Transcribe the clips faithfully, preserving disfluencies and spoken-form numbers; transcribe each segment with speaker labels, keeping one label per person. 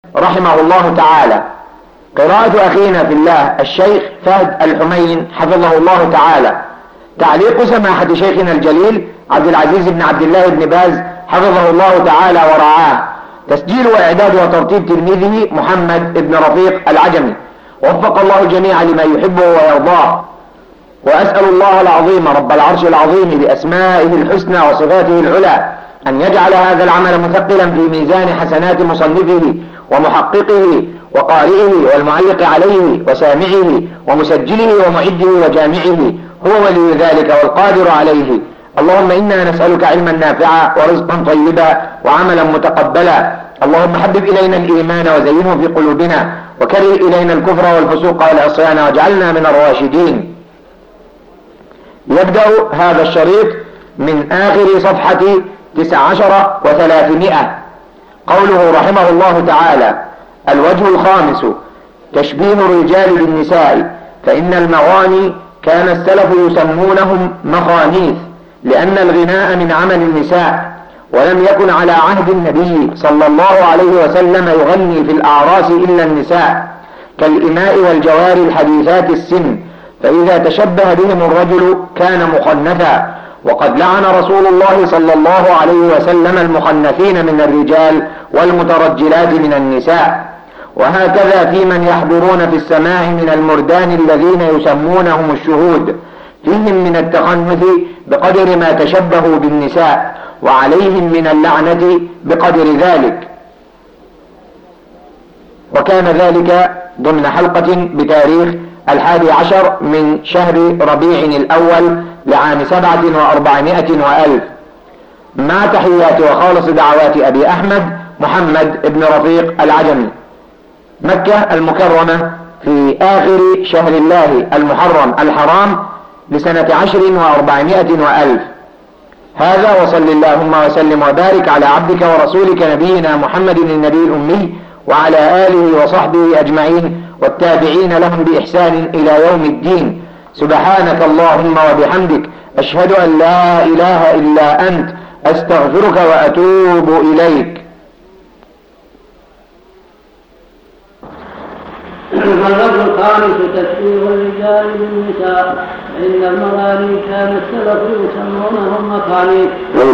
Speaker 1: رحمه الله تعالى. قراءة أخينا في الله الشيخ فهد الحمين حفظه الله تعالى. تعليق سماحة شيخنا الجليل عبد العزيز بن عبد الله بن باز حفظه الله تعالى ورعاه. تسجيل وإعداد وترتيب تلميذه محمد بن رفيق العجمي. وفق الله الجميع لما يحبه ويرضاه. وأسأل الله العظيم رب العرش العظيم بأسمائه الحسنى وصفاته العلى أن يجعل هذا العمل مثقلا في ميزان حسنات مصنفه ومحققه وقارئه والمعلق عليه وسامعه ومسجله ومعده وجامعه، هو ولي ذلك والقادر عليه. اللهم إنا نسألك علما نافعا ورزقا طيبا وعملا متقبلا. اللهم حبب إلينا الإيمان وزينه في قلوبنا وكره إلينا الكفر والفسوق والعصيان واجعلنا من الراشدين. يبدأ هذا الشريط من آخر صفحة تسع عشر وثلاثمائة. قوله رحمه الله تعالى: الوجه الخامس تشبيه الرجال بالنساء، فإن المغاني كان السلف يسمونهم مخانيث لأن الغناء من عمل النساء، ولم يكن على عهد النبي صلى الله عليه وسلم يغني في الأعراس إلا النساء كالإماء والجوار الحديثات السن، فإذا تشبه بهم الرجل كان مخنثا. وقد لعن رسول الله صلى الله عليه وسلم المخنثين من الرجال والمترجلات من النساء. وهكذا في من يحضرون في السماع من المردان الذين يسمونهم الشهود، فيهم من التخنث بقدر ما تشبهوا بالنساء، وعليهم من اللعنة بقدر ذلك. وكان ذلك ضمن حلقة بتاريخ الحادي عشر من شهر ربيع الأول لعام سبعة وأربعمائة وألف. مع تحيات وخالص دعوات أبي أحمد محمد بن رفيق العجمي. مكة المكرمة في آخر شهر الله المحرم الحرام لسنة عشر وأربعمائة وألف. هذا وصل اللهم وسلم وبارك على عبدك ورسولك نبينا محمد النبي الأمي وعلى آله وصحبه أجمعين والتابعين لهم بإحسان إلى يوم الدين. سبحانك اللهم وبحمدك أشهد أن لا إله إلا أنت أستغفرك وأتوب إليك.
Speaker 2: الرجل الخامس تشبيه الرجال بالنساء، فإن المغاني كان السلف يسمونهم مخانيث.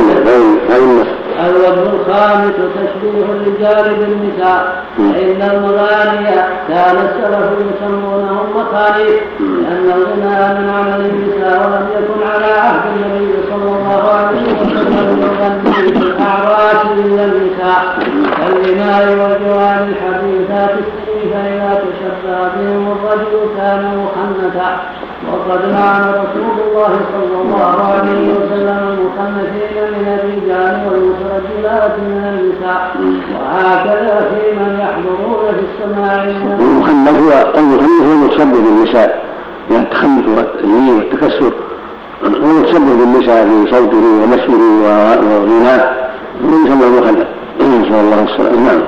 Speaker 2: الوجه الخامس تشبيه الرجال بالنساء، فإن المغاني كان السلف يسمونهم مخانيث لأن الغناء من عمل النساء، ولم يكن على عهد النبي صلى الله عليه وسلم يغني في الأعراس إلا النساء كالغناء والجوار الحديثات السن، فإذا تشبه بهم الرجل كان مخنثا. وقد لعن رسول الله صلى الله عليه وسلم المخنثين من الرجال والمترجلات من النساء، وهكذا في من يحضرون في السماع.
Speaker 3: المخنث هو المتشبه بالنساء، يعني التخنث والتزيين والتكسر، والمتشبه بالنساء في صوته ومشيه وغناه يسمى المخنث. نسأل الله السلامة. نعم.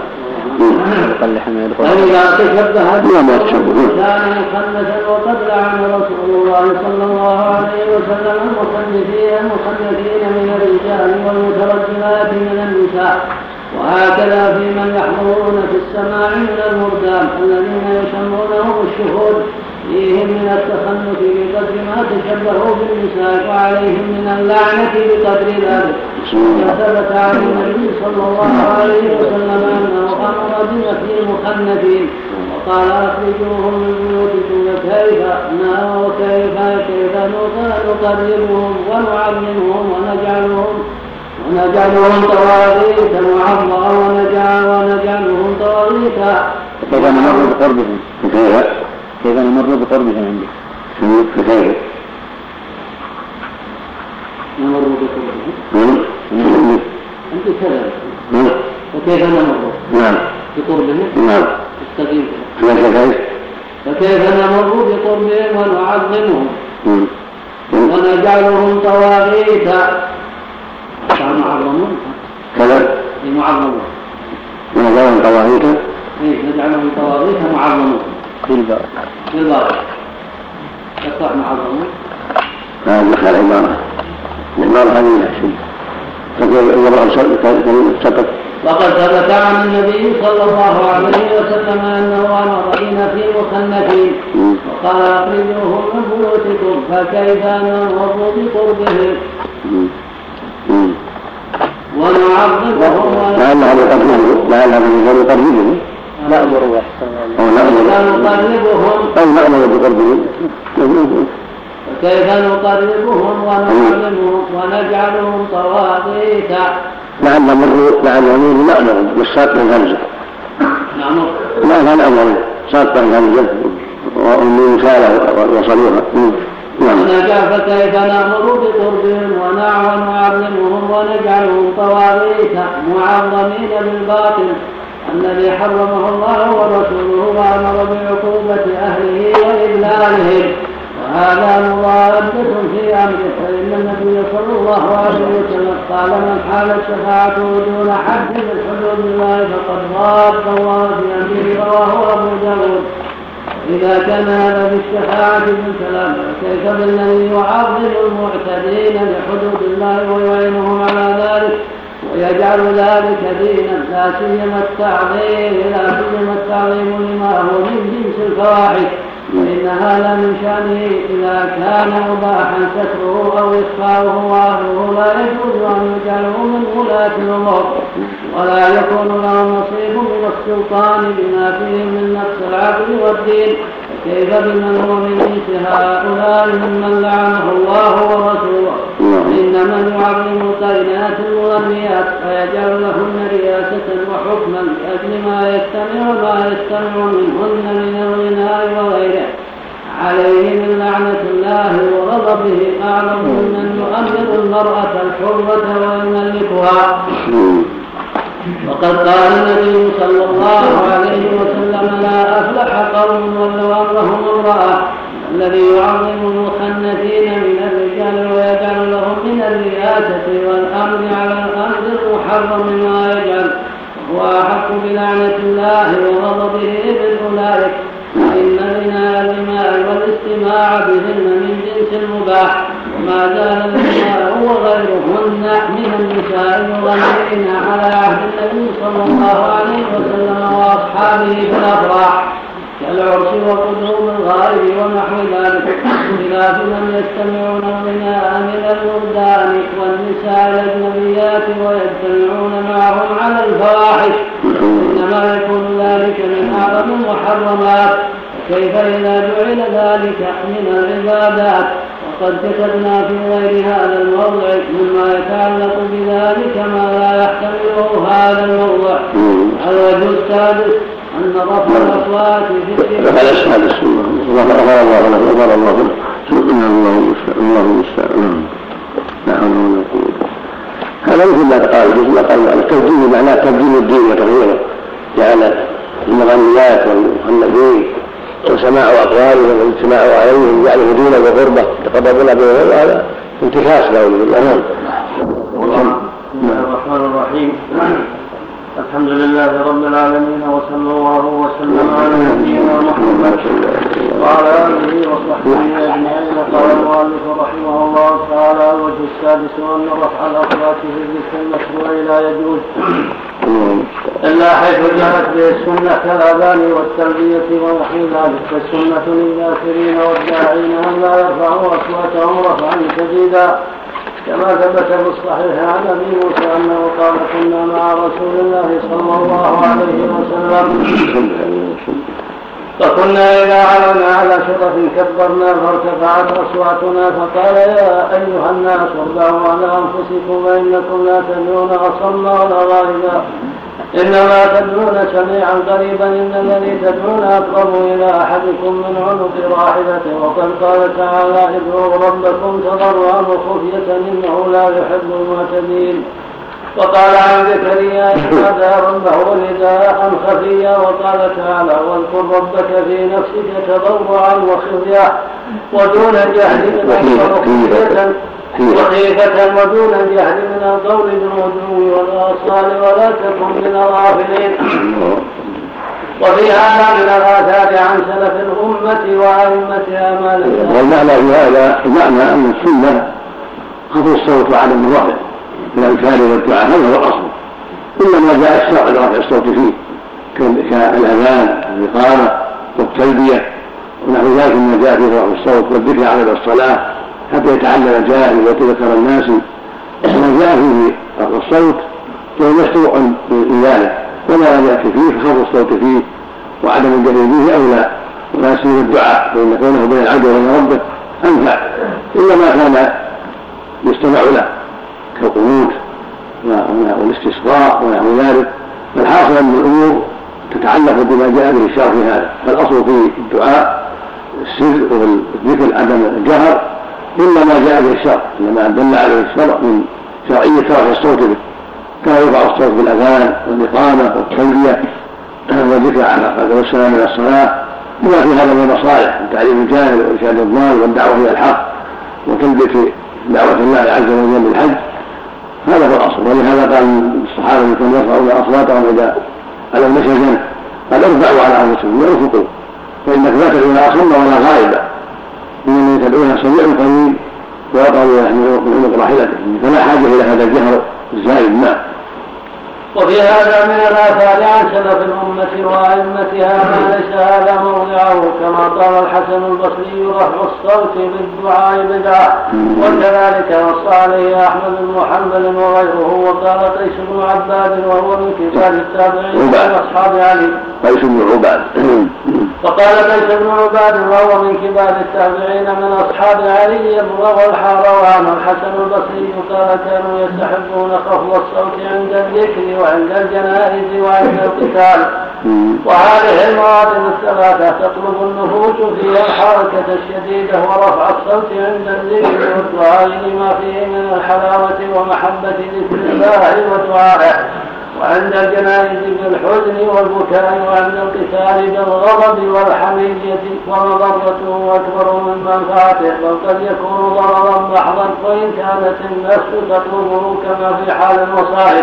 Speaker 2: فإذا تشبه بالنساء كان مخنثا. وقد لعن رسول الله صلى الله عليه وسلم المخنثين المخنثين من الرجال والمترجلات من النساء، وهكذا في من يحضرون في السماع من المردان الذين يسمونهم الشهود، فيهم من التخنث بقدر ما تشبهوا بالنساء، وعليهم من اللعنة بقدر ذلك. وثبت عن النبي صلى الله عليه وسلم أنه أمر بنفي المخنثين وقال: أخرجوهم من بيوتكم. وكيف ما وكيف كيف نقربهم ونعلمهم ونجعلهم ونجعلهم طواغيت معظما ونجعلهم طواغيتا.
Speaker 3: كيف نمر بقربهم؟ كيف كيف نمر بقربهم عندك؟ كيف
Speaker 2: نمر بقربهم؟ أنت كذلك. وكيف نمر؟
Speaker 3: نعم.
Speaker 2: بقربهم؟
Speaker 3: نعم.
Speaker 2: استقيم.
Speaker 3: كيف
Speaker 2: فكيف نمر بقربهم ونعظمهم ونجعلهم طواغيتا. معظمون
Speaker 3: كذا
Speaker 2: معظمون
Speaker 3: ونجعلهم طواغيتا.
Speaker 2: ايه نجعلهم طواغيتا معظمون
Speaker 3: بالبارك
Speaker 2: بالبارك يصح معظمون.
Speaker 3: هذه خير عبارة العبارة هذه لا شيء. فكيف الوضع السبق
Speaker 2: وقد ثبت عن النبي صلى الله عليه وسلم أنه أمر بنا في مخنثين وقال أخرجوهم من بيوتكم فكيف ننهض بقربهم ونعظمهم
Speaker 3: لعلها بقربهم لعلها بقربهم
Speaker 1: نأمر وإحسان
Speaker 2: نقربهم
Speaker 3: أو نأمر بقربهم
Speaker 2: كيف نقربهم ونعلمهم ونجعلهم طواغيت
Speaker 3: لعل مروا لعل مروا نأمر بالصدق والهمزة
Speaker 2: نأمر
Speaker 3: لا لا نأمر صدق والهمزة ومثالة وصلوها
Speaker 2: ونجعل فكيف نأمر بقربهم ونعلمهم ونجعلهم طواغيت معظمين بالباطل الذي حرمه الله ورسوله وأمر بعقوبة أهله وإذلالهم وهذا مضادة في أمره فإن النبي صلى الله عليه وسلم قال من حال الشفاعة دون حد من حدود الله فقد ضاد الله في أمره رواه أبو داود. إذا كان هذا بالشفاعة بالكلام فكيف بالذي يعظم المعتدين لحدود الله ويعينهم على ذلك ويجعل ذلك دينا لا سيما التعظيم لا سيما التعظيم لما هو من جنس الفواحش فإن هذا من شأنه إذا كان مباحا ستره أو إخفاؤه وأهله لا يجوز أن يجعله من ولاة الأمور ولا يكون له نصيب من السلطان بما فيه من نقص العقل والدين كيف بمن هو من جنس هؤلاء ممن لعنه الله ورسوله إن من يعظم قرينات المغنيات فيجعل لهن رياسة وحكما لأجل ما يستمع ما يستمع منهن من الغناء وغيره عليه من لعنة الله وغضبه أعظم من يؤمر المرأة الحرة ويملكها. وقد قال النبي صلى الله عليه وسلم لا أفلح قوم ولو أمرهم امرأة الذي يعظم المخنثين من الرجال ويجعل لهم من الرياسة والأمر على الأرض المحرم ما يجعل وهو أحق بلعنة الله وغضبه من أولئك فإن غنى الغناء والاستماع بهن من جنس المباح وما زال الغناء وغيرهن من النساء يغنين على عهد النبي صلى الله عليه وسلم وأصحابه في الأفراح كالعرس وقدوم الغائب ونحو ذلك بخلاف من يستمعون الغناء من الولدان والنساء الأجنبيات ويجتمعون معهم على الفواحش إنما يكون ذلك من أعظم المحرمات كيف إذا جعل ذلك من العبادات وقد كتبنا في غير هذا الموضع مما يتعلق بذلك ما لا يحتمله هذا الموضع. الوجه السادس أن رفع الأصوات في
Speaker 3: هذا السادس الله الله الله الله الله الله الله المستعان لا حول ولا قوة. هذا مثل ما قال مثل ما قال التبديل معناه تبديل الدين وتغييره جعل المغنيات والمخنثين وسماع أقوالهم والاجتماع عليهم جعله دينا وغربة تقربنا بهم هذا انتكاس له بالله.
Speaker 2: بسم الله الرحمن الرحيم. الحمد لله رب العالمين وصلى الله وسلم على نبينا محمد وعلى آله وصحبه أجمعين. قال المؤلف رحمه الله تعالى الوجه السادس أن رفع الأصوات في الذكر المشروع لا يجوز إلا حيث جاءت به السنة كالأذان والتلبية ونحو ذلك فالسنة للذاكرين والداعين أن لا يرفعوا أصواتهم رفعا شديدا كما ثبت في الصحيح عن ابي موسى انه قال كنا مع رسول الله صلى الله عليه وسلم فكنا اذا علنا على شرف كبرنا فارتفعت اصواتنا فقال يا ايها الناس ارجعوا على انفسكم فانكم لا تدعون اصما ولا غائبا انما تدعون سميعا قريبا ان الذي تدعون اقرب الى احدكم من عنق راحلته وقد قال تعالى ادعوا ربكم تضرعا وخفية انه لا يحب المعتدين. وقال عن زكريا إذ نادى ربه نداء خفيا وقال تعالى واذكر ربك في نفسك تضرعا وخفيا ودون الجهل من وخيفة ودون الجهل من القول بالغدو والآصال ولا تكن من الغافلين. وفي هذا من الآثار عن سلف الأمة وأئمة أعمالها.
Speaker 3: والمعنى في هذا معنى أن السنة خفض الصوت وعدم الرفع من الأذكار والدعاء هذا هو الأصل إلا ما جاء الشرع لرفع الصوت فيه كالأذان والإقامة والتلبية ونحو ذلك مما جاء فيه رفع الصوت والذكر على الصلاة حتى يتعلم الجاهل ويتذكر الناس ما جاء فيه رفع الصوت فهو مشروع لذلك، وما لم يأتي فيه فخفض الصوت فيه وعدم الجهل به أولى، ولا سيما الدعاء فإن كونه بين العبد وبين ربه أنفع، إلا ما كان يستمع له كالقنوت والاستسقاء ونحو ذلك. فالحاصل أن الأمور تتعلق بما جاء به الشرع في هذا، فالأصل في الدعاء السر والذكر عدم الجهر إلا ما جاء به الشرع، إنما دل عليه الشرع من شرعية رفع الصوت به، كما يرفع الصوت بالأذان والإقامة والتلبية والذكر على قدر والسلام من الصلاة، بما في هذا من المصالح من تعليم الجاهل وإرشاد الضال والدعوة إلى الحق وتلبية دعوة الله عز وجل بالحج. هذا هو الأصل، ولهذا قال الصحابة كانوا يرفعون أصواتهم إذا على المسجد قال ارفعوا على أنفسكم وانفقوا فإنك لا تدعون أصم ولا غائبا، إنني تدعون سميع قريب ويقرأوا من عنق راحلته، فلا حاجة إلى هذا الجهر الزائد. ما
Speaker 2: وفي هذا من الآثار عن سلف الأمة وأئمتها ما ليس هذا موضعه، كما قال الحسن البصري رفع الصوت بالدعاء بدعة، وكذلك نص عليه أحمد بن محمد وغيره، وقال قيس بن عباد وهو من كبار التابعين من أصحاب علي.
Speaker 3: قيس بن عباد
Speaker 2: فقال قيس بن عباد وهو من كبار التابعين من أصحاب علي يبلغ الحروان. الحسن البصري قال كانوا يستحبون خفض الصوت عند الذكر وعند الجنائز وعند القتال، وهذه المواطن الثلاثة تطلب النفوس فيها الحركة الشديدة ورفع الصوت عند الذكر والدعاء لما فيه من الحلاوة ومحبة ذكر الله ودعائه، وعند الجنائز بالحزن والبكاء، وعند القتال بالغضب والحمية، ومضرته أكبر من منفعته، بل قد يكون ضررا محضا وإن كانت النفس تطلبه كما في حال المصائب.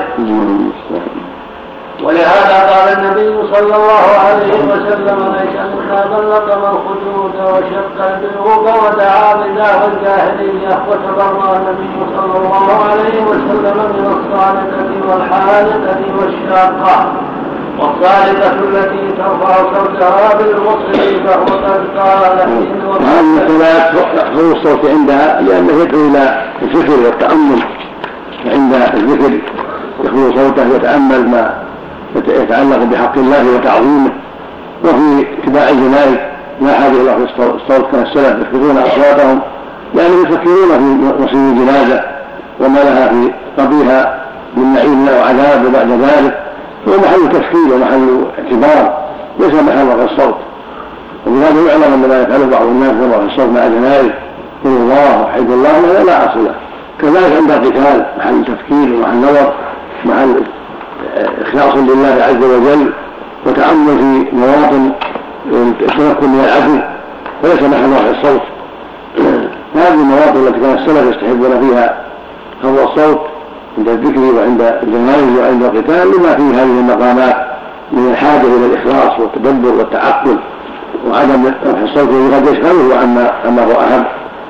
Speaker 2: ولهذا قال النبي صلى الله عليه وسلم ليس منا من لطم الخدود وشق الجيوب ودعا بدعوى الجاهلية، وتبرأ النبي صلى الله عليه وسلم من الصالحة والحالة والشاقة. والصالحة التي ترفع صوتها بالمصر فهو قد قال
Speaker 3: هذه الصلاة ترفع الصوت عندها لأنه يدعو إلى الفكر والتأمل، فعند الذكر يخفض صوته ويتأمل ما يتعلق بحق الله وتعظيمه. وفي اتباع الجنائز لا حاجة إلى الصوت كما السلف يخفضون أصواتهم لأنهم يفكرون في مصير الجنازة وما لها في قبرها من نعيم وعذاب، وبعد ذلك هو محل تفكير ومحل اعتبار ليس محل رفع الصوت. وبهذا يعلم أن ما يفعله بعض الناس من رفع الصوت مع الجنائز قل الله وحيد الله لا لا أصل له. كذلك عند القتال محل تفكير ومحل نظر، محل إخلاص لله عز وجل وتأمل في مواطن التمكن من العدل، وليس محل رفع الصوت. هذه المواطن التي كان السلف يستحبون فيها خفض الصوت عند الذكر وعند الجنائز وعند القتال لما فيه هذه المقامات من الحاجة إلى الإخلاص والتدبر والتعقل وعدم رفع الصوت الذي قد يشغله عما هو أهم.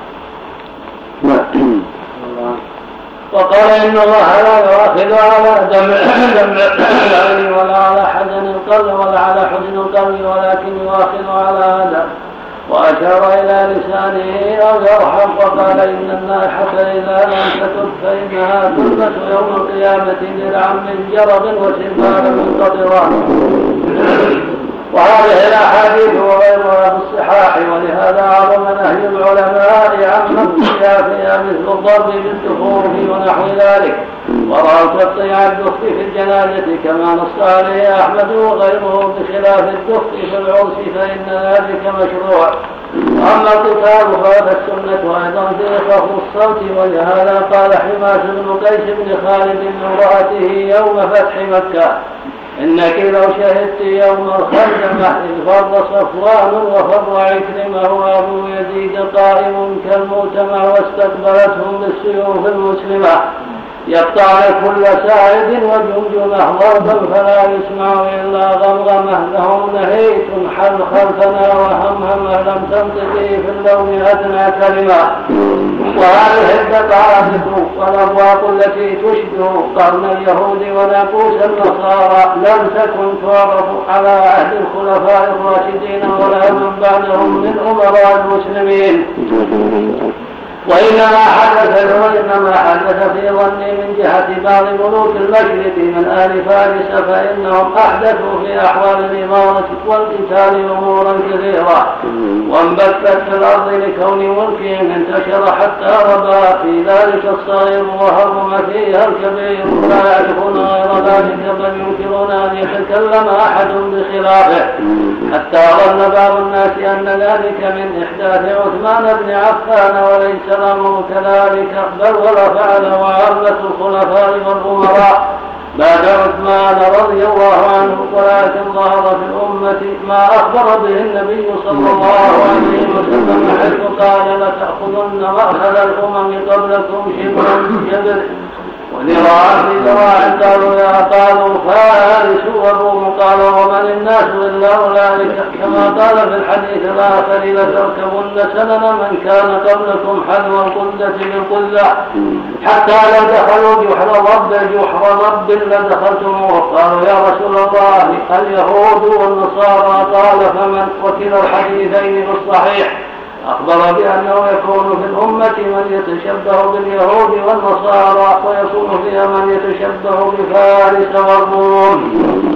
Speaker 2: وقال إن الله لا يؤاخذ على دمع العين ولا على حزن القلب ولا على حزن القلب ولكن يؤاخذ على هذا، وأشار إلى لسانه أو يرحم. وقال إن الناحة إذا لم تتب فإنها تلبس يوم القيامة درعا من جرب وسنبال من قطران. وهذه الأحاديث وغيرها في الصحاح، ولهذا عظم نهي العلماء عن اختلافها مثل الضرب بالدخول ونحو ذلك، ورأوا تقطيع الدخ في الجنازة كما نص عليه أحمد وغيره، بخلاف الدخ في العرس فإن ذلك مشروع. أما القتال فهذا السنة أيضا في خفض الصوت، ولهذا قال حماس بن قيس بن خالد لامرأته يوم فتح مكة إنك لو شهدت يوم الخندق إذ فر صفوان وفر عكرمة وأبو يزيد قائم كالمؤتمر واستقبلتهم بالسيوف المسلمة يقطعن كل ساعد وجمجمه ضربا فلا يسمع إلا غمغمه. لهم نهيت حل خلفنا وهمهمه لم تنطقي في اللون أدنى كلمة. وهذه الدقائق والأبواق التي تشبه قرن اليهود وناقوس النصارى لم تكن تعرف على عهد الخلفاء الراشدين ولا من بعدهم من أمراء المسلمين، وإنما حدث وإنما حدث في ظني من جهة بعض ملوك المشرق من آل فارس، فإنهم أحدثوا في أحوال الإمارة والقتال أمورا كثيرة وانبثت في الأرض لكون ملكهم انتشر حتى ربى في ذلك الصغير وهرم فيها الكبير، لا يعرفون غير ذلك بل ينكرون أن يتكلم أحد بخلافه، حتى ظن بعض الناس أن ذلك من إحداث عثمان بن عفان وليس الأمر كذلك، بل ولا فعل وعامة الخلفاء والأمراء بعد عثمان رضي الله عنه، ولكن ظهر في الأمة ما أخبر به النبي صلى الله عليه وسلم حيث قال لتأخذن مأخذ الأمم قبلكم شبرا بشبر وذراعا بذراع. قالوا يا قالوا فارس والروم، قالوا ومن الناس إلا أولئك، كما قال في الحديث الآخر لتركبن سنن من كان قبلكم حذو القلة بالقلة حتى لو دخلوا جحر رب جحر رب لدخلتموه. قالوا يا رسول الله اليهود والنصارى، قال فمن؟ وكلا الحديثين في الصحيح أخبر بأنه يكون في الأمة من يتشبه باليهود والنصارى ويكون فيها من يتشبه بفارس والروم.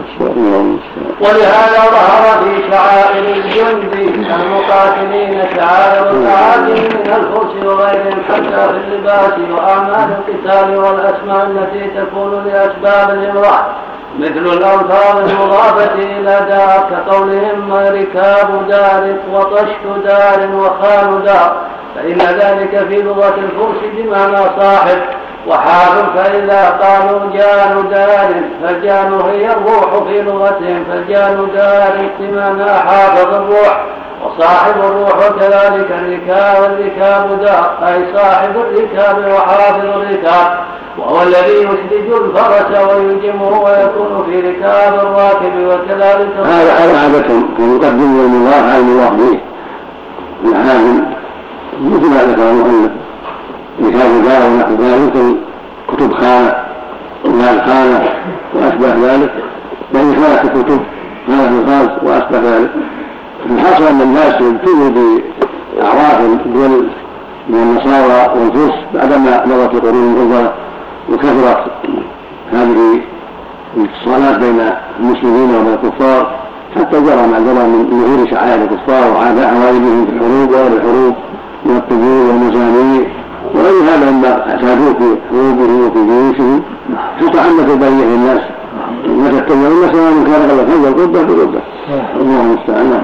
Speaker 2: ولهذا ظهر في شعائر الجند المقاتلين شعائر الأعاجم من الفرس وغيرهم حتى في اللباس وأعمال القتال والأسماء التي تكون لأسباب الإمرأة مثل الألفاظ المضافة إلى دار كقولهم ركاب دار وطشت دار وخان دار، فإن ذلك في لغة الفرس بمعنى صاحب، وحال فإذا قالوا جان دار فالجان هي الروح في لغتهم، فالجان دار بمعنى حافظ الروح وصاحب الروح، وكذلك الركاب والركاب دار أي صاحب الركاب وحافظ الركاب، وهو الذي يسلج الفرس ويلجمه ويكون في ركاب الراكب. وكذلك
Speaker 3: هذا عادة يقدم المضاف على المضاف به العالم مثل ما ذكر المؤلف ركاب دار ونحو ذلك مثل كتب خانة ومال خانة وأشبه ذلك، بل خانة كتب خانة الخاص وأشبه ذلك. الحاصل أن الناس يبتلوا بأعراف الدول من النصارى والفرس بعدما مضت القرون المفضلة وكثرت هذه الاتصالات بين المسلمين وبين الكفار، حتى جرى ما جرى من ظهور شعائر الكفار وعوائدهم في الحروب وغير الحروب من الطبول والمزامير وغير هذا مما اعتادوه في حروبهم وفي جيوشهم، حتى عمت البريه الناس وتتبعون سواء كان قبل فجر القبه بقبه. الله المستعان.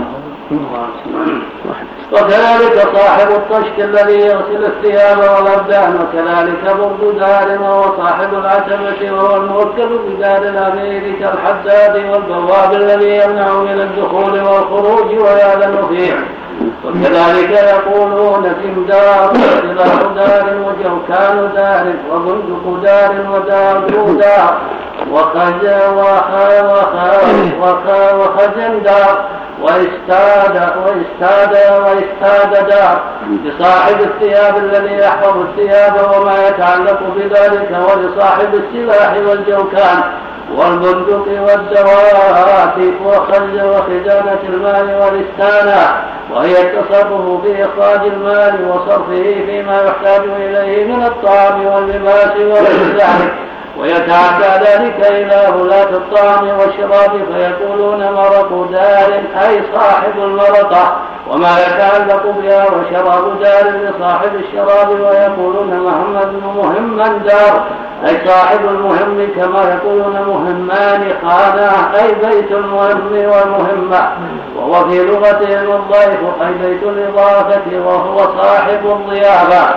Speaker 2: وكذلك صاحب الطشت الذي يغسل الثياب والأبدان، وكذلك برد دار وهو صاحب العتبة وهو الموكل بدار الأمير كالحداد والبواب الذي يمنع من الدخول والخروج ويأذن فيه. وكذلك يقولون سمدار وسلاح دار وجوكان دار وبندق دار ودار دار وخزن دار واستاد واستاد واستاد دار، لصاحب الثياب الذي يحفظ الثياب وما يتعلق بذلك، ولصاحب السلاح والجوكان والبندق والدوات وخزانة المال والاستانة، وهي التصرف في إخراج المال وصرفه فيما يحتاج إليه من الطعام واللباس وغير ذلك. ويتعدى ذلك إلى ولاة الطعام والشراب فيقولون مرق دار أي صاحب المرقة وما يتعلق بها، وشراب دار لصاحب الشراب، ويقولون محمد مهما دار أي صاحب المهم، كما يقولون مهمان خانة أي بيت المهم والمهمة، وهو في لغتهم الضيف أي بيت الإضافة وهو صاحب الضيافة.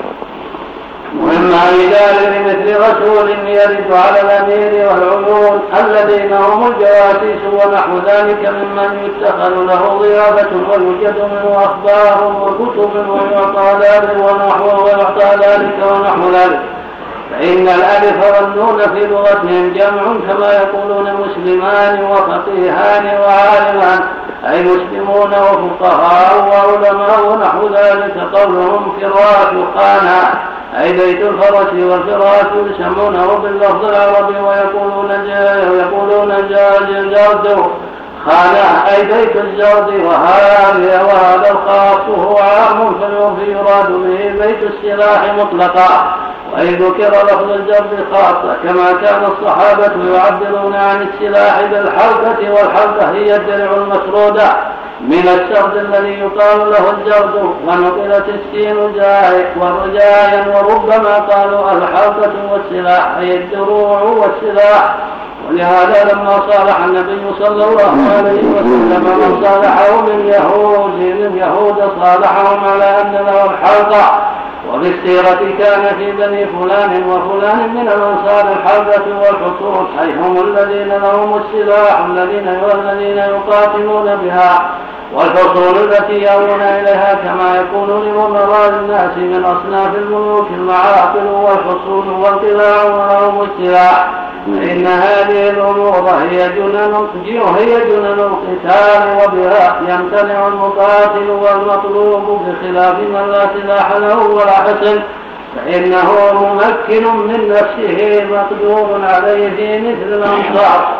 Speaker 2: مهما لذلك مثل رسول يرد على الأمير والعيون الذين هم الجواسيس ونحو ذلك ممن يتخذ له ضيافة ويوجد منه أخبار وكتب ويعطى ذلك ونحو ويعطى ذلك ونحو ذلك. فإن الألف والنون في لغتهم جمع كما يقولون مسلمان وفقيهان وعالمان، أي مسلمون وفقهاء وعلماء ونحو ذلك. قولهم فراش خانة أي بيت الفرس، والفراش يسمونه باللفظ العربي ويقولون ويقولون الجرد خانة أي بيت الزرد. وهذا وهذا الخاص هو عام في العرف يراد به بيت السلاح مطلقا، وإن ذكر لفظ الجرد خاصة كما كان الصحابة يعبرون عن السلاح بالحلقة، والحلقة هي الدرع المسرودة من السرد الذي يقال له الجرد، ونقلت السين جاي ورجايا، وربما قالوا الحلقة والسلاح أي الدروع والسلاح. ولهذا لما صالح النبي صلى الله عليه وسلم من صالحه من يهود من يهود صالحهم على أن له الحلقة. وفي السيرة كان في بني فلان وفلان من الأنصار الحلقة والحصول، أي هم الذين لهم السلاح الذين والذين يقاتلون بها، والحصول التي يأوون إليها كما يكون لمرار الناس من أصناف الملوك المعاقل والحصول والقلاع ولهم السلاح. فإن هذه الأمور هي جنن هي جنن القتال، وبها يمتنع المقاتل والمطلوب بخلاف من لا سلاح له ولا حصن، فإنه ممكن من نفسه مقدور عليه في مثل الأنصار.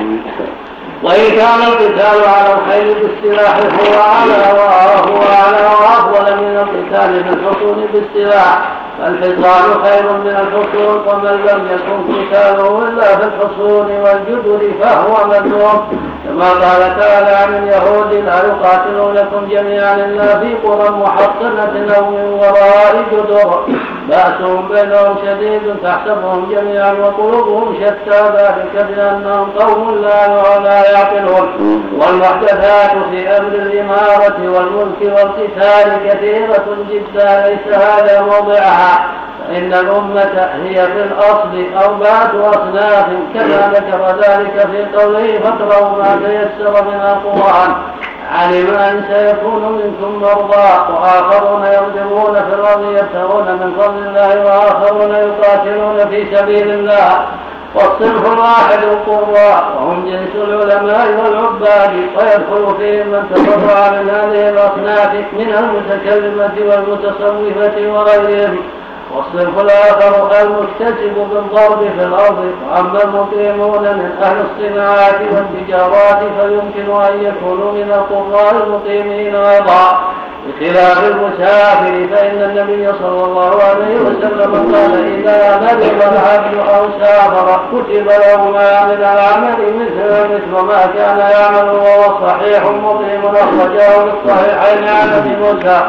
Speaker 2: وإن كان القتال على الخيل بالسلاح هو على وهو على وأفضل من القتال بالحصون بالسلاح، فالحصان خير من الحصون، ومن لم يكن قتاله إلا في الحصون والجدر فهو مذموم، كما قال تعالى عن اليهود لا يقاتلونكم جميعا إلا في قرى محصنة أو من وراء جدر بأسهم بينهم شديد تحسبهم جميعا وقلوبهم شتى، ذلك بأنهم قوم لا يعقلون. والمحدثات في أمر الإمارة والملك والقتال كثيرة جدا، ليس هذا موضعها، فإن الأمة هي في الأصل أربعة أصناف كما ذكر ذلك في قوله فاقرأوا ما تيسر من القرآن. علم أن سيكون منكم مرضى وآخرون يضربون في الأرض يبتغون من فضل الله وآخرون يقاتلون في سبيل الله. والصنف الواحد القراء وهم جنس العلماء والعباد، ويدخل فيهم من تفرع من هذه الأصناف من المتكلمة والمتصوفة وغيرهم. والصنف الآخر المكتسب بالضرب في الأرض. وأما المقيمون من أهل الصناعات والتجارات فيمكن أن يكونوا من القراء المقيمين أيضا، بخلاف المسافر، فإن النبي صلى الله عليه وسلم قال إذا مرض العبد أو سافر كتب له ما من العمل مثل مثل ما كان يعمل وهو صحيح مقيم، أخرجه بالصحيحين عن أبي موسى.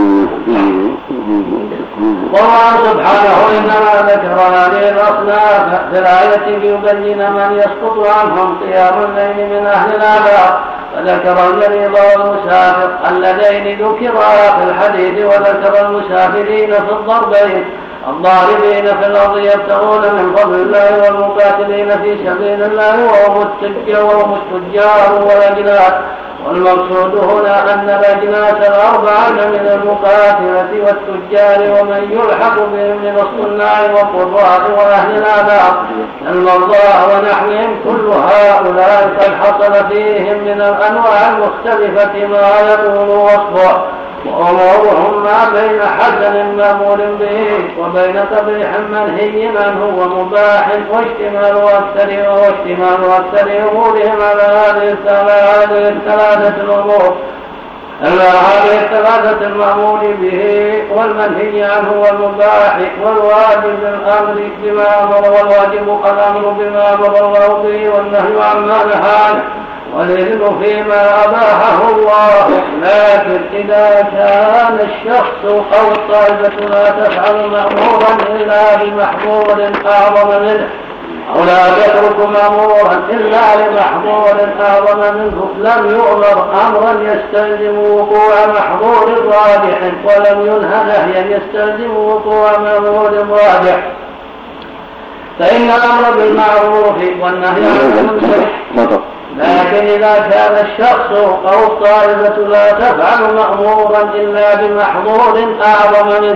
Speaker 2: والله سبحانه إنما ذكر هذه الأصناف في الآية ليبين من يسقط عنهم قيام الليل من أهل الآباء، فذكر المريض والمسافر اللذين ذكرا في الحديث، وذكر المسافرين في الضربين، الضاربين في الأرض يبتغون من فضل الله والمقاتلين في سبيل الله وهم التجار والأجناس. والمقصود هنا أن الأجناس الأربعة من المقاتلة والتجار ومن يلحق بهم من الصناع والقراء وأهل الآباء المرضى ونحوهم، كل هؤلاء قد حصل فيهم من الأنواع المختلفة ما يطول وصفه، وأمورهم ما بين حسن مأمور به وبين قبيح منهي عنه ومباح، واشتمال أكثر واشتمال أكثر أمورهم على هذه الثلاثة الأمور هذه الثلاثة المأمور به والمنهي عنه والمباح والواجب الأمر بما أمر والواجب الأمر بما أمر الله به والنهي عما نهى عنه والإذن فيما أباحه الله. لكن إذا كان الشخص أو الطائفة لا تفعل مأمورا إلا بمحظور أعظم منه، أو لا تترك مأمورا إلا لمحظور أعظم منه، لم يؤمر أمرا يستلزم وقوع محظور راجح، ولم ينهى نهيا يستلزم وقوع محظور راجح. فإن الأمر بالمعروف والنهي عن المنكر، لكن إذا كان الشخص أو الطائفة لا تفعل مأمورا إلا بمحظور أعظم منه،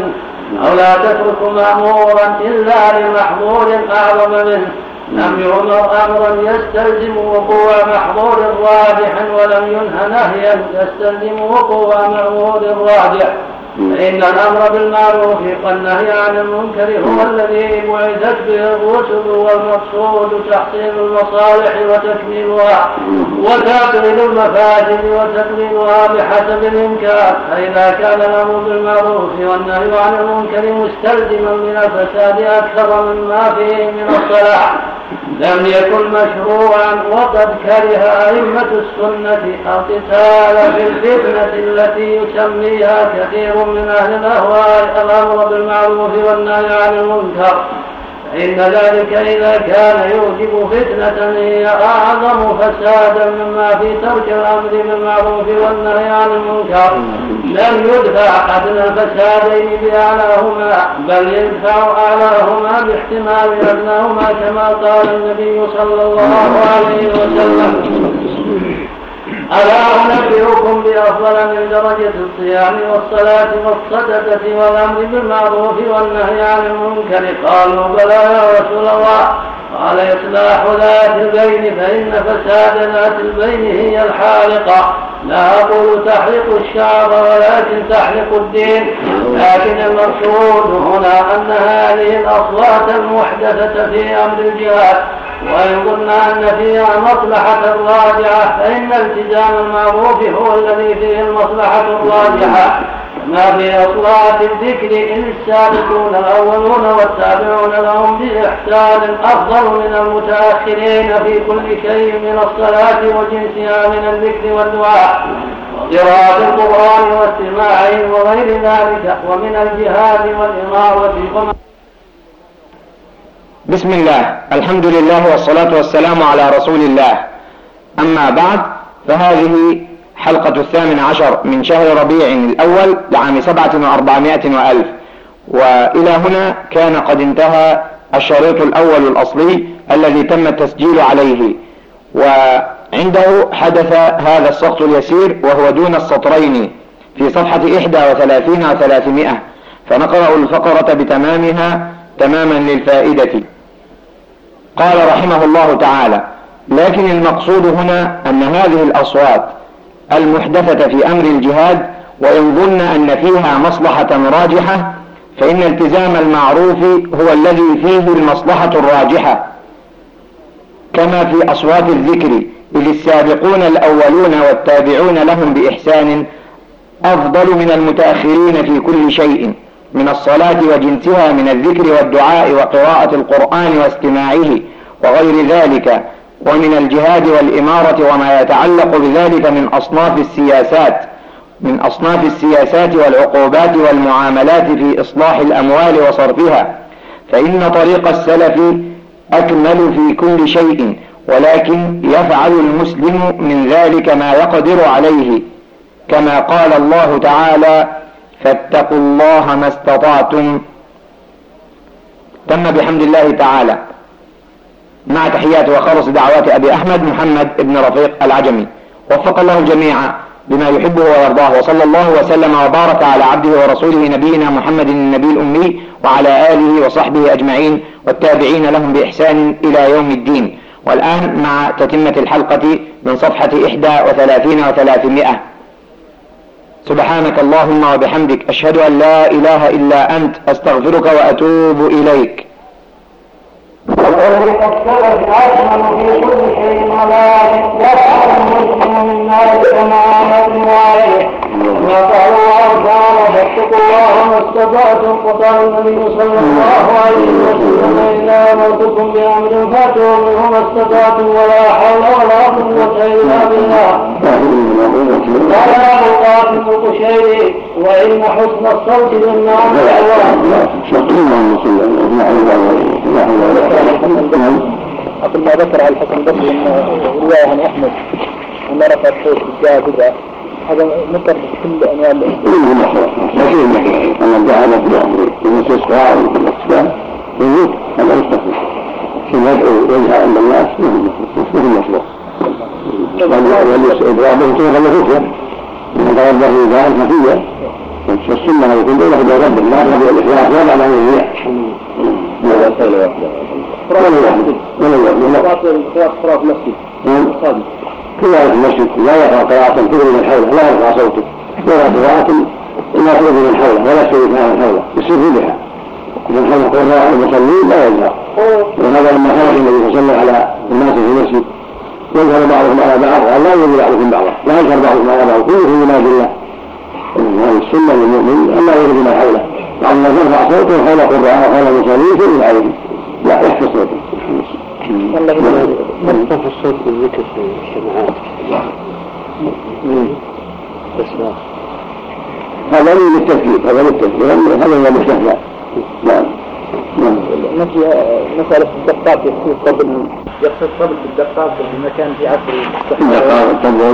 Speaker 2: أو لا تترك مأمورا إلا لمحظور أعظم منه. لم يؤمر أمرا يستلزم وقوع محظور راجح ولم ينه نهيا يستلزم وقوع مأمور راجح. فإن الأمر بالمعروف والنهي عن المنكر هو الذي بعثت به الرسل، والمقصود تحصيل المصالح وتكميلها وتعطيل المفاسد وتقليلها بحسب الإمكان. فإذا كان الأمر بالمعروف والنهي عن المنكر مستلزما من الفساد أكثر مما فيه من الصلاح لم يكن مشروعا. وقد كره أئمة السنة القتال في الفتنة التي يسميها كثير من أهل الأهواء الأمر بالمعروف والنهي عن المنكر، فإن ذلك إذا كان يوجب فتنة هي أعظم فسادا مما في ترك الأمر بالمعروف والنهي عن المنكر. لم يدفع أدنى الفسادين بأعلاهما، بل يدفع أعلاهما باحتمال أدناهما، كما قال النبي صلى الله عليه وسلم: ألا أنبئكم بأفضل من درجة الصيام والصلاة والصدقة والأمر بالمعروف والنهي عن المنكر؟ قالوا: بلى يا رسول الله. قال: إصلاح ذات البين، فإن فساد ذات البين هي الحالقة. لا أقول تحلق الشعر ولكن تحلق الدين، لكن المقصود هنا أن هذه الأصوات المحدثة في أمر الجهاد وإن قلنا أن فيها مصلحة راجعة فإن التزام المعروف هو الذي فيه المصلحة الراجعة، ما في أصوات الذكر إن السابقون الأولون والتابعون لهم بإحسان أفضل من المتأخرين في كل شيء من الصلاة وجنسها من الذكر والدعاء وقراءة القرآن واستماعه وغير ذلك ومن الجهاد والإمارة.
Speaker 1: بسم الله، الحمد لله والصلاة والسلام على رسول الله. أما بعد، فهذه حلقة الثامن عشر من شهر ربيع الأول لعام سبعة وأربعمائة وألف، وإلى هنا كان قد انتهى الشريط الأول الأصلي الذي تم التسجيل عليه، وعنده حدث هذا السقط اليسير وهو دون السطرين في صفحة إحدى وثلاثين وثلاثمائة، فنقرأ الفقرة بتمامها تماما للفائدة. قال رحمه الله تعالى: لكن المقصود هنا أن هذه الأصوات المحدثة في أمر الجهاد وإن ظن أن فيها مصلحة راجحة فإن التزام المعروف هو الذي فيه المصلحة الراجحة، كما في أصوات الذكر، إذ السابقون الأولون والتابعون لهم بإحسان أفضل من المتأخرين في كل شيء من الصلاة وجنسها من الذكر والدعاء وقراءة القرآن واستماعه وغير ذلك، ومن الجهاد والإمارة وما يتعلق بذلك من أصناف السياسات من أصناف السياسات والعقوبات والمعاملات في إصلاح الأموال وصرفها، فإن طريق السلف أكمل في كل شيء، ولكن يفعل المسلم من ذلك ما يقدر عليه، كما قال الله تعالى: فاتقوا الله ما استطعتم. تم بحمد الله تعالى، مع تحيات وخلص دعوات أبي أحمد محمد بن رفيق العجمي، وفق الله الجميع بما يحبه ويرضاه، وصلى الله وسلم وبارك على عبده ورسوله نبينا محمد النبي الأمي وعلى آله وصحبه أجمعين والتابعين لهم بإحسان إلى يوم الدين. والآن مع تتمة الحلقة من صفحة إحدى وثلاثين وثلاثمائة. سبحانك اللهم وبحمدك، أشهد أن لا إله إلا أنت، أستغفرك وأتوب إليك.
Speaker 2: وذلك السلف أكمل في كل شيء، ولكن يفعل المسلم من ذلك مع روايه. وقال الله تعالى: فاتقوا الله ما استطعتم. وقال النبي صلى الله عليه وسلم: إذا أمرتكم بأمر فاتوا منه ما استطعتم، ولا حول ولا قوة إلا بالله. ولا مقاتل القشيري: وإن حسن الصوت للنار
Speaker 4: أقل ما ذكر على الحسن البصري رواية عن أحمد أن رفع الصوت بالجاء بدعة، هذا نكر كل أنواع الإسلام.
Speaker 3: لكن أنا دعانا بالأمر بالمستشفى وبالأسفل يجب أن أستفيد في مدعو وجه عند الناس مثل المشروع والإدراء به تغلق فيه من تغلق في ذلك خفية والسنة يكون بينه وبين ربه لا تبع الإخلاص ولا على الرياء. ولا صلى ولا
Speaker 4: قراءة قراءة مسجد
Speaker 3: قراءة المسجد لا يقرأ قراءة تخرج من حوله لا يرفع صوته ولا قراءة لا تخرج من حوله ولا تشرك معه من حوله يصير بها من حول قراء المصلين لا يجهر. وهذا لما خرج النبي صلى الله عليه وسلم على الناس في المسجد يظهر بعضهم على بعض ولا يجوز بعضهم بعضا لا يظهر بعضهم على بعض كله في مناد الله. هذه السنة للمؤمن أن لا يخرج من حوله بعض الناس يرفع صوته حول قراء وحول المصلين شيء عليه لا يحفظ صوته.
Speaker 2: ما ارتفع الصوت بالذكر في الجماعات بس
Speaker 3: هذا من التكليف هذا من التكليف هذا هو المستهزأ. نعم
Speaker 4: نفي مسألة الدقات يخص قبل يخص قبل الدقات في مكان في عصر
Speaker 3: الدقات الطبول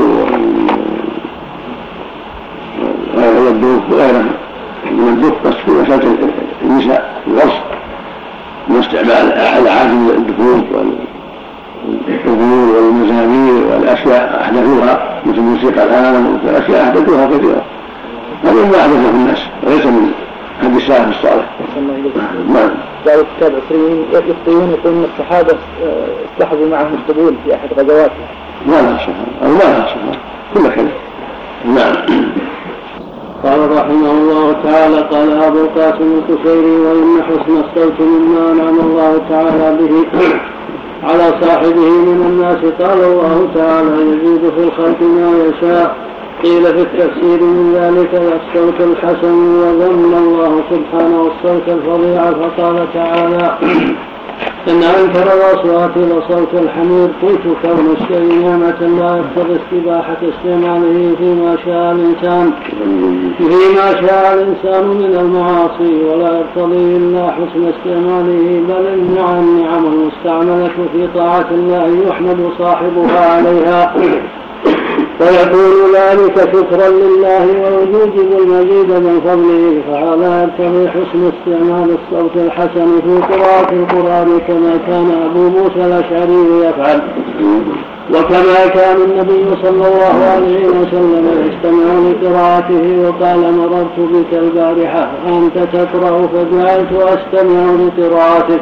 Speaker 3: وغير الدوف وغيره من الدوف بس في مسألة النساء الغصب من استعمال العادم الدفوف والأغنور والمزامير والأشياء أحدثوها مثل موسيقى الآن والأشياء أحدثوها كثيرا هذا ما أحدثه الناس وليس من هذه السلف الصالح.
Speaker 4: نعم. جاءوا كتاب عشرين يفتيون يقولون الصحابة استحضروا معهم القبول في أحد غزواتهم.
Speaker 3: ما لها شهادة أو ما لها شهادة كل خير. نعم.
Speaker 2: قال رحمه الله تعالى قال أبو القاسم القشيري وإن حسن الصوت مما أنعم الله تعالى به على صاحبه من الناس. قال الله تعالى يزيد في الخلق ما يشاء. قيل في التفسير من ذلك الصوت الحسن وذم الله سبحانه الصوت الفظيع فقال تعالى إن أنكر الأصوات لصوت الحمير. قلت كون الشيء نعمة لا يقتضي استباحة استعماله فيما شاء الإنسان فيما شاء الإنسان من المعاصي ولا يقتضي إلا حسن استعماله بل النعم النعم المستعملة في طاعة الله يحمد صاحبها عليها ويكون ذلك شكرا لله ويوجب المزيد من فضله. فهذا يقتضي حسن استعمال الصوت الحسن في قراءة القرآن كما كان أبو موسى الأشعري يفعل وكما كان النبي صلى الله عليه وسلم يستمع لقراءته وقال مررت بك البارحة أنت تقرأ فجعلت أستمع لقراءتك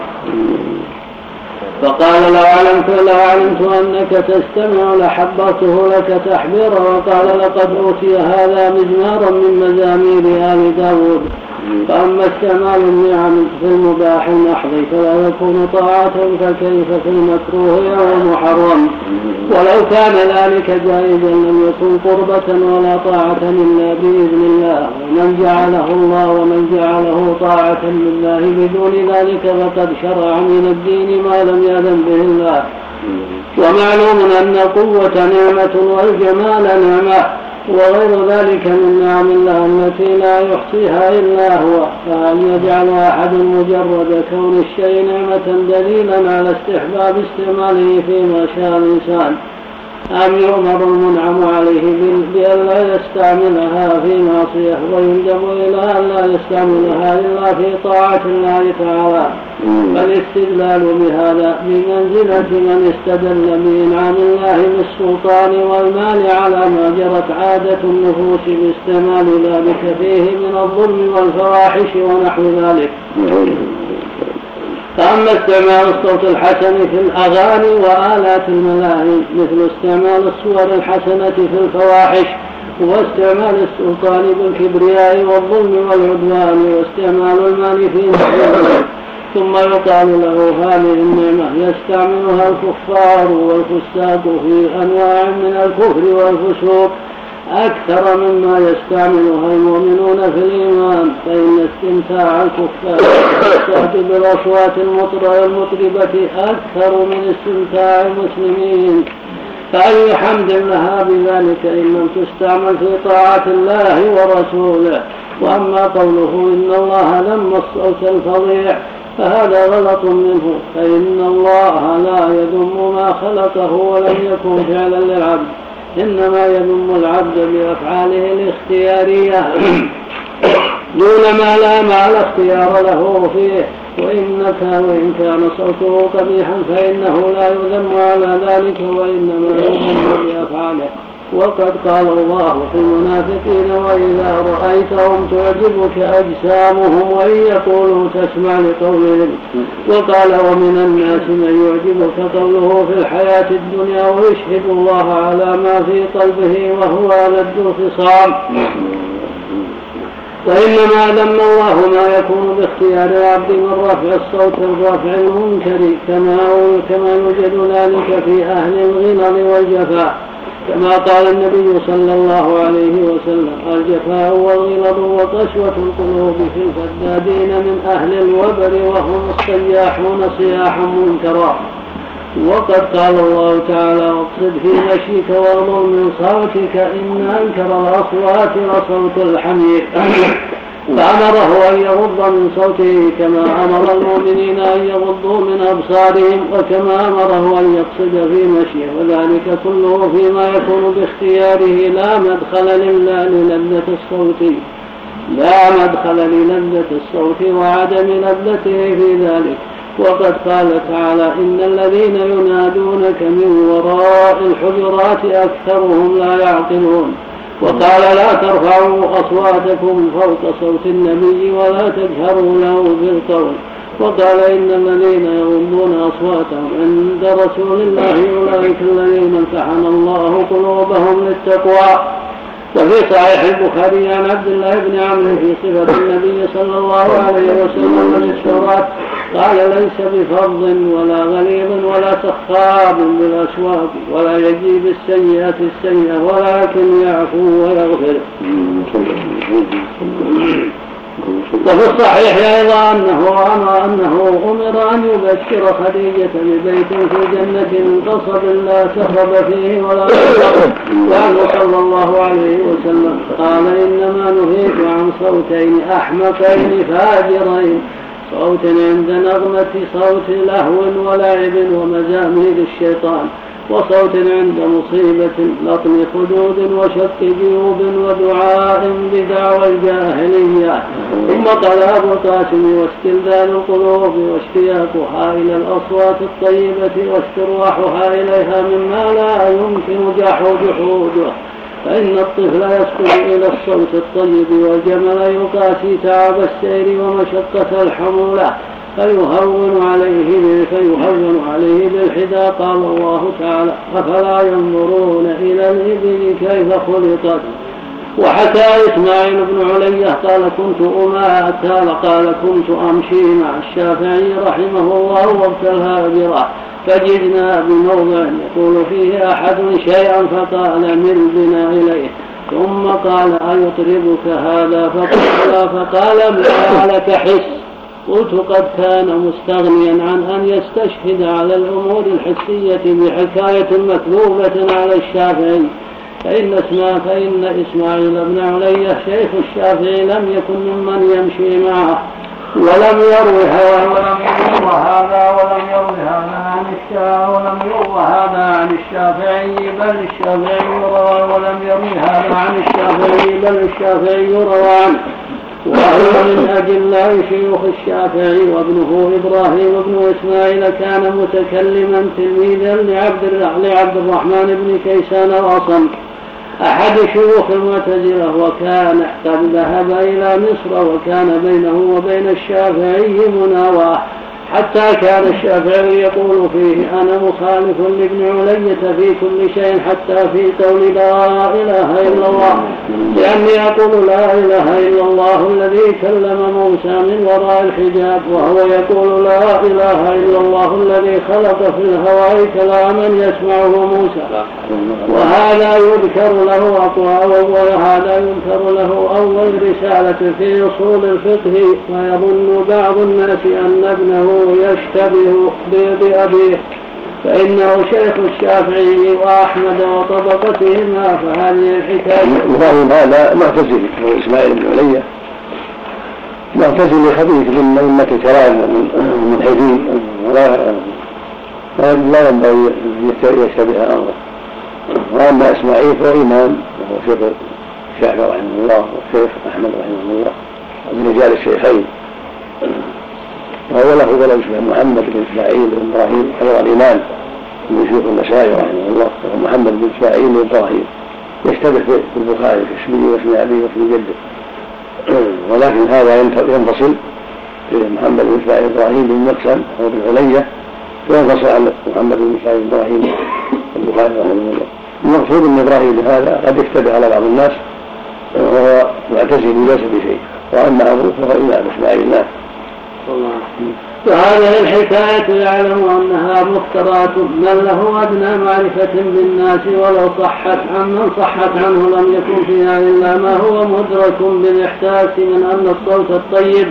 Speaker 2: فقال لو علمت, لو علمت أنك تستمع لحبرته لك تحبيرا. وقال لقد أوتي هذا مزمارا من مزامير آل داود. فأما استعمال النعم في المباح المحض فلا يكون طاعة فكيف في المكروه أو المحرم. ولو كان ذلك جائزا لم يكن قربة ولا طاعة إلا بإذن الله. ومن جعله الله ومن جعله طاعة لله بدون ذلك فقد شرع من الدين ما لم يأذن به الله. ومعلوم أن القوة نعمة والجمال نعمة وغير ذلك من نعم الله التي لا يحصيها إلا هو. فهل يجعل أحد مجرد كون الشيء نعمة دليلا على استحباب استعماله فيما شاء الإنسان أم يؤمر المنعم عليه بأن لا يستعملها في معصية ويندب إلى أن لا يستعملها إلا في طاعة الله تعالى. فالاستدلال بهذا بمنزلة من استدل بإنعام الله بالسلطان والمال على ما جرت عادة النفوس باستعمال ذلك فيه من الظلم والفواحش ونحو ذلك. فأما استعمال الصوت الحسن في الأغاني وآلات الملاهي مثل استعمال الصور الحسنة في الفواحش واستعمال السلطان بالكبرياء والظلم والعدوان واستعمال المال في نحوه ثم يقال له هذه النعمة يستعملها الكفار والفساق في أنواع من الكفر والفسوق أكثر مما يستعملها المؤمنون في الإيمان. فإن استمتاع الكفار بالأصوات المطربة أكثر من استمتاع المسلمين. فأي حمد لها بذلك إن لم تستعمل في طاعة الله ورسوله. وأما قوله إن الله لم الصوت الفظيع فهذا غلط منه. فإن الله لا يذم ما خلقه ولم يكن فعلا للعبد إنما يذم العبد بأفعاله الاختيارية دون ما لا ما لا اختيار له فيه. وإنك وإن كان صوته قبيحا فإنه لا يذم على ذلك وإنما يذم بأفعاله وقد قال الله في المنافقين وإذا رأيتهم تعجبك أجسامهم وإن يقولوا تسمع لقولهم. وقال ومن الناس من يعجبك قوله في الحياة الدنيا ويشهد الله على ما في قلبه وهو ألد الخصام. وإنما ذم الله ما يكون باختيار العبد من رفع الصوت الرفع المنكر كما كما يوجد ذلك في أهل الغنى والجفاء، كما قال النبي صلى الله عليه وسلم الجفاء والغلظ وقسوة القلوب في الفدادين من أهل الوبر وهم الصياحون صياحا منكرا. وقد قال الله تعالى واقصد في مشيك واغضض من صوتك إن أنكر الأصوات لصوت الحمير. فأمره أن يغض من صوته كما أمر المؤمنين أن يغضوا من أبصارهم، وكما أمره أن يقصد في مشيه، وذلك كله فيما يكون باختياره لا مدخل للذة الصوت لا مدخل للذة الصوت وعدم لذته في ذلك. وقد قال تعالى إن الذين ينادونك من وراء الحجرات أكثرهم لا يعقلون. وقال لا ترفعوا أصواتكم فوق صوت النبي ولا تجهروا له بالقول. وقال إن الذين يغضون أصواتهم عند رسول الله أولئك الذين امتحن الله قلوبهم للتقوى. وفي صحيح البخاري عن عبد الله بن عمرو في صفة النبي صلى الله عليه وسلم للشرات قال ليس بفظ ولا غليظ ولا سخاب بالأسواق ولا يجيب السيئة السيئة ولكن يعفو ويغفر. وفي الصحيح أيضا أنه أمر أنه أمر أن يبشر خديجة ببيت في الجنة من قصب لا سخب فيه ولا سخب. وعنه صلى الله عليه وسلم قال إنما نهيت عن صوتين أحمقين فاجرين، صوت عند نغمة صوت لهو ولعب ومزامير الشيطان، وصوت عند مصيبة لطم خدود وشق جيوب ودعاء بدعوى الجاهلية. ثم قال أبو القاسم واستلذان القلوب واشتياقها إلى الأصوات الطيبة واسترواحها إليها مما لا يمكن جحوده، فإن الطفل يسكن إلى الصوت الطيب والجمل يقاسي تعب السير ومشقة الحمولة فيهون عليه فيهون عليه بالحدى. قال الله تعالى أفلا ينظرون إلى الإبل كيف خلقت. وحكى إسماعيل بن علية قال كنت أما قال كنت أمشي مع الشافعي رحمه الله وقت الهاجرة فجدنا بموضع يقول فيه أحد شيئا فقال مل بنا إليه، ثم قال أيطربك هذا فقال فقال ما لك حس. قلت قد كان مستغنيا عن أن يستشهد على الأمور الحسية بحكاية مكذوبة على الشافعي، فإن, اسمع فإن إسماعيل بن علية شيخ الشافعي لم يكن ممن يمشي معه ولم يروي هذا ولم يروي هذا عن الشافعي ولم يروي هذا عن الشافعي بل الشافعي يروى ولم يروي هذا عن الشافعي بل الشافعي يروى عنه، وهو من أجلاء شيوخ الشافعي. وابنه إبراهيم بن إسماعيل كان متكلما تلميذا لعبد الرحمن بن كيسان الأصم أحد شيوخ المعتزلة، وكان قد ذهب إلى مصر وكان بينه وبين الشافعي مناواه، حتى كان الشافعي يقول فيه أنا مخالف لابن علية في كل شيء حتى في قول لا إله إلا الله، لأني أقول لا إله إلا الله الذي كلم موسى من وراء الحجاب، وهو يقول لا إله إلا الله الذي خلق في الهواء كلاما يسمعه موسى. وهذا يذكر له أقوى وهذا يذكر له أول رسالة في أصول الفقه، ويظن بعض الناس أن ابنه يشتبه بأبيه فإنه شيخ الشافعي وأحمد وطبقتهما. فهذه الحكاية
Speaker 3: وفهم هذا معتزلي هو إسماعيل بن علية معتزلي خبيث من أئمة الكلام من حيث لا ينبغي يشتبه أمره. وأما إسماعيل فهو إمام وهو شيخ الشافعي رحمه الله والشيخ أحمد رحمه الله من رجال الشيخين، وهو له ولد اسمه محمد بن إسماعيل بن إبراهيم أيضا الإمام من شيوخ النسائي رحمه الله، وهو محمد بن إسماعيل بن إبراهيم يشتبه في البخاري في اسمه واسم أبيه واسم جده، ولكن هذا ينفصل في محمد بن إسماعيل إبراهيم بن مقسم أو بن علية، وينفصل عن محمد بن إسماعيل إبراهيم البخاري رحمه الله. المقصود أن إبراهيم هذا قد اشتبه على بعض الناس وهو معتزل ليس بشيء، وأما أبوه فهو إمام إسماعيل الله.
Speaker 2: وهذه الحكاية يعلم أنها مفترات من له أدنى معرفة بالناس ولو صحت عمن صحت عنه لم يكن فيها إلا ما هو مدرك بالإحساس من أن الصوت الطيب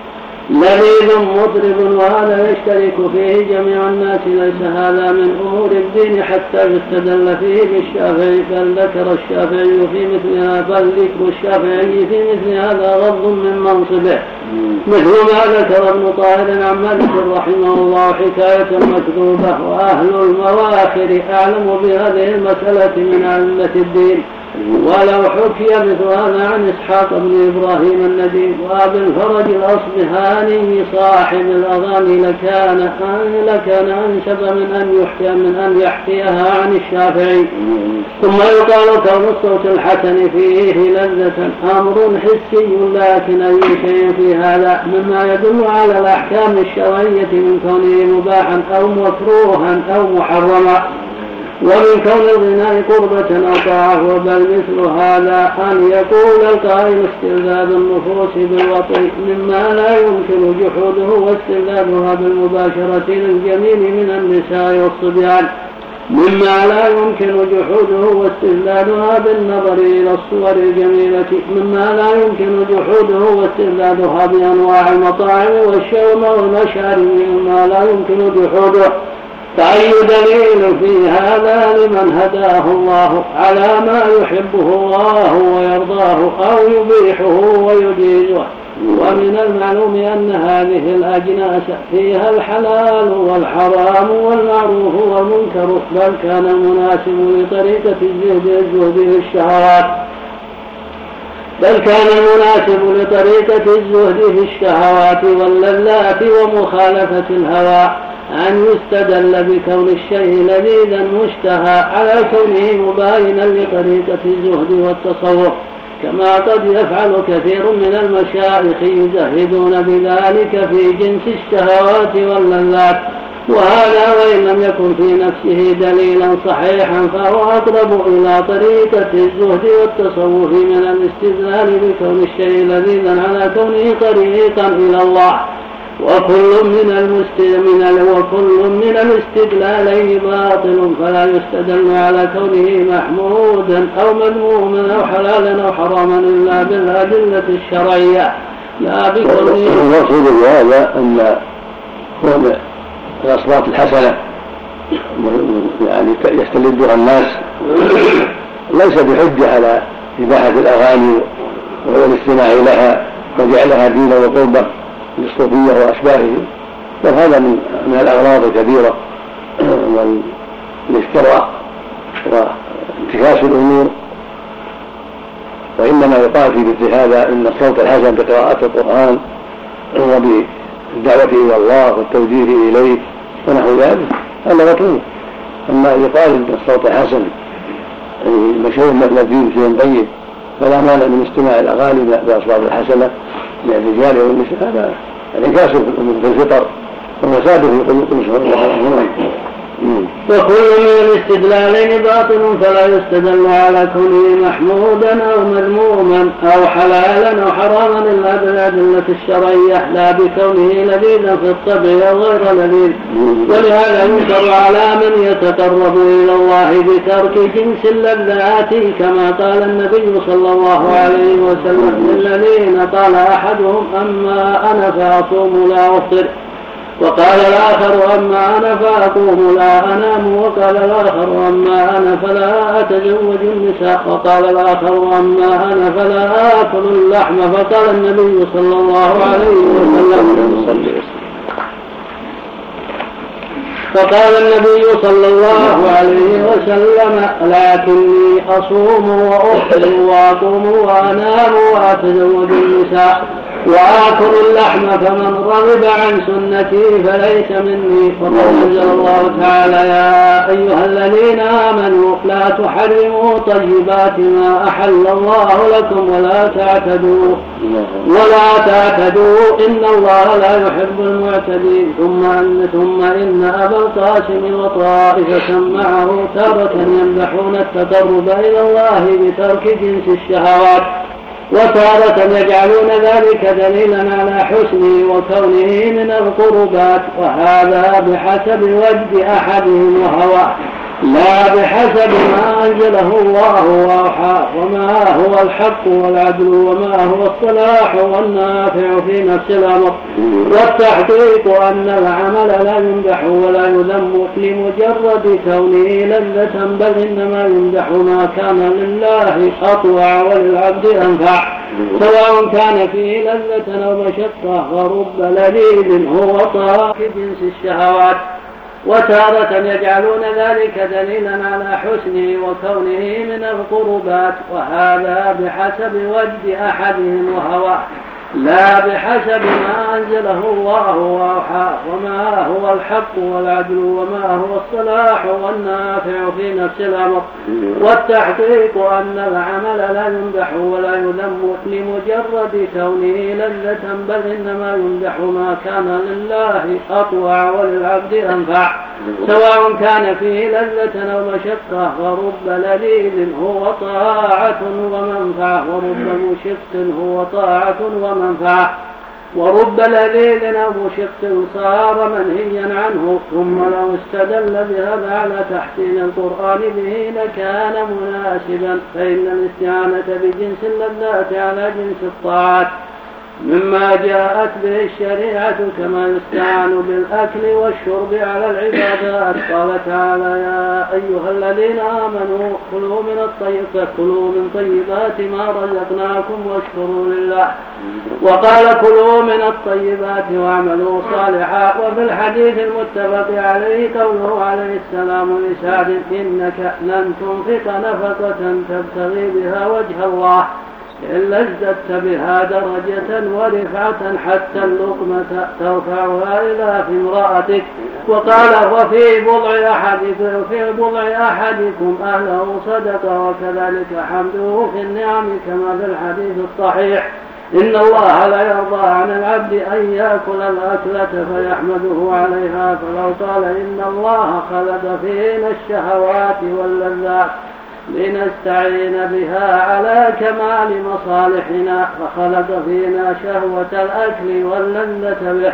Speaker 2: لذيذ مطرب، وهذا يشترك فيه جميع الناس. ليس هذا من أمور الدين حتى يستدل فيه بالشافعي، بل ذكر الشافعي في مثلها بل ذكر الشافعي في مثل هذا غض من منصبه، مثل ما ذكر ابن طاهر عن مالك رحمه الله حكاية مكذوبة. وأهل المواخر أعلم بهذه المسألة من أئمة الدين، ولو حكي مثل هذا عن إسحاق بن إبراهيم النديم وأبي الفرج الأصبهاني صاحب الأغاني لكان لكان أنسب من أن يحكي من أن يحكيها عن الشافعي. ثم يقال كون الصوت الحسن فيه لذة أمر حسي، لكن أي شيء في هذا مما يدل على الأحكام الشرعية من كونه مباحا أو مكروها أو محرما، ومن كون الغناء قربة أو طاعة. وبل مثل هذا أن يقول القائل استلذاذ النفوس بالوطي مما لا يمكن جحوده واستلذاذها بالمباشرة للجميل من النساء والصبيان مما لا يمكن جحوده واستلذاذها بالنظر إلى الصور الجميلة مما لا يمكن جحوده واستلذاذها بأنواع المطاعم والشوم والمشارب مما لا يمكن جحوده. فأي دليل في هذا لمن هداه الله على ما يحبه الله ويرضاه أو يبيحه ويجيزه؟ ومن المعلوم أن هذه الأجناس فيها الحلال والحرام والمعروف والمنكر، بل كان المناسب لطريقة الزهد الزهد في الشهوات بل كان المناسب لطريقة الزهد في الشهوات واللذات ومخالفة الهوى أن يستدل بكون الشيء لذيذا مشتهى على كونه مباينا لطريقة الزهد والتصوف، كما قد يفعل كثير من المشايخ يزهدون بذلك في جنس الشهوات واللذات. وهذا وإن لم يكن في نفسه دليلا صحيحا فهو أقرب إلى طريقة الزهد والتصوف من الاستدلال بكون الشيء لذيذا على كونه طريقا إلى الله. وكل من المستدلال وكل من الاستدلالين باطل، فلا يستدل على كونه محمودا أو مذموما أو حلالا أو حراما إلا بالأدلة الشرعية لا بكونه.
Speaker 3: المقصود بهذا أن كون الأصوات الحسنة يعني يستلذها الناس ليس بحجة على إباحة الأغاني والاستماع لها وجعلها دينا وقربة للصوفية وأشباهه، بل هذا من من الأغراض الكبيرة والافتراء وانتكاس الأمور. وإنما يقال في مثل هذا إن الصوت الحسن بقراءة القرآن وبالدعوة إلى الله والتوجيه إليه ونحو ذلك هذا مطلوب. أما يقال إن الصوت الحسن مشهور لذيذ شيء طيب فلا مانع من استماع الأغاني بأصوات الحسنة من الرجال والنساء، هذا انعكاس في الفطر ومساد في قلوبهم.
Speaker 2: وكل من الاستدلالين باطل، فلا يستدل على كونه محمودا أو مذموما أو حلالا أو حراما إلا بالأدلة الشرعية لا بكونه لذيذا في الطبع أو غير لذيذ. ولهذا ينكر على من يتقرب إلى الله بترك جنس اللذات، كما قال النبي صلى الله عليه وسلم للذين قال أحدهم أما أنا فأصوم لا أفطر، وقال الآخر أما أنا فأقوم لا أنام، وقال الآخر أما أنا فلا أتزوج النساء، وقال الآخر أما أنا فلا آكل اللحم. فقال النبي صلى الله عليه وسلم فقال النبي صلى الله عليه وسلم لكني أصوم وأفطر وأقوم وأنام وأتزوج النساء. وآكل اللحم فمن رغب عن سنتي فليس مني ومن رغب عن سنتي فليس مني. وقال أنزل الله تعالى يا أيها الذين آمنوا لا تحرموا طيبات ما أحل الله لكم ولا تعتدوا ولا تعتدوا إن الله لا يحب المعتدين. ثم أن ثم إن أبا القاسم وطائفة معه تارة يمدحون التقرب إلى الله بترك جنس الشهوات وتارة يجعلون ذلك دليلا على حسنه وكونه من القربات، وهذا بحسب وجد أحدهم وهواه لا بحسب ما أنزله الله وأوحاه، وما هو الحق والعدل وما هو الصلاح والنافع في نفس الأمر. والتحقيق أن العمل لا يمدح ولا يذم لمجرد كونه لذة، بل إنما يمدح ما كان لله أطوع وللعبد أنفع، سواء كان فيه لذة أو مشقة. ورب لذيذ هو طاق جنس الشهوات، وتارة يجعلون ذلك دليلا على حسنه وكونه من القربات، وهذا بحسب وجد أحدهم وهواه لا بحسب ما أنزله الله وأوحاه، وما هو الحق والعدل وما هو الصلاح والنافع في نفس الأمر. والتحقيق أن العمل لا يمدح ولا يذم لمجرد كونه لذة، بل إنما يمدح ما كان لله أطوع وللعبد أنفع، سواء كان فيه لذة أو مشقة. ورب لذيذ هو طاعة ومنفعة، ورب مشق هو طاعة ومنفعة، ورب لذيذ أو مشق صار منهيا عنه. ثم لو استدل بهذا على تحسين القرآن به لكان مناسبا، فإن الاستعانة بجنس اللذات على جنس الطاعات مما جاءت به الشريعة، كما يستعان بالأكل والشرب على العبادات. قال تعالى يا أيها الذين آمنوا كلوا من الطيبات كلوا من طيبات ما رزقناكم واشكروا لله. وقال كلوا من الطيبات واعملوا صالحا. وفي الحديث المتفق عليه قوله عليه السلام لسعد إنك لن تنفق نفقة تبتغي بها وجه الله إلا ازددت بها درجة ورفعة حتى اللقمة ترفعها إلى في امرأتك. وقال وفي بضع أحدكم في بضع أحدكم أهله صدقة، وكذلك حمده في النعم كما في الحديث الصحيح إن الله لا يرضى عن العبد أن يأكل الأكلة فيحمده عليها. فلو قال إن الله خلق فينا الشهوات واللذات لنستعين بها على كمال مصالحنا، فخلق فينا شهوة الأكل واللذة به،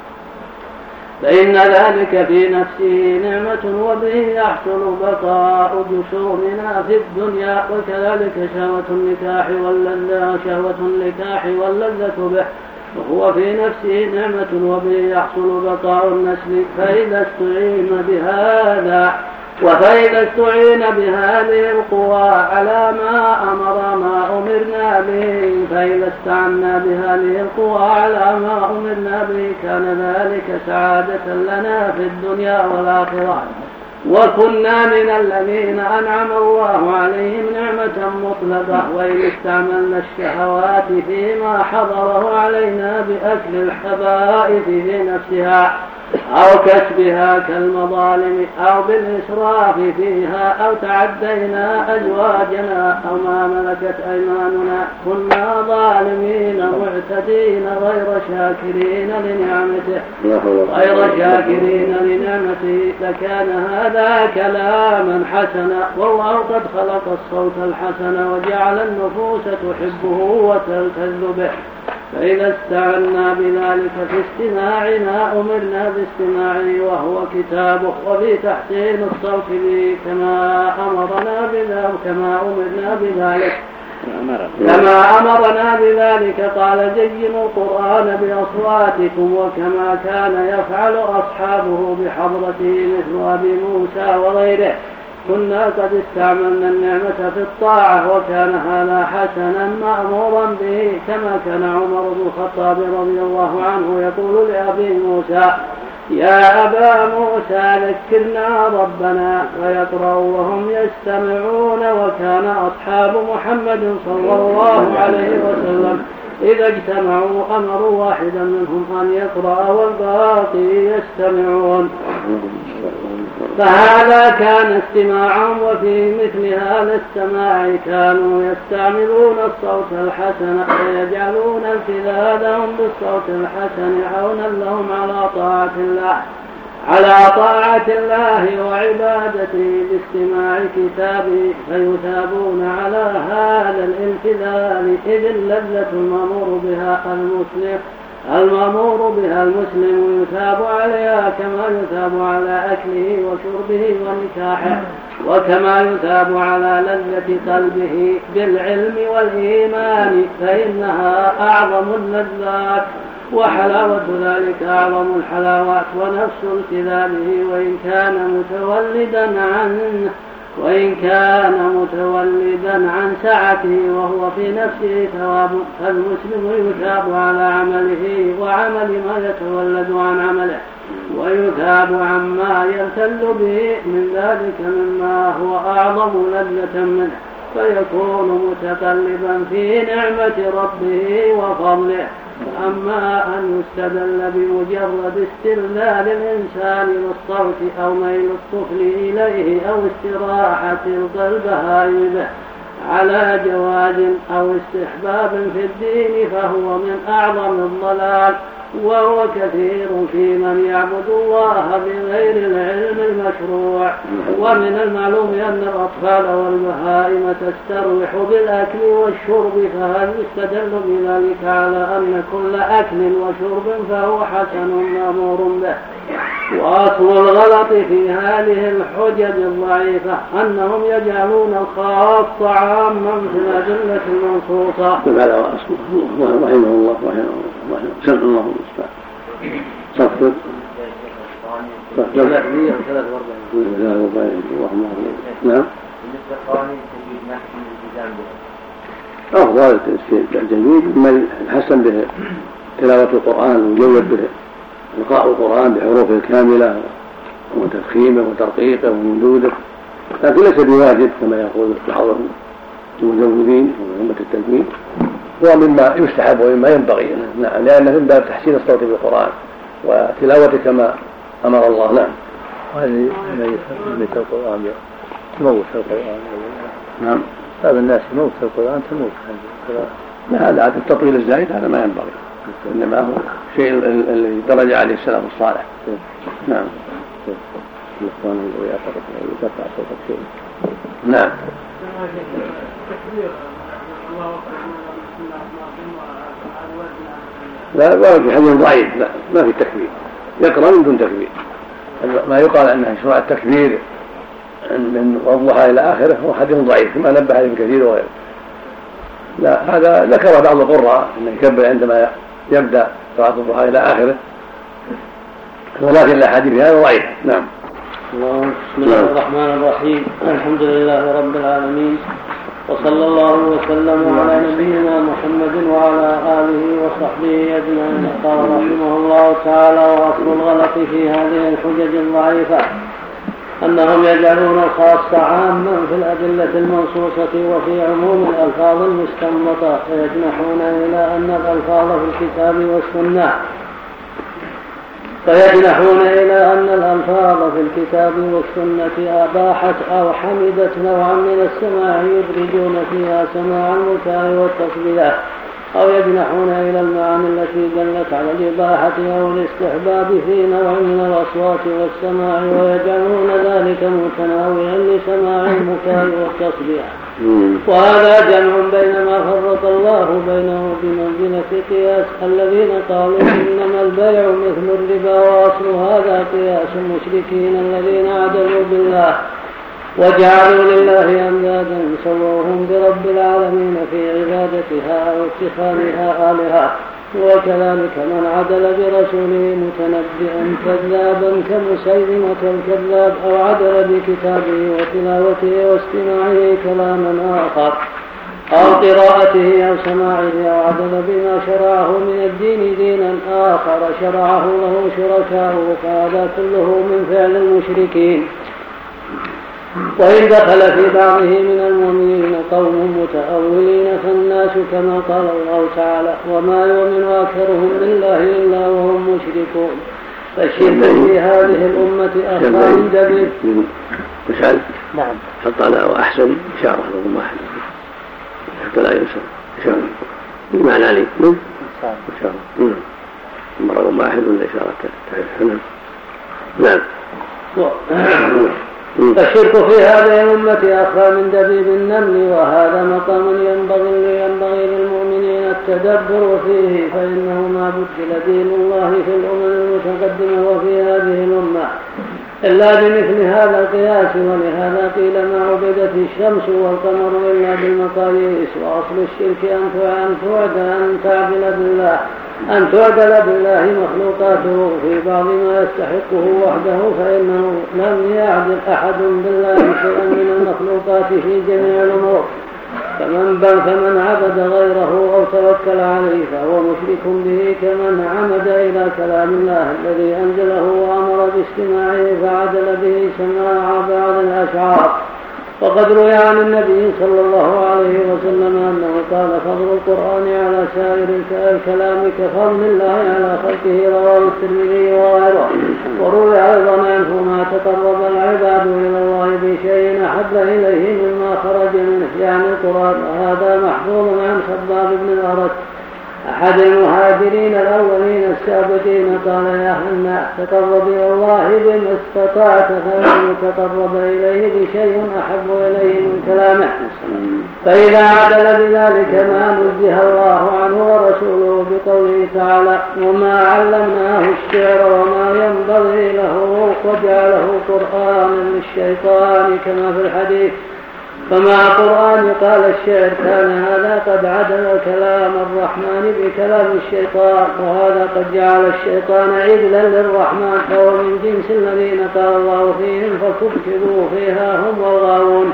Speaker 2: فإن ذلك في نفسه نعمة وبه يحصل بقاء جسورنا في الدنيا. وكذلك شهوة النكاح واللذة شهوة النكاح واللذة به، وهو في نفسه نعمة وبه يحصل بقاء النسل. فإذا استعين بهذا وفإذا استعين بهذه القوى على ما أمر ما أمرنا به فإذا استعنا بهذه القوى على ما أمرنا به كان ذلك سعادة لنا في الدنيا والآخرة، وكنا من الذين أنعم الله عليهم نعمة مطلقة. وإن استعملنا الشهوات فيما حضره علينا بأكل الخبائث في نفسها أو كسبها كالمظالم أو بالإسراف فيها أو تعدينا أزواجنا أو ما ملكت أيماننا كنا ظالمين معتدين غير شاكرين لنعمته غير شاكرين لنعمته لكان هذا كلاما حسنا. والله قد خلق الصوت الحسن وجعل النفوس تحبه وتلتذ به، فإذا استعنا بذلك في استماعنا أمرنا باستماعه وهو كتابه، وفي تحسين الصوت به كما أمرنا بذلك كما أمرنا بذلك كما أمرنا بذلك قال زينوا القرآن بأصواتكم، وكما كان يفعل أصحابه بحضرته مثل أبي موسى وغيره. كنا قد استعملنا النعمة في الطاعة وكان هذا حسنا مأمورا به، كما كان عمر بن الخطاب رضي الله عنه يقول لأبي موسى يا أبا موسى ذكرنا ربنا، ويقرأ وهم يستمعون. وكان أصحاب محمد صلى الله عليه وسلم إذا اجتمعوا أمروا واحدا منهم أن يقرأ والباقي يستمعون. فهذا كان استماعهم. وفي مثل هذا السماع كانوا يستعملون الصوت الحسن فيجعلون التذاذهم بالصوت الحسن عونا لهم على طاعة الله على طاعة الله وعبادته باستماع كتابه فيثابون على هذا الامتثال إذ اللذة المأمور بها المسلم المأمور بها المسلم يثاب عليها كما يثاب على أكله وشربه ونكاحه وكما يثاب على لذة قلبه بالعلم والإيمان فإنها أعظم اللذات وحلاوة ذلك أعظم الحلاوات ونفس امتثاله وإن كان متولدا عنه وإن كان متولدا عن سعته وهو في نفسه ثواب فالمسلم يثاب على عمله وعمل ما يتولد عن عمله ويثاب عما يرتل به من ذلك مما هو أعظم لذة منه فيكون متقلبا في نعمة ربه وفضله. أما أن يستدل بمجرد استرلال الإنسان للصوت أو ميل الطفل إليه أو استراحة البهائم به على جواز أو استحباب في الدين فهو من أعظم الضلال وهو كثير في من يعبد الله بغير العلم المشروع. ومن المعلوم أن الأطفال والبهائم تستروح بالأكل والشرب فهل يستدل بذلك على أن كل أكل وشرب فهو حسن مأمور به. وأصل الغلط في هذه الحجج الضعيفة أنهم يجعلون الخاص عاما في الأدلة المنصوصة.
Speaker 3: هذا أصله رحمه الله رحمه الله سمع الله المستعان صفر صفر نعم أفضل التجويد من الحسن به تلاوة القرآن ويجود به لقاء القرآن بحروفه الكاملة وتفخيمه وترقيقه وممدوده لكن ليس بواجب كما يقول بعض المزودين وأئمة التجويد هو مما يستحب ومما ينبغي نعم لأنه من باب تحسين الصوت بالقرآن وتلاوته كما أمر الله. نعم
Speaker 4: هذه مثل القرآن تموت القرآن
Speaker 3: نعم
Speaker 4: هذا الناس يموت القرآن تموت
Speaker 3: لا هذا عاد التطويل الزايد هذا ما ينبغي إنما هو شيء الذي درج عليه السلام الصالح. نعم نعم لا ما في حديث ضعيف لا ما في تكبير يقرأ من دون تكبير. ما يقال أنه شرع التكبير من الضحى إلى آخره هو حديث ضعيف كما نبه عليه كثير وغيره. لا هذا ذكر بعض القراء أنه يكبر عندما يبدأ صلاة الضحى إلى آخره ولكن الأحاديث هذا ضعيف. نعم.
Speaker 2: بسم الله الرحمن الرحيم الحمد لله رب العالمين وصلى الله وسلم على نبينا محمد وعلى آله وصحبه أجمعين. قال رحمه الله تعالى وأصل الغلط في هذه الحجج الضعيفة أنهم يجعلون الخاص عاما في الأدلة المنصوصة وفي عموم الألفاظ المستنبطة فيجنحون إلى أن الألفاظ في الكتاب والسنة فيجنحون إلى أن الألفاظ في الكتاب والسنة أباحت أو حمدت نوعا من السماع يدرجون فيها سماع المكاء والتصبيح أو يجنحون إلى المعاني التي دلت على الإباحة أو الاستحباب في نوع من الأصوات والسماع ويجعلون ذلك متناولا لسماع المكاء والتصبيح. وهذا جمع بين ما فرق الله بينه بمنزلة قياس الذين قالوا إنما البيع مثل الربا وأصل هذا قياس المشركين الذين عدلوا بالله وجعلوا لله أندادا سووهم برب العالمين في عبادتها واتخاذها آلهة. وكذلك من عدل برسوله متنبئا كذابا كمسيلمة الكذاب أو عدل بكتابه وتلاوته واستماعه كلاما آخر أو قراءته أو سماعه أو عدل بما شرعه من الدين دينا آخر شرعه له شركاؤه فهذا كله من فعل المشركين. وإن دخل في بعضه من المؤمنين قوم متأولين فالناس كما قال الله تعالى وما يؤمن أكثرهم بالله إلا وهم مشركون. فالشرك في هذه الأمة أخفى من دبيب.
Speaker 3: مثال
Speaker 2: نعم
Speaker 3: حط على وأحسن إشارة لهم واحد حتى لا ينسى إشارة بمعنى لي إشارة مرة واحد ولا إشارة تعرف. نعم.
Speaker 2: فالشرك في هذه الأمة أخفى من دبيب النمل وهذا مقام ينبغي ينبغي للمؤمنين التدبر فيه فإنه ما بدل دين الله في الأمم المتقدمة وفي هذه الأمة إلا بمثل هذا القياس ولهذا قيل ما عبدت الشمس والقمر إلا بالمقاييس وأصل الشرك أن تعد أن تعدل بالله أن تعدل بالله مخلوقاته في بعض ما يستحقه وحده فإنه لم يعدل أحد بالله شيئا من المخلوقات في جميع الأمور فمن فمن عبد غيره أو توكل عليه فهو مشرك به كمن عمد إلى كلام الله الذي أنزله وأمر باستماعه فعدل به سماع بعض الأشعار. وقد روي عن النبي صلى الله عليه وسلم أنه قال فضل القرآن على سائر الكلام كفضل الله على خلقه رواه الترمذي وغيره. وروي أيضا عنه ما تقرب العباد إلى الله بشيء أحب إليه مما خرج منه يعني القرآن وهذا محفوظ عن خباب بن الأرت أحد المهاجرين الأولين السابقين قال يا هنا تقرب إلى الله بما استطعت فإن تقرب إليه بشيء أحب إليه من كلامه فإذا عدل بذلك ما نزه الله عنه ورسوله بقوله تعالى وما علمناه الشعر وما ينبغي له وجعله قرآنا للشيطان كما في الحديث فمع قرآن قال الشعر كان هذا قد عدل كلام الرحمن بكلام الشيطان وهذا قد جعل الشيطان عدلا للرحمن فهو من جنس الذين قال الله فيهم فكبكبوا فيها هم والغاوون.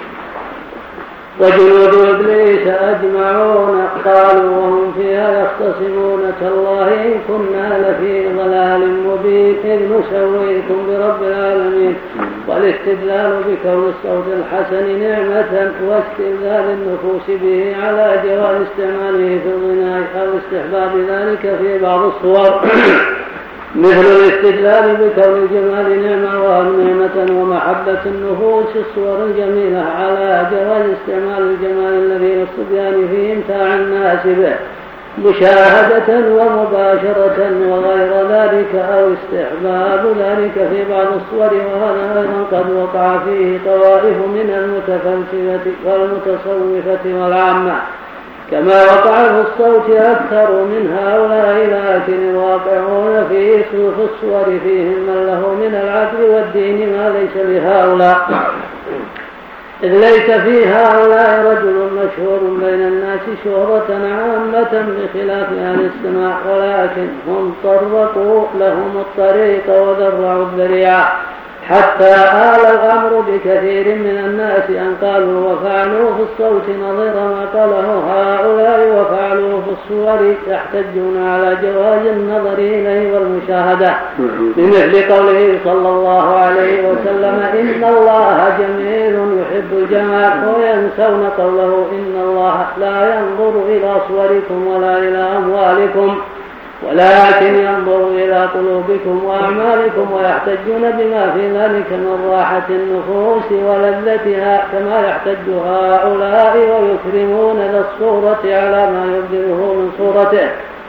Speaker 2: وجنود إبليس أجمعون قالوا وهم فيها يختصمون تالله إن كنا لفي ضلال مبين إذ نسويكم برب العالمين. والاستدلال بكون الصوت الحسن نعمة واستدلال النفوس به على جواز استعماله في الغناء أو استحباب ذلك في بعض الصور مثل الاستدلال بكون الجمال نعمة ونعمة ومحبة النفوس الصور الجميلة على جواز استعمال الجمال الذي للصبيان في إمتاع الناس به مشاهدة ومباشرة وغير ذلك أو استحباب ذلك في بعض الصور وهذا أيضا قد وقع فيه طوائف من المتفلسفة والمتصوفة والعامة كما وقع في الصوت أكثر من هؤلاء لكن الواقعون في الصور فيهم من له من العقل والدين ما ليس لهؤلاء إذ ليس في هؤلاء رجل مشهور بين الناس شهرة عامة بخلاف أهل السماء ولكن هم طرقوا لهم الطريق وذرعوا الذريعة حتى آل الأمر بكثير من الناس أن قالوا وفعلوا في الصوت نظير ما قاله هؤلاء وفعلوا في الصور يحتجون على جواز النظر إليه والمشاهدة بمثل قوله صلى الله عليه وسلم إن الله جميل يحب الجمال وينسون قوله إن الله لا ينظر إلى صوركم ولا إلى أموالكم ولكن ينظر إلى قلوبكم وأعمالكم ويحتجون بما في ذلك من راحة النفوس ولذتها كما يحتج هؤلاء ويكرمون ذا الصورة على ما يبدله من صورته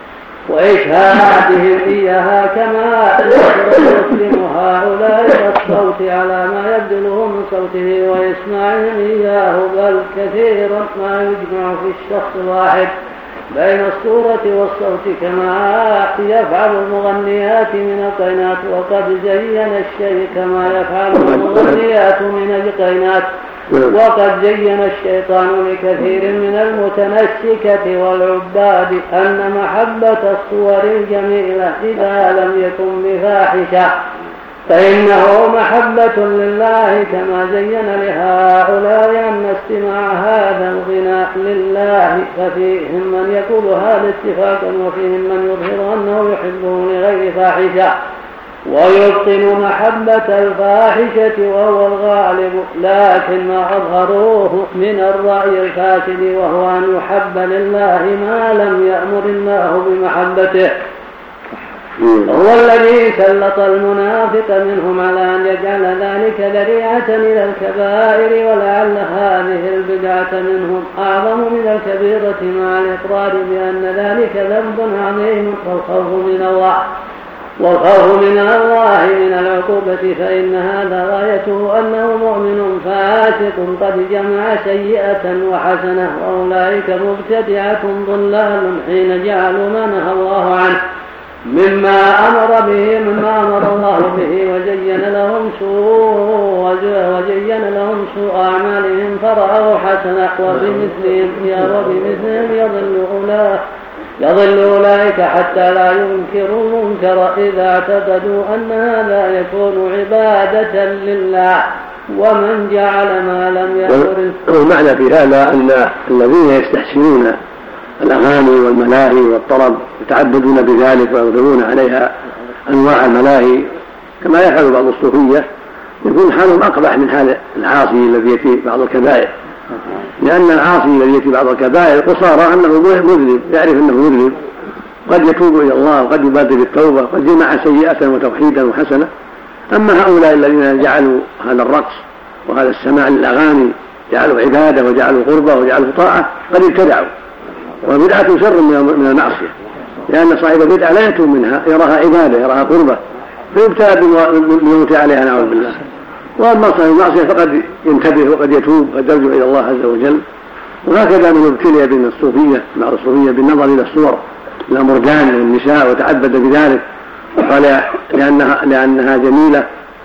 Speaker 2: وإشهادهم إياها كما يكرم هؤلاء الصوت على ما يبدله من صوته ويسمعهم إياه بل كثيرا ما يجمع في الشخص الواحد بين الصورة والصوت كما يفعل المغنيات من القينات وقد زين الشيء كما يفعل المغنيات من القينات وقد زين الشيطان لكثير من المتنسكة والعباد أن محبة الصور الجميلة إذا لم يكن بفاحشة فإنه محبة لله كما زين لهؤلاء أن استماع هذا الغناء لله ففيهم من يقول هذا اتفاقا وفيهم من يظهر أنه يحبه لغير فاحشة ويبطن محبة الفاحشة وهو الغالب، لكن ما أظهروه من الرأي الفاسد وهو أن يحب لله ما لم يأمر الله بمحبته، هو الذي سلط المنافق منهم على أن يجعل ذلك ذريعة إلى الكبائر، ولعل هذه البدعة منهم أعظم من الكبيرة مع الإقرار بأن ذلك ذنب عظيم، والخوف من الله والخوف من الله من العقوبة، فإن هذا غايته أنه مؤمن فاسق قد جمع سيئة وحسنة، وأولئك مبتدعة ضلال حين جعلوا ما نهى الله عنه مما أمر به مما أمر الله به وزين لهم سوء وزين لهم سوء أعمالهم فرأوا حسنة، وبمثلهم وبمثلهم يضل أولئك يضل أولئك حتى لا ينكروا المنكر إذا اعتقدوا أن هذا يكون عبادة لله، ومن جعل ما لم يأمر.
Speaker 3: والمعنى في هذا أن الذين يستحسنون الأغاني والملاهي والطرب يتعبدون بذلك ويغدرون عليها أنواع الملاهي كما يفعل بعض الصوفية، يكون حالهم أقبح من حال العاصي الذي يأتي بعض الكبائر، لأن العاصي الذي يأتي بعض الكبائر قصارى أنه مذنب، يعرف أنه مذنب، قد يتوب إلى الله وقد يبادر بالتوبة، قد جمع سيئة وتوحيدا وحسنة. أما هؤلاء الذين جعلوا هذا الرقص وهذا السماع للأغاني جعلوا عبادة وجعلوا قربة وجعلوا طاعة قد ابتدعوا، وبدعة شر من المعصية، لأن صاحب البدعة لا يتوب منها، يراها عبادة يراها قربة فيبتلى بالموت عليها نعوذ بالله. وأما صاحب المعصية فقد ينتبه وقد يتوب وقد يرجع إلى الله عز وجل. وهكذا من ابتلي بين الصوفية مع الصوفية بالنظر إلى الصور الأمردان والنساء وتعبد بذلك وقال لأنها, لأنها جميلة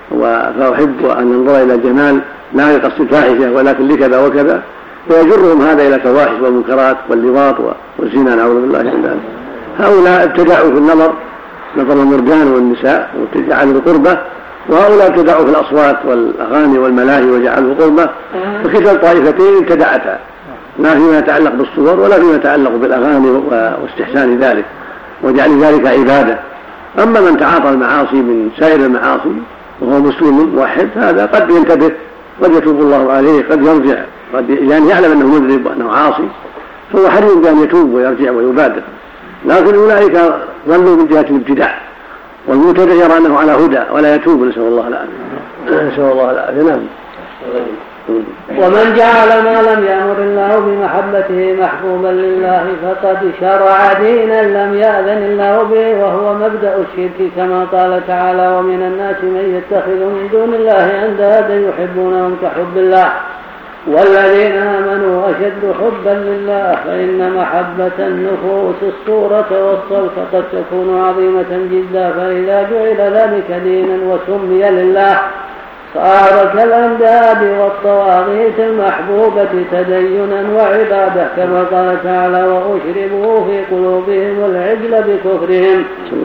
Speaker 3: فأحب أن ننظر إلى الجمال لا لقصد الفاحشة ولكن لكذا وكذا، فيجرهم هذا إلى الفواحش والمنكرات واللواط والزنا نعوذ بالله من ذلك. هؤلاء ابتدعوا في النظر نظر المردان والنساء وجعلوا القربة، وهؤلاء ابتدعوا في الأصوات والأغاني والملاهي وجعلوا القربة، فكلا الطائفتين ابتدعتا لا فيما يتعلق بالصور ولا فيما يتعلق بالأغاني واستحسان ذلك وجعل ذلك عبادة. أما من تعاطى المعاصي من سائر المعاصي وهو مسلم موحد هذا قد ينتبه، قد يتوب الله عليه، قد يرجع، قد يعني يعلم أنه مذنب وأنه عاصي، فهو حري بأن يتوب ويرجع ويبادر. لكن أولئك ظلوا من جهة الابتداع، والمبتدع يرى أنه على هدى ولا يتوب، نسأل الله العافية. نسأل الله العافية. نعم.
Speaker 2: ومن جعل ما لم يأمر الله بمحبته محبوبا لله فقد شرع دينا لم يأذن الله به، وهو مبدأ الشرك كما قال تعالى: ومن الناس من يتخذ من دون الله أندادا يحبونهم كحب الله والذين آمنوا أشد حبا لله، فإن محبة النفوس الصورة والصلف قد تكون عظيمة جدا، فإذا جعل ذلك دينا وسمي لله صار كالأنداد والطواغيت المحبوبة تدينا وعبادة، كما قال تعالى: وأشربوا في قلوبهم العجل بكفرهم.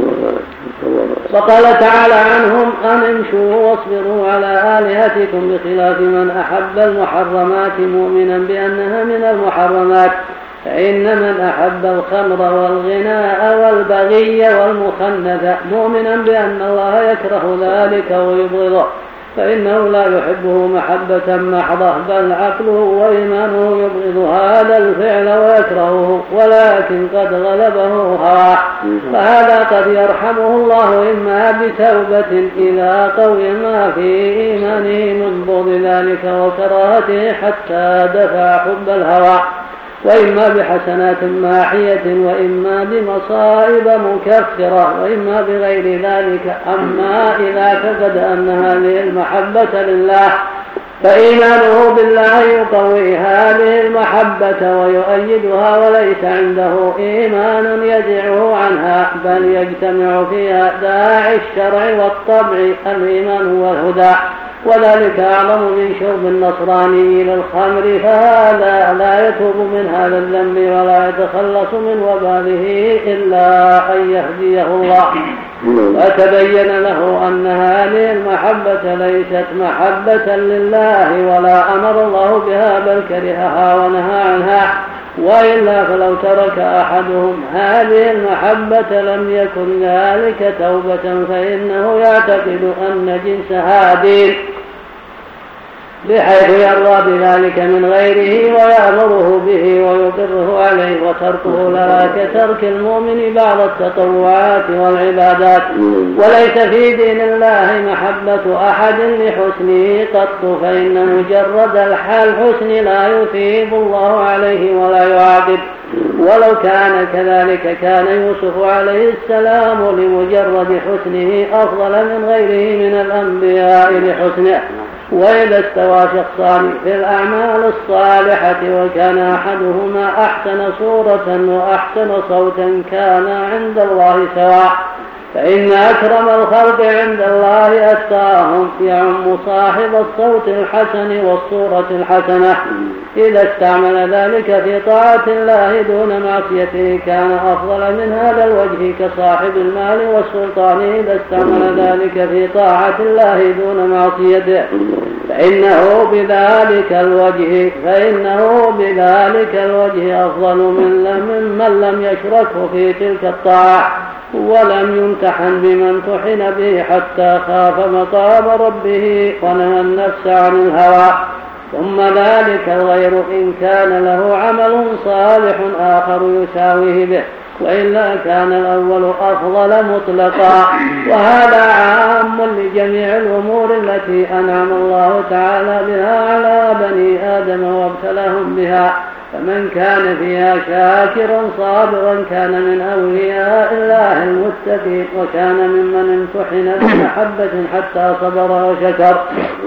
Speaker 2: وقال تعالى عنهم: أن امشوا واصبروا على آلهتكم، بخلاف من أحب المحرمات مؤمنا بأنها من المحرمات، فإن من أحب الخمر والغناء والبغي والمخنث مؤمنا بأن الله يكره ذلك ويبغضه فإنه لا يحبه محبة محضة، بل عقله وإيمانه يبغض هذا الفعل ويكرهه، ولكن قد غلبه هواه، فهذا قد يرحمه الله إما بتوبة إذا قوي ما في إيمانه من بغض ذلك وكراهته حتى دفع حب الهوى، وإما بحسنات ماحية، وإما بمصائب مكفرة، وإما بغير ذلك. أما إذا اعتقد أن هذه المحبة لله فإيمانه بالله يقوي هذه المحبة ويؤيدها، وليس عنده إيمان يدعه عنها، بل يجتمع فيها داعي الشرع والطبع الإيمان والهدى، وذلك أعظم من شرب النصراني للخمر، فهذا لا يتوب من هذا الذنب ولا يتخلص من وباله إلا أن يهديه الله، وتبين له أن هذه المحبة ليست محبة لله ولا أمر الله بها، بل كرهها ونهى عنها، وإلا فلو ترك أحدهم هذه المحبة لم يكن ذلك توبة، فإنه يعتقد أن جنسها دين، بحيث يرضى بذلك من غيره ويأمره به ويقره عليه، وتركه لا كترك المؤمن بعض التطوعات والعبادات. وليس في دين الله محبة أحد لحسنه قط، فإن مجرد الحسن لا يثيب الله عليه ولا يعاقب. ولو كان كذلك كان يوسف عليه السلام لمجرد حسنه أفضل من غيره من الأنبياء لحسنه. وإذا استوى شخصان في الأعمال الصالحة وكان أحدهما أحسن صورة وأحسن صوتا كان عند الله سواء، فإن أكرم الخلق عند الله أتقاهم، يعم صاحب الصوت الحسن والصورة الحسنة. إذا استعمل ذلك في طاعة الله دون معصيته كان أفضل من هذا الوجه، كصاحب المال والسلطان إذا استعمل ذلك في طاعة الله دون معصيته فإنه بذلك الوجه فإنه بذلك الوجه أفضل من من لم يشركه في تلك الطاعة ولم يمتحن بما امتحن به حتى خاف مقام ربه ونهى النفس عن الهوى. ثم ذلك الغير إن كان له عمل صالح آخر يساويه به، وإلا كان الأول أفضل مطلقا. وهذا عام لجميع الأمور التي أنعم الله تعالى بها على بني آدم وابتلاهم بها، فمن كان فيها شاكرا صابرا كان من أولياء الله المتقين، وكان ممن امتحن بمحبة حتى صبر وشكر.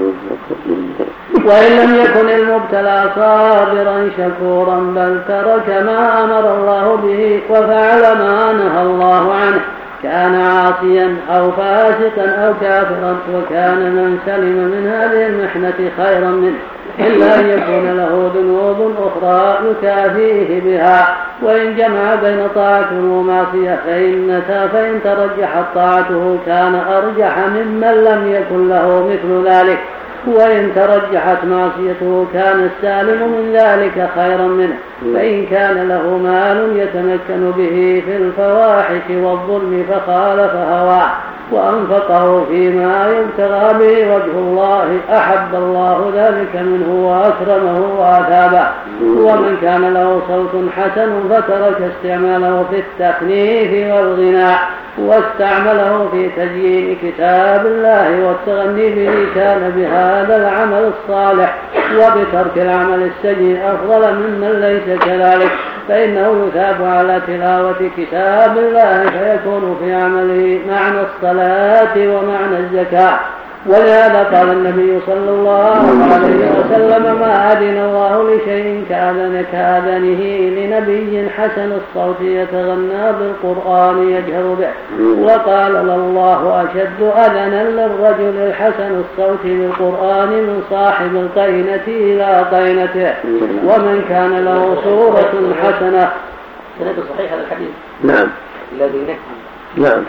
Speaker 2: وإن لم يكن المبتلى صابرا شكورا بل ترك ما أمر الله به وفعل ما نهى الله عنه كان عاصيا أو فاسقا أو كافرا، وكان من سلم من هذه المحنة خيرا منه، إلا أن يكون له ذنوب أخرى يكافيه بها. وإن جمع بين طاعة ومعصية فإن فإن ترجحت طاعته كان أرجح ممن لم يكن له مثل ذلك، وإن ترجحت معصيته كان السالم من ذلك خيرا منه. فإن كان له مال يتمكن به في الفواحش والظلم فخالف هواه وأنفقه فيما يبتغى به وجه الله أحب الله ذلك منه وأكرمه وأثابه. ومن كان له صوت حسن فترك استعماله في التخنيف والغناء واستعمله في تزيين كتاب الله والتغني به كان بهذا العمل الصالح وبترك العمل السيء أفضل ممن ليس كذلك، فإنه يثاب على تلاوة كتاب الله فيكون في عمله معنى الصلاة ومعنى الزكاة. ولهذا قال النبي صلى الله عليه وسلم ما أذن الله لشيء كأذن كأذنه لنبي حسن الصوت يتغنى بالقرآن يجهر به. وقال الله أشد أذنا للرجل الحسن الصوت بالقرآن من صاحب القينة إلى قينته. ومن كان له صورة حسنة
Speaker 1: سند صحيح هذا الحديث.
Speaker 3: نعم
Speaker 1: الذي
Speaker 3: نعم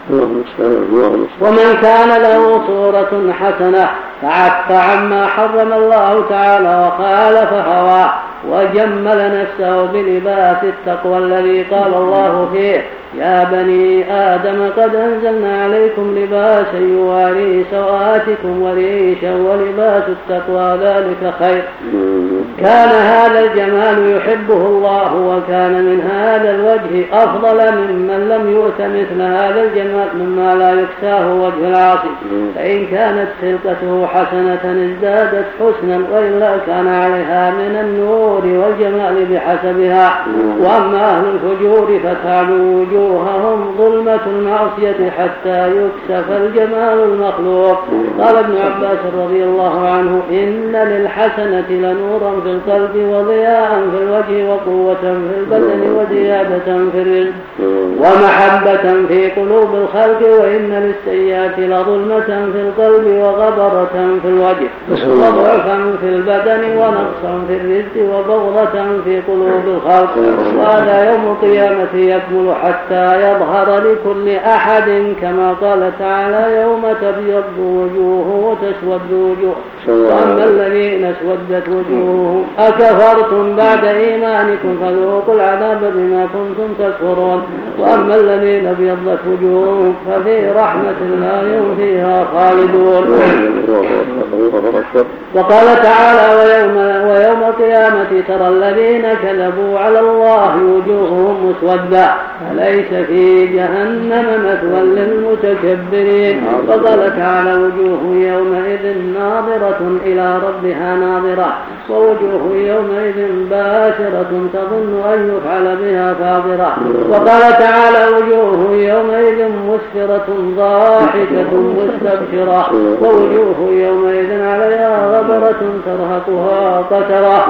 Speaker 2: ومن كان له صورة حسنة فعف عما حرم الله تعالى وخالف هواه وجمل نفسه بلباس التقوى الذي قال الله فيه يا بني آدم قد أنزلنا عليكم لباسا يواري سوآتكم وريشا ولباس التقوى ذلك خير. كان هذا الجمال يحبه الله وكان من هذا الوجه أفضل ممن لم يؤت مثل هذا الجمال مما لا يكساه وجه العاصي. فإن كانت خلقته حسنة ازدادت حسنا وإلا كان عليها من النور والجمال بحسبها. وأما أهل الفجور فتعلو وجوههم ظلمة المعصية حتى يكسف الجمال المخلوق. قال ابن عباس رضي الله عنه إن للحسنة لنورا في القلب وضياء في الوجه وقوة في البدن وزيادة في الرزق ومحبة في قلوب الخلق. وإن للسيئات لظلمة في القلب وغبرة في الوجه وضعفا في البدن ونقصا في الرزق وبغضة في قلوب الخلق. وهذا يوم القيامة يكمل حتى حتى يظهر لكل أحد، كما قال تعالى يوم تبيض وجوه وتسود وجوه. وأما الذين اسودت وجوههم أكفرتم بعد إيمانكم فذوقوا العذاب بما كنتم تكفرون. وأما الذين ابيضت وجوههم ففي رحمة الله هم فيها خالدون. وقال تعالى ويوم, ويوم القيامة ترى الذين كذبوا على الله وجوههم مسودة أليس في جهنم مثوى للمتكبرين. وقال تعالى وجوه يومئذ ناظرة إلى ربها ناظرة ووجوه يومئذ باسرة تظن أن يفعل بها فاضرة. وقال تعالى وجوه يومئذ مسفرة ضاحكة مستبشرة ووجوه يومئذ عليها غبرة ترهقها قترة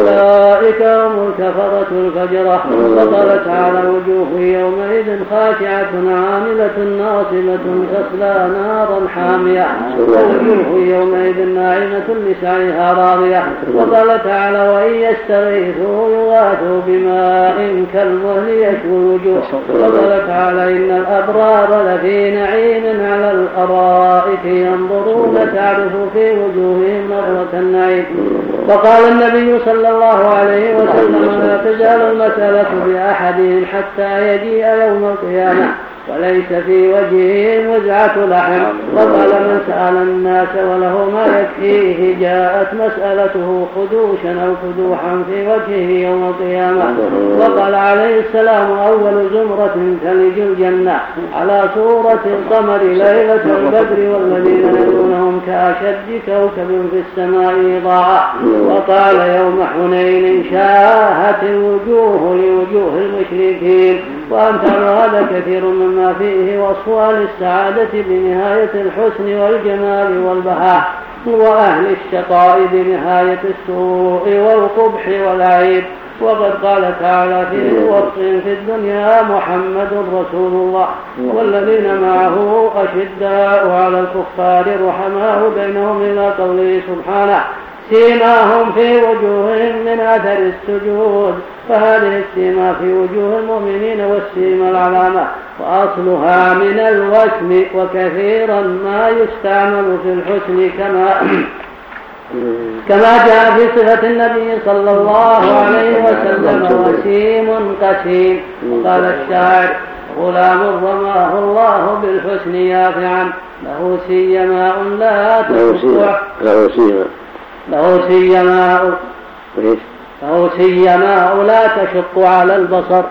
Speaker 2: أولئك هم الكفرة الفجرة. وقال تعالى وجوه يومئذ خاشعة عاملة ناصبة تصلى نارا حامية ووجوه يومئذ ناعمة لسعيها راضية. وقال تعالى وإن يستغيثوا يغاثوا بماء كالمهل يشوي الوجوه. وقال تعالى إن الأبرار لفي نعيم على الأرائك ينظرون تعرف في وجوههم نظرة النعيم. وقال النبي صلى الله عليه وسلم لا تزال المسألة بأحدهم حتى يجيء يوم القيامة وليس في وجهه مزعة لحم. وقال من سأل الناس وله ما يكفيه جاءت مسألته خدوشا أو خدوحا في وجهه يوم القيامة. وقال عليه السلام أول زمرة تلج الجنة على صورة القمر ليلة البدر والذين يدونهم كأشد كوكب في السماء إضاءة. وقال يوم حنين شاهت الوجوه لوجوه المشركين. وأمثال هذا كثير مما فيه وصفها للسعادة بنهاية الحسن والجمال والبهاء وأهل الشقاء بنهاية السوء والقبح والعيب. وقد قال تعالى في وصف في الدنيا محمد رسول الله والذين معه أشداء على الكفار رحماء بينهم إلى قوله سبحانه سيماهم في وجوههم من أثر السجود. فهذه السيما في وجوه المؤمنين والسيما العلامة وأصلها من الوسم وكثيرا ما يستعمل في الحسن كما كما جاء في صفة النبي صلى الله عليه وسلم وسيم قسيم. قال الشاعر غلام رماه الله بالحسن يافعا له سيماء لا تشق
Speaker 3: له سيماء
Speaker 2: له سيماء له سيماء لا تشق على البصر.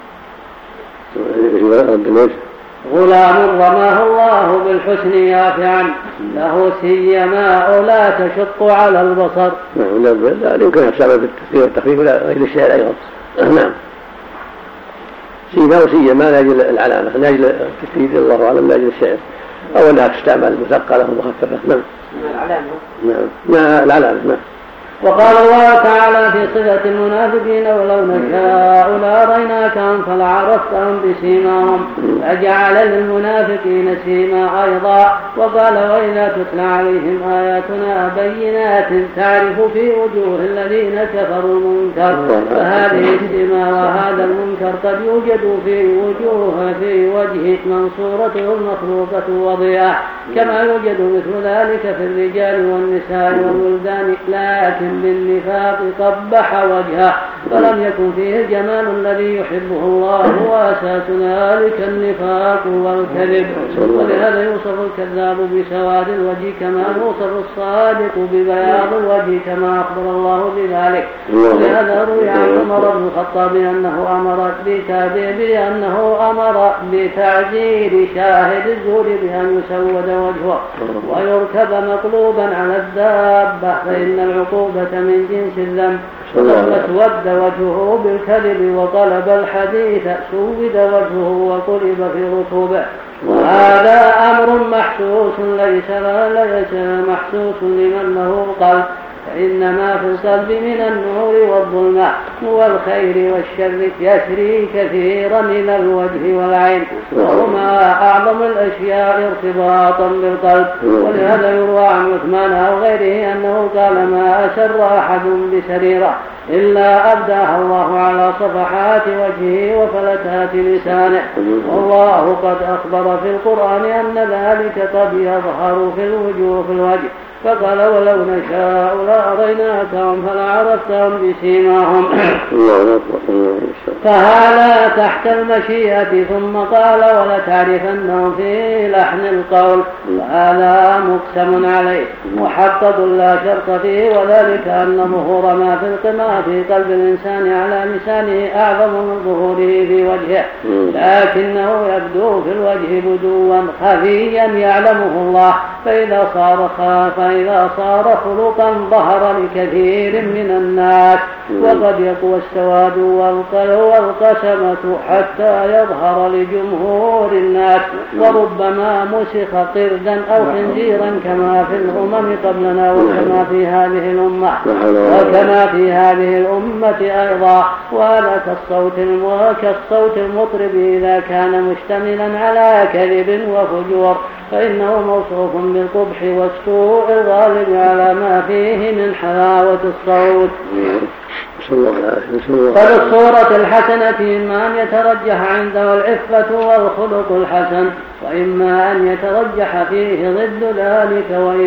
Speaker 2: غلام رماه الله بالحسن يافعا له سيماء لا تشق على البصر.
Speaker 3: لا يمكن أن تستعمل بالتفسير والتخفيف ولا غير الشعر أيضا. نعم سيماء وسيماء لاجل العلامة لاجل التشديد الله أعلم لاجل الشعر أو أنها تستعمل مثقلة ومخففة. نعم نعم ما العلامة. نعم.
Speaker 2: وقال الله تعالى في صفة المنافقين ولو نشاء لأريناكهم فلعرفتهم بسيماهم فجعل للمنافقين سيما أيضا. وقال وإذا تتلى عليهم آياتنا بينات تعرف في وجوه الذين كفروا المنكر. فهذه السيما وهذا المنكر قد يوجد في وجوه في وجه من صورته المخلوقة وضيئة كما يوجد مثل ذلك في الرجال والنساء والولدان لكن بالنفاق قبح وجهه فلم يكن فيه الجمال الذي يحبه الله وأساس ذلك النفاق والكذب. ولهذا يوصف الكذاب بسواد الوجه كما يوصف الصادق ببياض الوجه كما أخبر الله بذلك. ولهذا روي عن عمر بن الخطاب أنه أمر بأنه أمر بتعزير شاهد الزور بأن يسود وجهه ويركب مقلوبا على الدابة فإن العقوبة من جنس الذنب. ولما اسود وجهه بالكذب وطلب الحديث سود وجهه وقلب في رطوبه. وهذا أمر محسوس ليس ليس محسوس لمن له قلب فإنما في القلب من النور والظلمة والخير والشر يسري كثيرا إلى الوجه والعين، وهما أعظم الأشياء ارتباطا بالقلب. ولهذا يروى عن عثمان أو غيره أنه قال: ما أسر أحد بسريرة إلا أبداها الله على صفحات وجهه وفلتات لسانه، والله قد أخبر في القرآن أن ذلك قد يظهر في الوجوه في الوجه، فقال: ولو نشاء لأريناكهم فلعرفتهم بسيماهم. فهذا تحت المشيئة. ثم قال: ولتعرفنهم في لحن القول، وهذا مقسم عليه محقق لا شرط فيه، وذلك أن ظهور ما في القمع في قلب الإنسان على لسانه أعظم من ظهوره في وجهه، لكنه يبدو في الوجه بدوا خفيا يعلمه الله، فإذا صار خافا إذا صار خلقا ظهر لكثير من الناس، وقد يقوى السواد والقسمة حتى يظهر لجمهور الناس، وربما مسخ قردا أو خنزيرا كما في الأمم قبلنا وكما في هذه الأمة وكما في هذه الأمة أيضا. وهذا كالصوت كالصوت المطرب إذا كان مشتملا على كذب وفجور، فإنه موصوف بالقبح والسوء الغالب على ما فيه من حلاوة الصوت. فالصورة الحسنة إما أن يترجح عنده العفة والخلق الحسن، وإما أن يترجح فيه ضد ذلك،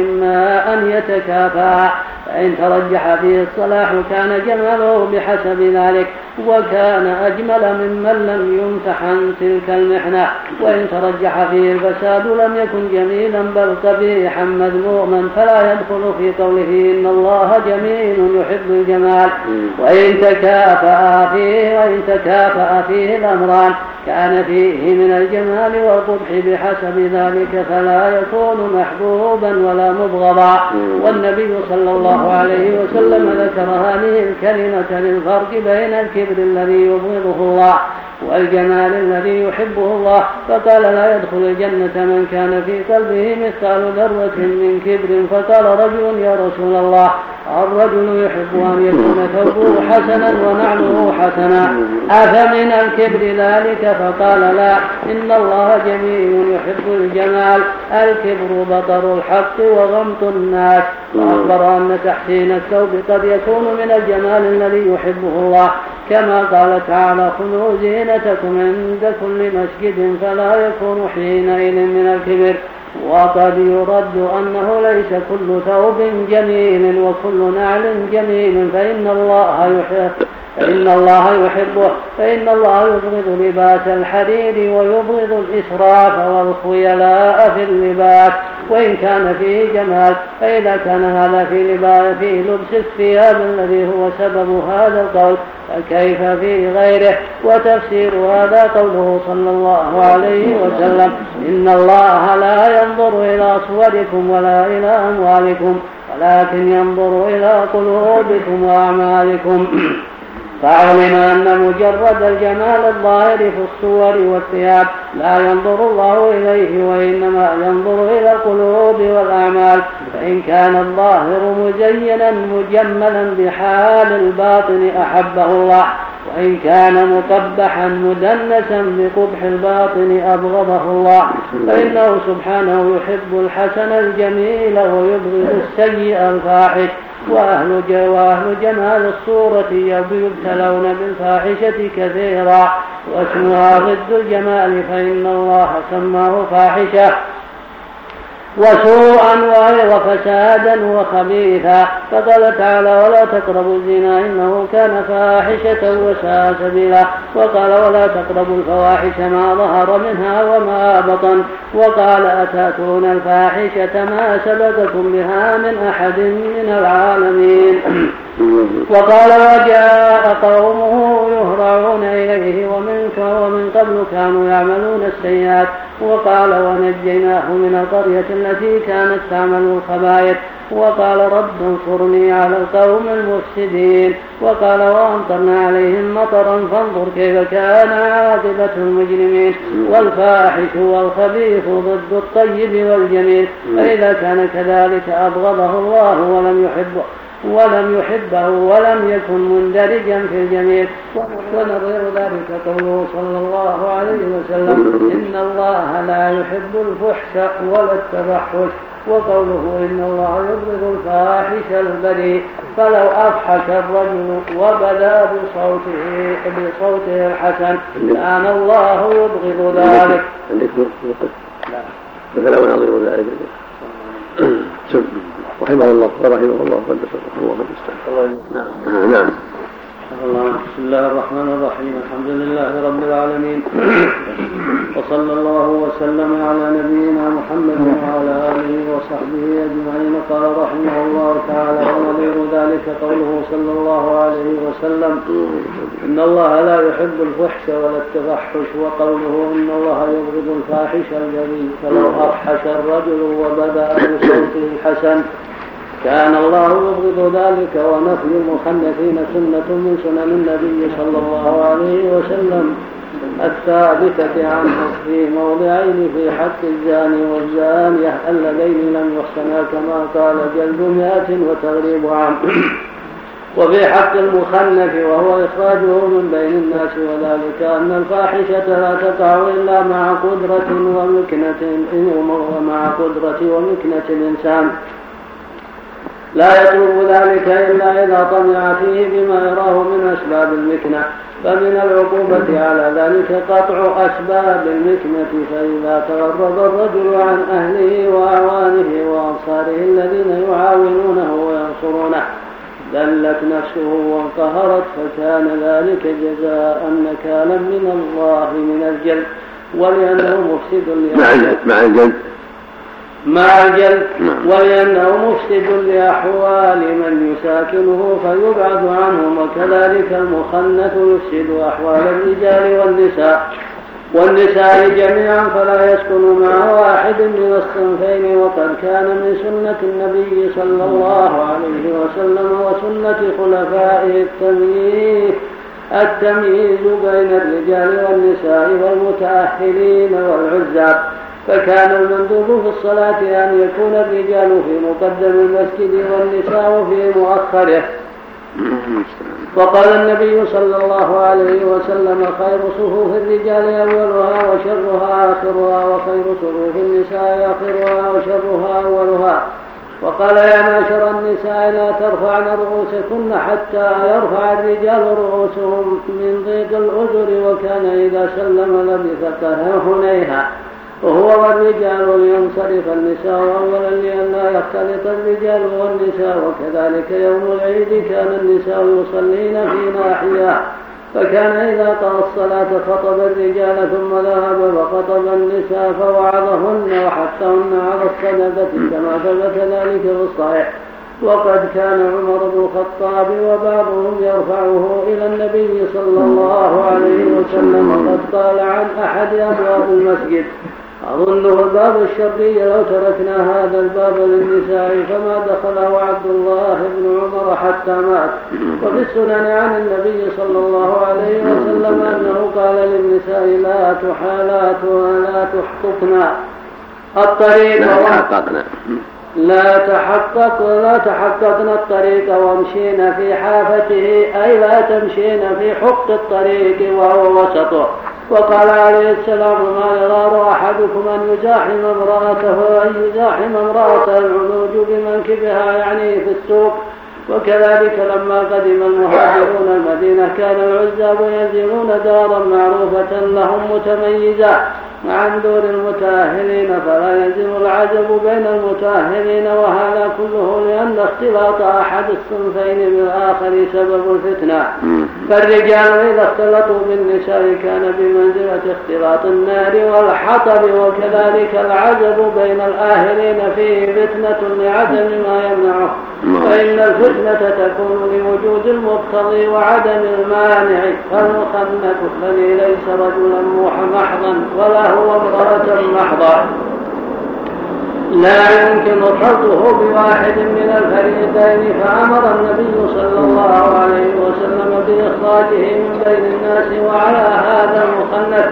Speaker 2: وإما أن يتكافأ. فإن ترجح فيه الصلاح كان جماله بحسب ذلك، وكان أجمل ممن لم يمتحن تلك المحنة. وإن ترجح فيه الفساد لم يكن جميلا بل قبيحا مذموما، فلا يدخل في قوله إن الله جميل يحب الجمال. وإن تكافأ فيه وإن تكافأ فيه الأمران كان فيه من الجمال والقبح بحسب ذلك، فلا يكون محبوبا ولا مبغضا. والنبي صلى الله عليه وسلم ذكر هذه الكلمة للفرق بين الكبر الذي يبغضه الله والجمال الذي يحبه الله، فقال: لا يدخل الجنة من كان في قلبه مثقال ذرة من كبر. فقال رجل: يا رسول الله، الرجل يحب أن يكون ثوبه حسنا ونعله حسنا، أفمن الكبر ذلك؟ فقال: لا، إن الله جميل يحب الجمال، الكبر بطر الحق وغمط الناس. وأخبر أن تحسين الثوب قد يكون من الجمال الذي يحبه الله، كما قال تعالى: خذوا زينتكم عند كل مسجد، فلا يكون حينئذ من الكبر. وقد يرد أنه ليس كل ثوب جميل وكل نعل جميل، فإن الله يحب فإن الله يحبه فإن الله يبغض لباس الحرير ويبغض الإسراف والخيلاء في اللباس، وإن كان فيه جمال. فإذا كان هذا في لباس في لبس الثياب الذي هو سبب هذا القول، فكيف في غيره؟ وتفسير هذا قوله صلى الله عليه وسلم: إن الله لا ينظر إلى صوركم ولا إلى أموالكم ولكن ينظر إلى قلوبكم وأعمالكم. فعلم أن مجرد الجمال الظاهر في الصور والثياب لا ينظر الله إليه، وإنما ينظر إلى القلوب والأعمال. فإن كان الظاهر مزينا مجملا بحال الباطن أحبه الله، وإن كان مقبحا مدنسا بقبح الباطن أبغضه الله. فإنه سبحانه يحب الحسن الجميل ويبغض السيء الفاحش. وأهل وأهل جمال الصورة يبتلون بالفاحشة كثيرا، واسمها ضد الجمال، فإن الله سماه فاحشة وسوءا وفسادا وخبيثا. فقال تعالى: ولا تقربوا الزنا إنه كان فاحشة وساء سبيلا. وقال: ولا تقربوا الفواحش ما ظهر منها وما بطن. وقال: أتأتون الفاحشة ما سبقكم بها من أحد من العالمين. وقال: وجاء قومه يهرعون إليه ومن ومن قبل كانوا يعملون السيئات. وقال: ونجيناه من القرية التي كانت تعمل الخبائث. وقال: رب انصرني على القوم المفسدين. وقال: وأمطرنا عليهم مطرا فانظر كيف كان عاقبة المجرمين. والفاحش والخبيث ضد الطيب والجميل، فإذا كان كذلك أبغضه الله ولم يحبه ولم يحبه ولم يكن مندرجا في الجميع. ونظير ذلك قوله صلى الله عليه وسلم إن الله لا يحب الفحش ولا التفحش، وقوله إن الله يبغض الفاحش البذيء. فلو أفحش الرجل وبدا بصوته بصوته الحسن كان الله يبغض ذلك.
Speaker 3: مثلا ونظير ذلك رحمه الله ورحمه الله قدس الله قدس. نعم نعم.
Speaker 2: بسم الله الرحمن الرحيم. الحمد لله رب العالمين وصلى الله وسلم على نبينا محمد وعلى آله وصحبه أجمعين. قال رحمه الله تعالى ونظير ذلك قوله صلى الله عليه وسلم إن الله لا يحب الفحش ولا التفحش، وقوله إن الله يبغض الفاحش البذيء. فلو أفحش الرجل وبدأ بصوته الحسن كان الله يبغض ذلك. ونفي المخنثين سنة من سنن النبي صلى الله عليه وسلم الثابتة عنه في موضعين: في حق الزاني والزانية اللذين لم يحسنا كما قال جلد مئة وتغريب عام، وفي حق المخنث وهو إخراجه من بين الناس، وذلك أن الفاحشة لا تقع إلا مع قدرة ومكنة ومع قدرة ومكنة الإنسان، لا يطلب ذلك إلا إذا طمع فيه بما يراه من أسباب المكنة. فمن العقوبة على ذلك قطع أسباب المكنة، فإذا تغرب الرجل عن أهله وأعوانه وأنصاره الذين يعاونونه وينصرونه ذلت نفسه وانقهرت، فكان ذلك جزاء نكالا من الله من الجلد، ولأنه مفسد
Speaker 3: مع الجلد
Speaker 2: مع الجلد ولأنه مفسد لأحوال من يساكنه فيبعد عنهم. وكذلك المخنث يفسد أحوال الرجال والنساء والنساء جميعا، فلا يسكن مع واحد من الصنفين. وقد كان من سنة النبي صلى الله عليه وسلم وسنة خلفائه التمييز التمييز بين الرجال والنساء والمتأهلين والعزاب. فكان المندوب في الصلاة أن يكون الرجال في مقدم المسجد والنساء في مؤخره. وقال النبي صلى الله عليه وسلم خير صفوف الرجال أولها وشرها آخرها، وخير صفوف النساء آخرها وشرها أولها. وقال يا معشر النساء لا ترفعن رؤوسكن حتى يرفع الرجال رؤوسهم من ضيق الأذر، وكان إذا سلم لبث كهنيها وهو والرجال لينصرف النساء أولا لئلا يختلط الرجال والنساء. وكذلك يوم العيد كان النساء يصلين في ناحية، فكان إذا قضى الصلاة خطب الرجال ثم ذهب فخطب النساء فوعظهن وحثهن على الصدقة كما ثبت ذلك في الصحيح. وقد كان عمر بن الخطاب وبعضهم يرفعه إلى النبي صلى الله عليه وسلم قد قال عن أحد أبواب المسجد أظنه الباب الشرقي لو تركنا هذا الباب للنساء فما دخله عبد الله بن عمر حتى مات. وفي السنن عن النبي صلى الله عليه وسلم أنه قال للنساء لا تحالات ولا تحققن الطريق لا تحقق ولا تحققن الطريق وامشين في حافته، أي لا تمشين في حق الطريق وهو وسطه. وقال عليه السلام ما يرار أحدكم أن يزاحم امرأته أن يزاحم امرأته العلوج بمنكبها يعني في السوق. وكذلك لما قدم المهاجرون المدينة كان العزاب ينزلون دارا معروفة لهم متميزة عن دور المتأهلين، فلا ينزل العزب بين المتأهلين، وهذا كله لأن اختلاط أحد الصنفين بالآخر سبب الفتنة. فالرجال إذا اختلطوا بالنساء كان بمنزلة اختلاط النار والحطب، وكذلك العزب بين الآهلين فيه فتنة لعدم ما يمنعه، فإن الفتنة تكون لوجود المقتضي وعدم المانع. فالمخنث الذي ليس رجلا محضا ولا هو امرأة محضة لا يمكن طرده بواحد من الفريقين، فأمر النبي صلى الله عليه وسلم بإخراجه من بين الناس. وعلى هذا المخنث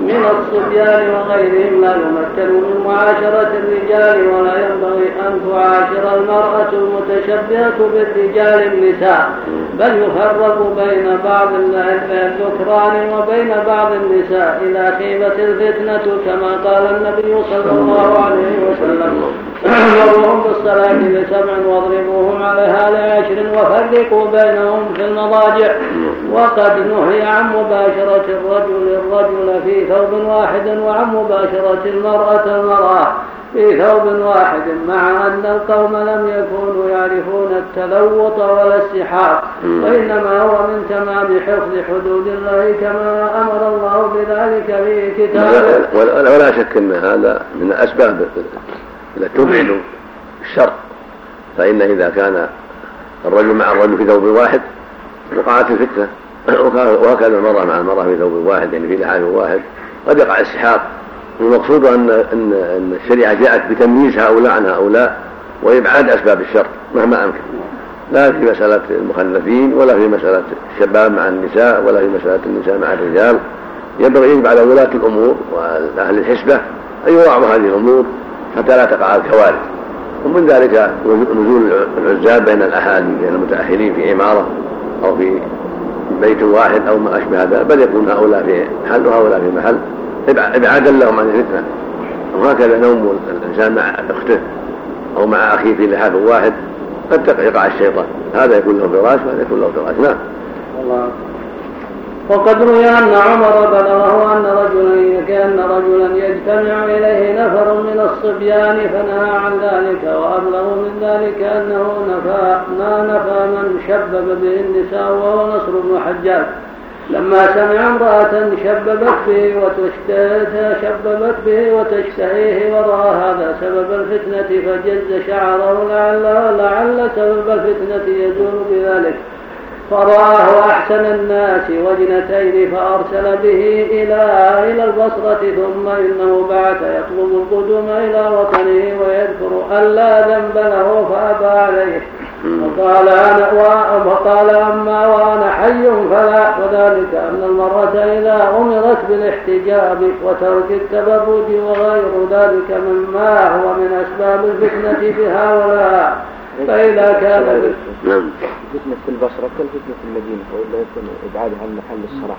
Speaker 2: من الصبيان وغيرهم لا يمكن من معاشرة الرجال، ولا ينبغي أن تعاشر المرأة المتشبهة بالرجال النساء، بل يفرق بين بعض الذكران وبين بعض النساء إذا خيبت الفتنة، كما قال النبي صلى الله عليه وسلم: مرهم بالصلاة لسبع واضربوهم عليها لعشر وفرقوا بينهم في المضاجع. وقد نهي عن مباشرة الرجل الرجل في ثوب واحد، وعن مباشرة المرأة المرأة في ثوب واحد، مع أن القوم لم يكونوا يعرفون التلوط ولا السحاق، وإنما هو من تمام حفظ حدود الله كما أمر الله بذلك في كتابه.
Speaker 3: ولا شك أن هذا من الأسباب التي تبعد الشر، فإن إذا كان الرجل مع الرجل في ثوب واحد وقعت الفتنة، وهكذا المرأة مع المرأة في ثوب واحد، يعني في لحاف واحد، قد يقع السحاق. المقصود أن أن الشريعة جاءت بتمييز هؤلاء عن هؤلاء وإبعاد أسباب الشر مهما أمكن، لا في مسألة المخلفين ولا في مسألة الشباب مع النساء ولا في مسألة النساء مع الرجال. ينبغي يجب على ولاة الأمور وأهل الحسبة أن يراعوا هذه الأمور حتى لا تقع الكوارث. ومن ذلك نزول العزاب بين الأهالي، بين المتأهلين في عمارة أو في بيت واحد أو ما أشبه هذا، بل يكون هؤلاء في محل وهؤلاء في محل ابعادا لهم عن الفتنة. وهكذا نوم الإنسان مع أخته أو مع أخيه في لحاف واحد قد يقع الشيطان، هذا يكون له فراش وهذا يكون له فراش. نعم.
Speaker 2: الله. وقد روي أن عمر بلغه أن رجلا كان رجلا يجتمع إليه نفر من الصبيان فنهى عن ذلك، وأبلغ من ذلك أنه نفى ما نفى من شبب به النساء وهو نصر بن حجاج، لما سمع امرأة شببت به وتشببت به وتشتهيه ورأى هذا سبب الفتنة فجز شعره لعل, لعل سبب الفتنة يزول بذلك، فرآه أحسن الناس وجنتين فأرسل به إلى إلى البصرة، ثم إنه بعث يطلب القدوم إلى وطنه ويذكر أن لا ذنب له فأبى عليه، وقال أنا وقال أما وأنا حي فلا. وذلك أن المرأة إذا أمرت بالاحتجاب وترك التبرج وغير ذلك مما هو من أسباب الفتنة بهؤلاء، فإذا كان
Speaker 4: فتنة في البصرة كالفتنة في المدينة، وإلا يكون إبعادها عن محل الصلاح.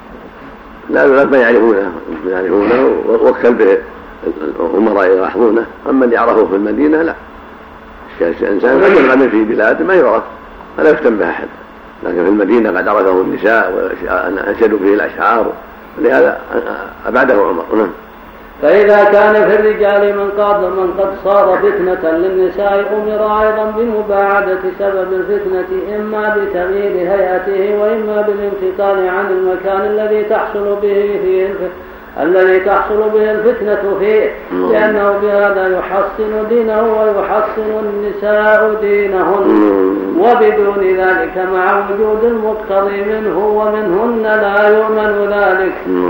Speaker 3: لا ما يعرفونه يعرفونه وكل به الأمراء يلاحظونه، أما اللي يعرفه في المدينة لا. الإنسان رجل غني في بلاد ما يعرف فلا يفتن به أحد، لكن في المدينة قد عرفه النساء وأنشدوا فيه الأشعار، لهذا أبعده عمر.
Speaker 2: فإذا كان في الرجال من قد من قد صار فتنة للنساء أمر أيضا بمباعدة سبب الفتنة، إما بتغيير هيئته وإما بالانتقال عن المكان الذي تحصل به فيه الذي تحصل به الفتنة فيه، لأنه بهذا يحصن دينه ويحصن النساء دينهن، وبدون ذلك مع وجود المقتضي منه ومنهن لا يؤمن ذلك.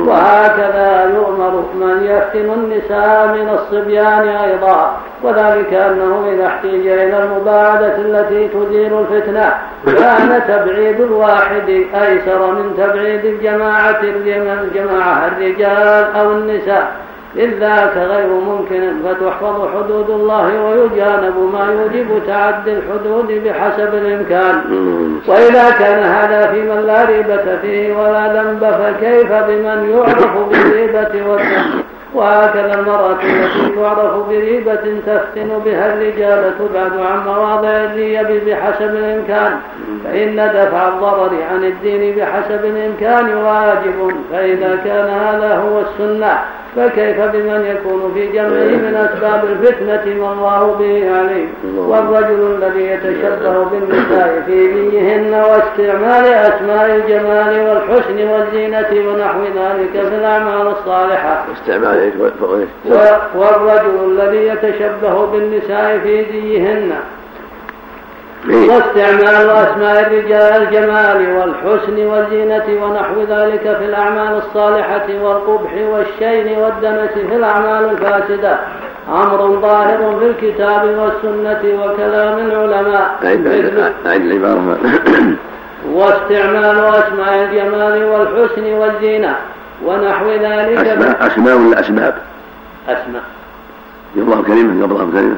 Speaker 2: وهكذا يؤمر من يفتن النساء من الصبيان أيضا، وذلك أنه إذا احتيج إلى المباعدة التي تزيل الفتنة كان تبعيد الواحد أيسر من تبعيد الجماعة الجماعة الرجال أو النساء، إذ ذاك غير ممكن، فتحفظ حدود الله ويجانب ما يوجب تعدي الحدود بحسب الإمكان. وإذا كان هذا في من لا ريبة فيه ولا ذنب فكيف بمن يعرف بالريبة والذنب؟ وهكذا المرأة التي تعرف بريبة تفتن بها الرجال تبعد عن مواضع الريب بحسب الإمكان، فإن دفع الضرر عن الدين بحسب الإمكان واجب. فإذا كان هذا هو السنة فكيف بمن يكون في جمعه من أسباب الفتنة ما الله به عليم؟ والرجل الذي يتشبه بالنساء في دينهن واستعمال أسماء الجمال والحسن والزينة ونحو ذلك في الأعمال الصالحة. والرجل الذي يتشبه بالنساء في دينهن واستعمال أسماء الرجال الجمال والحسن والزينة ونحو ذلك في الأعمال الصالحة والقبح والشين والدنس في الأعمال الفاسدة أمر ظاهر في الكتاب والسنة وكلام العلماء. واستعمال أسماء الجمال والحسن والزينة ونحو ذلك.
Speaker 3: أسماء, أسماء ولا أسباب؟
Speaker 2: أسماء.
Speaker 3: الله كلمة قبلها كلمة.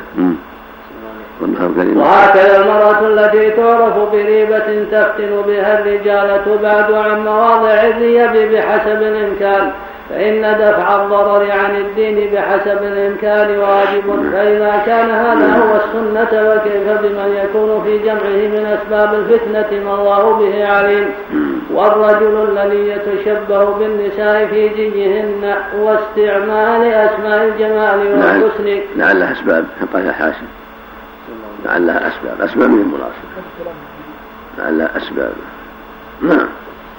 Speaker 2: وهكذا المرأة التي تعرف بريبة تفتن بها الرجال تبعد عن مواضع الريب بحسب الإمكان، فإن دفع الضرر عن الدين بحسب الإمكان واجب. فإذا كان هذا هو السنة وكيف بمن يكون في جمعه من أسباب الفتنة ما الله به عليم. والرجل الذي يتشبه بالنساء في جيهن واستعمال أسماء الجمال والحسن.
Speaker 3: لعلها أسباب حطها حاشم، لعلها أسباب أسباب من المناسبة، لعلها أسباب. نعم.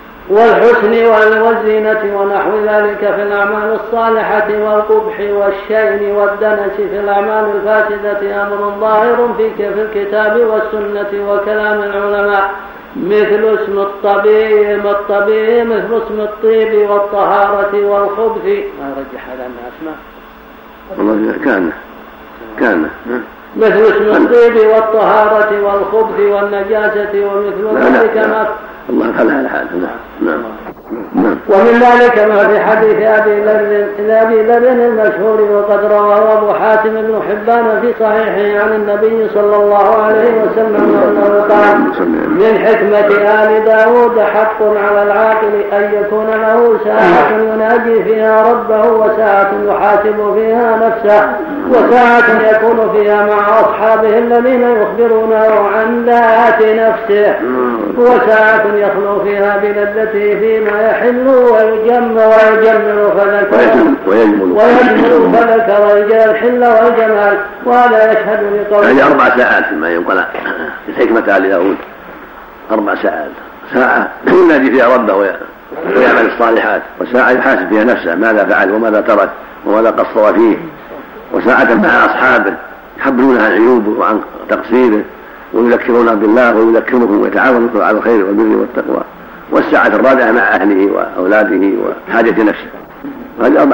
Speaker 2: والحسن والزينة ونحو ذلك في الأعمال الصالحة والقبح والشين والدنس في الأعمال الفاسدة أمر ظاهر في الكتاب والسنة وكلام العلماء، مثل اسم الطبيب الطبيب مثل اسم الطيب والطهارة والخبث. ما يرجح هذا من أسماء
Speaker 3: والله كان كان
Speaker 2: مثل اسم الطيب والطهارة والخبث والنجاسة ومثل ذلك ما
Speaker 3: الله فلا الحال. نعم. نعم.
Speaker 2: ومن ذلك ما في حديث أبي ذر أبي ذر المشهور وقد رواه أبو حاتم بن حبان في صحيحه عن النبي صلى الله عليه وسلم أنه قال: من حكمة آل داود حق على العاقل أن يكون له ساعة يناجي فيها ربه وساعة يحاسب فيها نفسه وساعة يكون فيها مع أصحابه الذين يخبرونه عن ذات نفسه وساعة يخلو فيها بلذته فيما يحل ويجمل ويجمل فذكر ويجمل فذكر الحل والجمال. وهذا يشهد لقوله
Speaker 3: يعني أربع ساعات ما ينقل الحكمة آل داود، أربع ساعات: ساعة ينادي فيها ربه ويعمل الصالحات، وساعة يحاسب فيها نفسه ماذا فعل وماذا ترك وماذا قصر فيه، وساعة مع أصحابه يحبرونه عن عيوبه وعن تقصيره ويذكرونه بالله ويذكرهم ويتعاونون على الخير والبر والتقوى. والساعة الرابعة مع أهله وأولاده وحاجة نفسه. هذه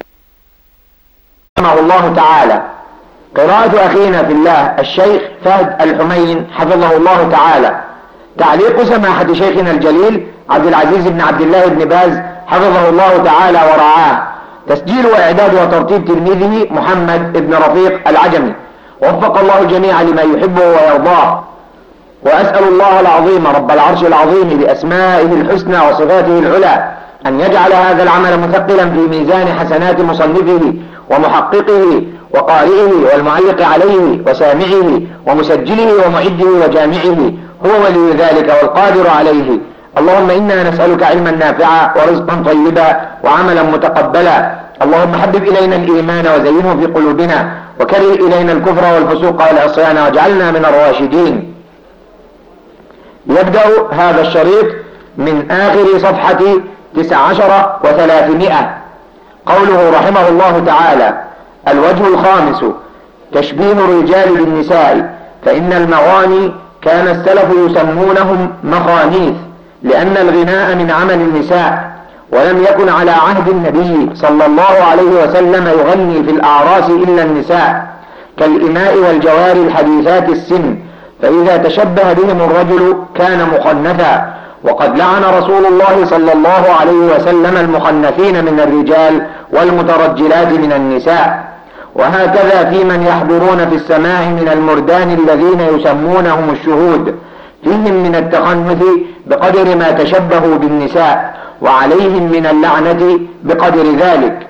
Speaker 1: رحمه الله تعالى. قراءة أخينا في الله الشيخ فهد الحمين حفظه الله تعالى. تعليق سماحة شيخنا الجليل عبد العزيز بن عبد الله بن باز حفظه الله تعالى ورعاه. تسجيل وإعداد وترتيب تلميذه محمد بن رفيق العجمي. وفق الله الجميع لما يحبه ويرضاه. وأسأل الله العظيم رب العرش العظيم بأسمائه الحسنى وصفاته العلى أن يجعل هذا العمل مثقلا في ميزان حسنات مصنفه ومحققه وقارئه والمعلق عليه وسامعه ومسجله ومعده وجامعه، هو ولي ذلك والقادر عليه. اللهم إنا نسألك علما نافعا ورزقا طيبا وعملا متقبلا. اللهم حبب إلينا الإيمان وزينه في قلوبنا وكره إلينا الكفر والفسوق والعصيان واجعلنا من الراشدين. يبدأ هذا الشريط من آخر صفحة تسع عشر وثلاثمائة. قوله رحمه الله تعالى: الوجه الخامس تشبيه الرجال بالنساء، فإن المغاني كان السلف يسمونهم مخانيث لأن الغناء من عمل النساء، ولم يكن على عهد النبي صلى الله عليه وسلم يغني في الأعراس إلا النساء كالإماء والجوار الحديثات السن، فإذا تشبه بهم الرجل كان مخنثا. وقد لعن رسول الله صلى الله عليه وسلم المخنثين من الرجال والمترجلات من النساء. وهكذا في من يحضرون في السماع من المردان الذين يسمونهم الشهود، فيهم من التخنث بقدر ما تشبهوا بالنساء، وعليهم من اللعنة بقدر ذلك.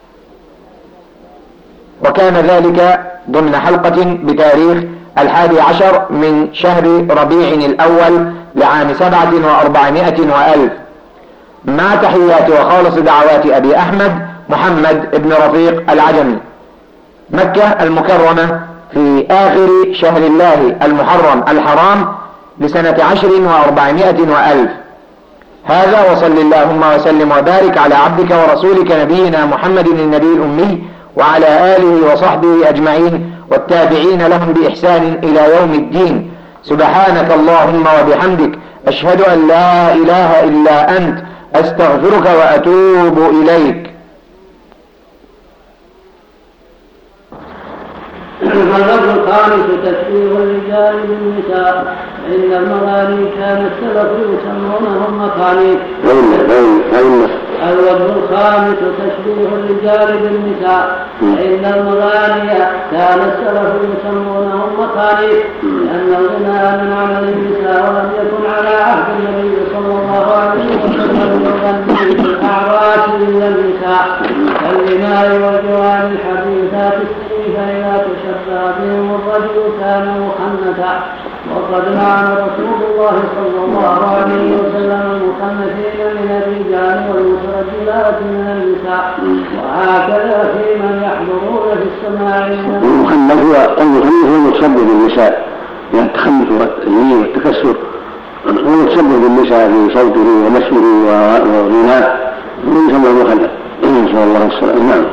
Speaker 1: وكان ذلك ضمن حلقة بتاريخ الحادي عشر من شهر ربيع الأول لعام سبعة وأربعمائة وألف. مع تحيات وخالص دعوات أبي أحمد محمد بن رفيق العجمي، مكة المكرمة، في آخر شهر الله المحرم الحرام لسنة عشر وأربعمائة وألف. هذا وصل اللهم وسلم وبارك على عبدك ورسولك نبينا محمد النبي الأمي وعلى آله وصحبه أجمعين والتابعين لهم بإحسان إلى يوم الدين. سبحانك اللهم وبحمدك أشهد أن لا إله إلا أنت أستغفرك وأتوب إليك.
Speaker 2: فاللفظ الخامس تشبيه الرجال بالنساء، فإن المغاني كان السلف يسمونهم مخانيث. الوجه الخامس تشبيه الرجال بالنساء، فإن المغاني كان السلف يسمونهم مخانيق لأن الغناء من عمل النساء، ولم يكن على عهد النبي صلى الله عليه وسلم يغني في الأعراس إلا النساء كالغناء والجوال الحديثات السنين، فإذا تشبه بهم الرجل كان مخنثا. وقد لعن رسول الله صلى الله عليه وسلم المخنثين من الرجال والمترجلات من النساء، وهكذا في من يحضرون في السماع.
Speaker 3: المخنث هو المخنث هو المتشبه بالنساء، يعني التخنث والتزيين والتكسر، هو المتشبه بالنساء في صوته ومشيه وغناه، ويسمى المخنث. نسأل الله السلامة. نعم.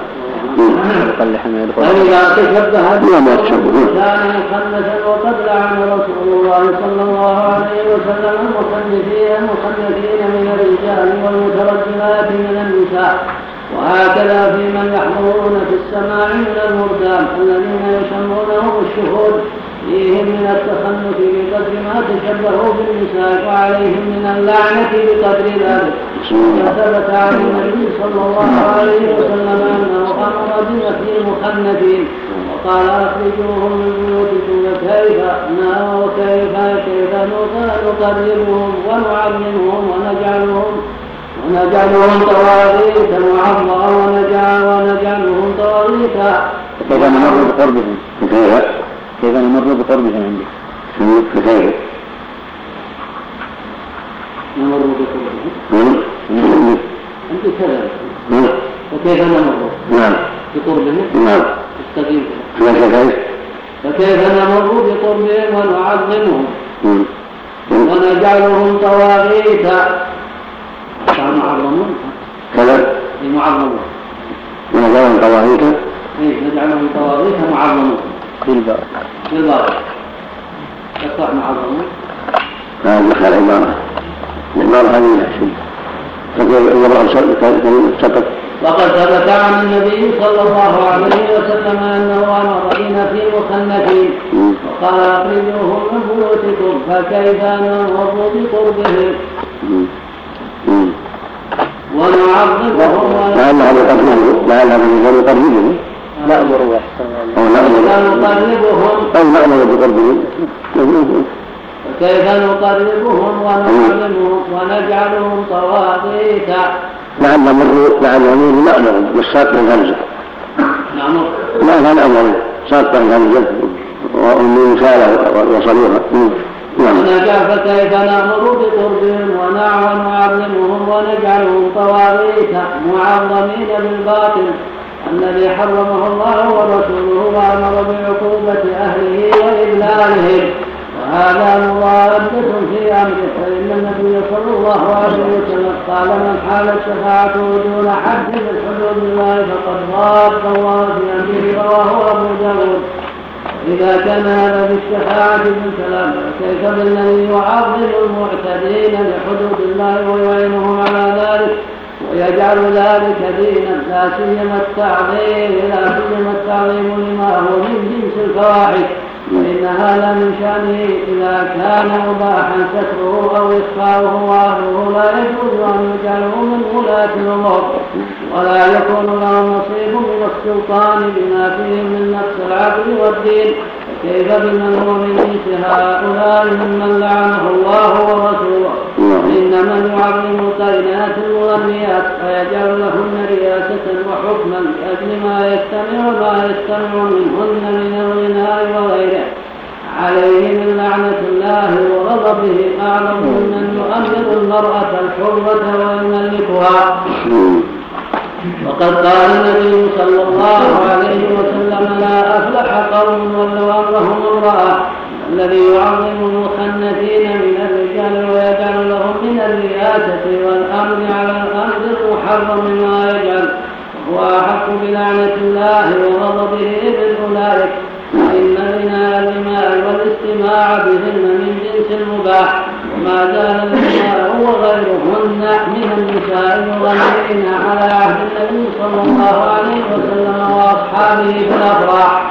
Speaker 2: فإذا تشبه كان مخنثا، وقد لعن رسول الله صلى الله عليه وسلم المخنثين المخنثين من الرجال والمترجلات من النساء، وهكذا في من يحضرون في السماع من المردان الذين يسمونهم الشهود، فيهم من التخنث بقدر ما تشبهوا بالنساء، وعليهم من اللعنة بقدر ذلك. وثبت عن النبي صلى الله عليه وسلم أنه أمر بنفي المخنثين وقال أخرجوهم من بيوتكم، وكيف وكيف كيف نقربهم ونعلمهم ونجعلهم ونجعلهم طواغيت معظما ونجعلهم طواغيتا.
Speaker 3: كيف نمر بقربهم؟ كيف نمر بقربهم عندي؟ كيف
Speaker 2: نمر بقربهم؟ عندي كذا. فكيف نمر؟
Speaker 3: نعم.
Speaker 2: بقربهم؟
Speaker 3: نعم.
Speaker 2: استقيم.
Speaker 3: كيف؟
Speaker 2: فكيف نمر بقربهم ونعظمهم ونجعلهم طواغيتا. معظمون
Speaker 3: كذا
Speaker 2: معظمون
Speaker 3: ونجعلهم طواغيتا.
Speaker 2: اي نجعلهم طواغيتا معظمون
Speaker 3: بالباء
Speaker 2: بالباء يصح معظمون.
Speaker 3: هذا دخل عبارة العبارة هذه لا شيء.
Speaker 2: وقد ثبت عن النبي صلى الله عليه وسلم أنه أمر بنفي المخنثين وقال أخرجوهم من بيوتكم، فكيف نمر بقربهم ونعظمهم
Speaker 3: لعلها بقربهم لعلها بقربهم نأمر أو نقربهم أو نأمر بقربهم.
Speaker 2: كيف نقربهم ونعلمهم ونجعلهم طواغيتا.
Speaker 3: لعل نمر لعل نمر نأمر بالساق والهمزة.
Speaker 2: نأمر
Speaker 3: لا لا نأمر ساق والهمزة والمثالة وصلوها.
Speaker 2: فكيف نأمر بقربهم ونعلمهم ونجعلهم طواغيتا معظمين بالباطل الذي حرمه الله ورسوله وأمر بعقوبة أهله وإذلالهم، وهذا مضادة في أمره. فإن النبي صلى الله عليه وسلم قال من حال الشفاعة دون حد من حدود الله فقد ضاد الله في أمره، رواه أبو داود. إذا كان هذا بالشفاعة بالكلام، فكيف بالذي يعظم المعتدين لحدود الله ويعينهم على ذلك ويجعل ذلك دينا، لا سيما التعظيم لا سيما التعظيم لما هو من جنس الفواحش، فإن هذا من شأنه إذا كان مباحا ستره أو إخفاؤه وأهله لا يجوز أن يجعله من ولاة الأمور ولا يكون له نصيب من السلطان بما فيه من نقص العقل والدين. كيف بمن هو من جنس هؤلاء ممن لعنه الله ورسوله؟ إن من يعظم القينات المغنيات فيجعل لهن رياسة وحكما لأجل ما يستمع ما يستمع منهن من الغناء وغيره، عليه من لعنة الله وغضبه أعظم من يؤمر المرأة الحرة ويملكها. وقد قال النبي صلى الله عليه وسلم لا أفلح قوم ولو أمرهم امرأة الذي يعظم المخنثين من الرجال ويجعل لهم من الرياسة والأمر على الأرض المحرم ما يجعل، وهو أحق بلعنة الله وغضبه من أولئك. فإن غنى الغناء والاستماع بهن من جنس المباح، وما زال الغناء وغيرهن من النساء يغنين على عهد النبي صلى الله عليه وسلم وأصحابه في الأفراح،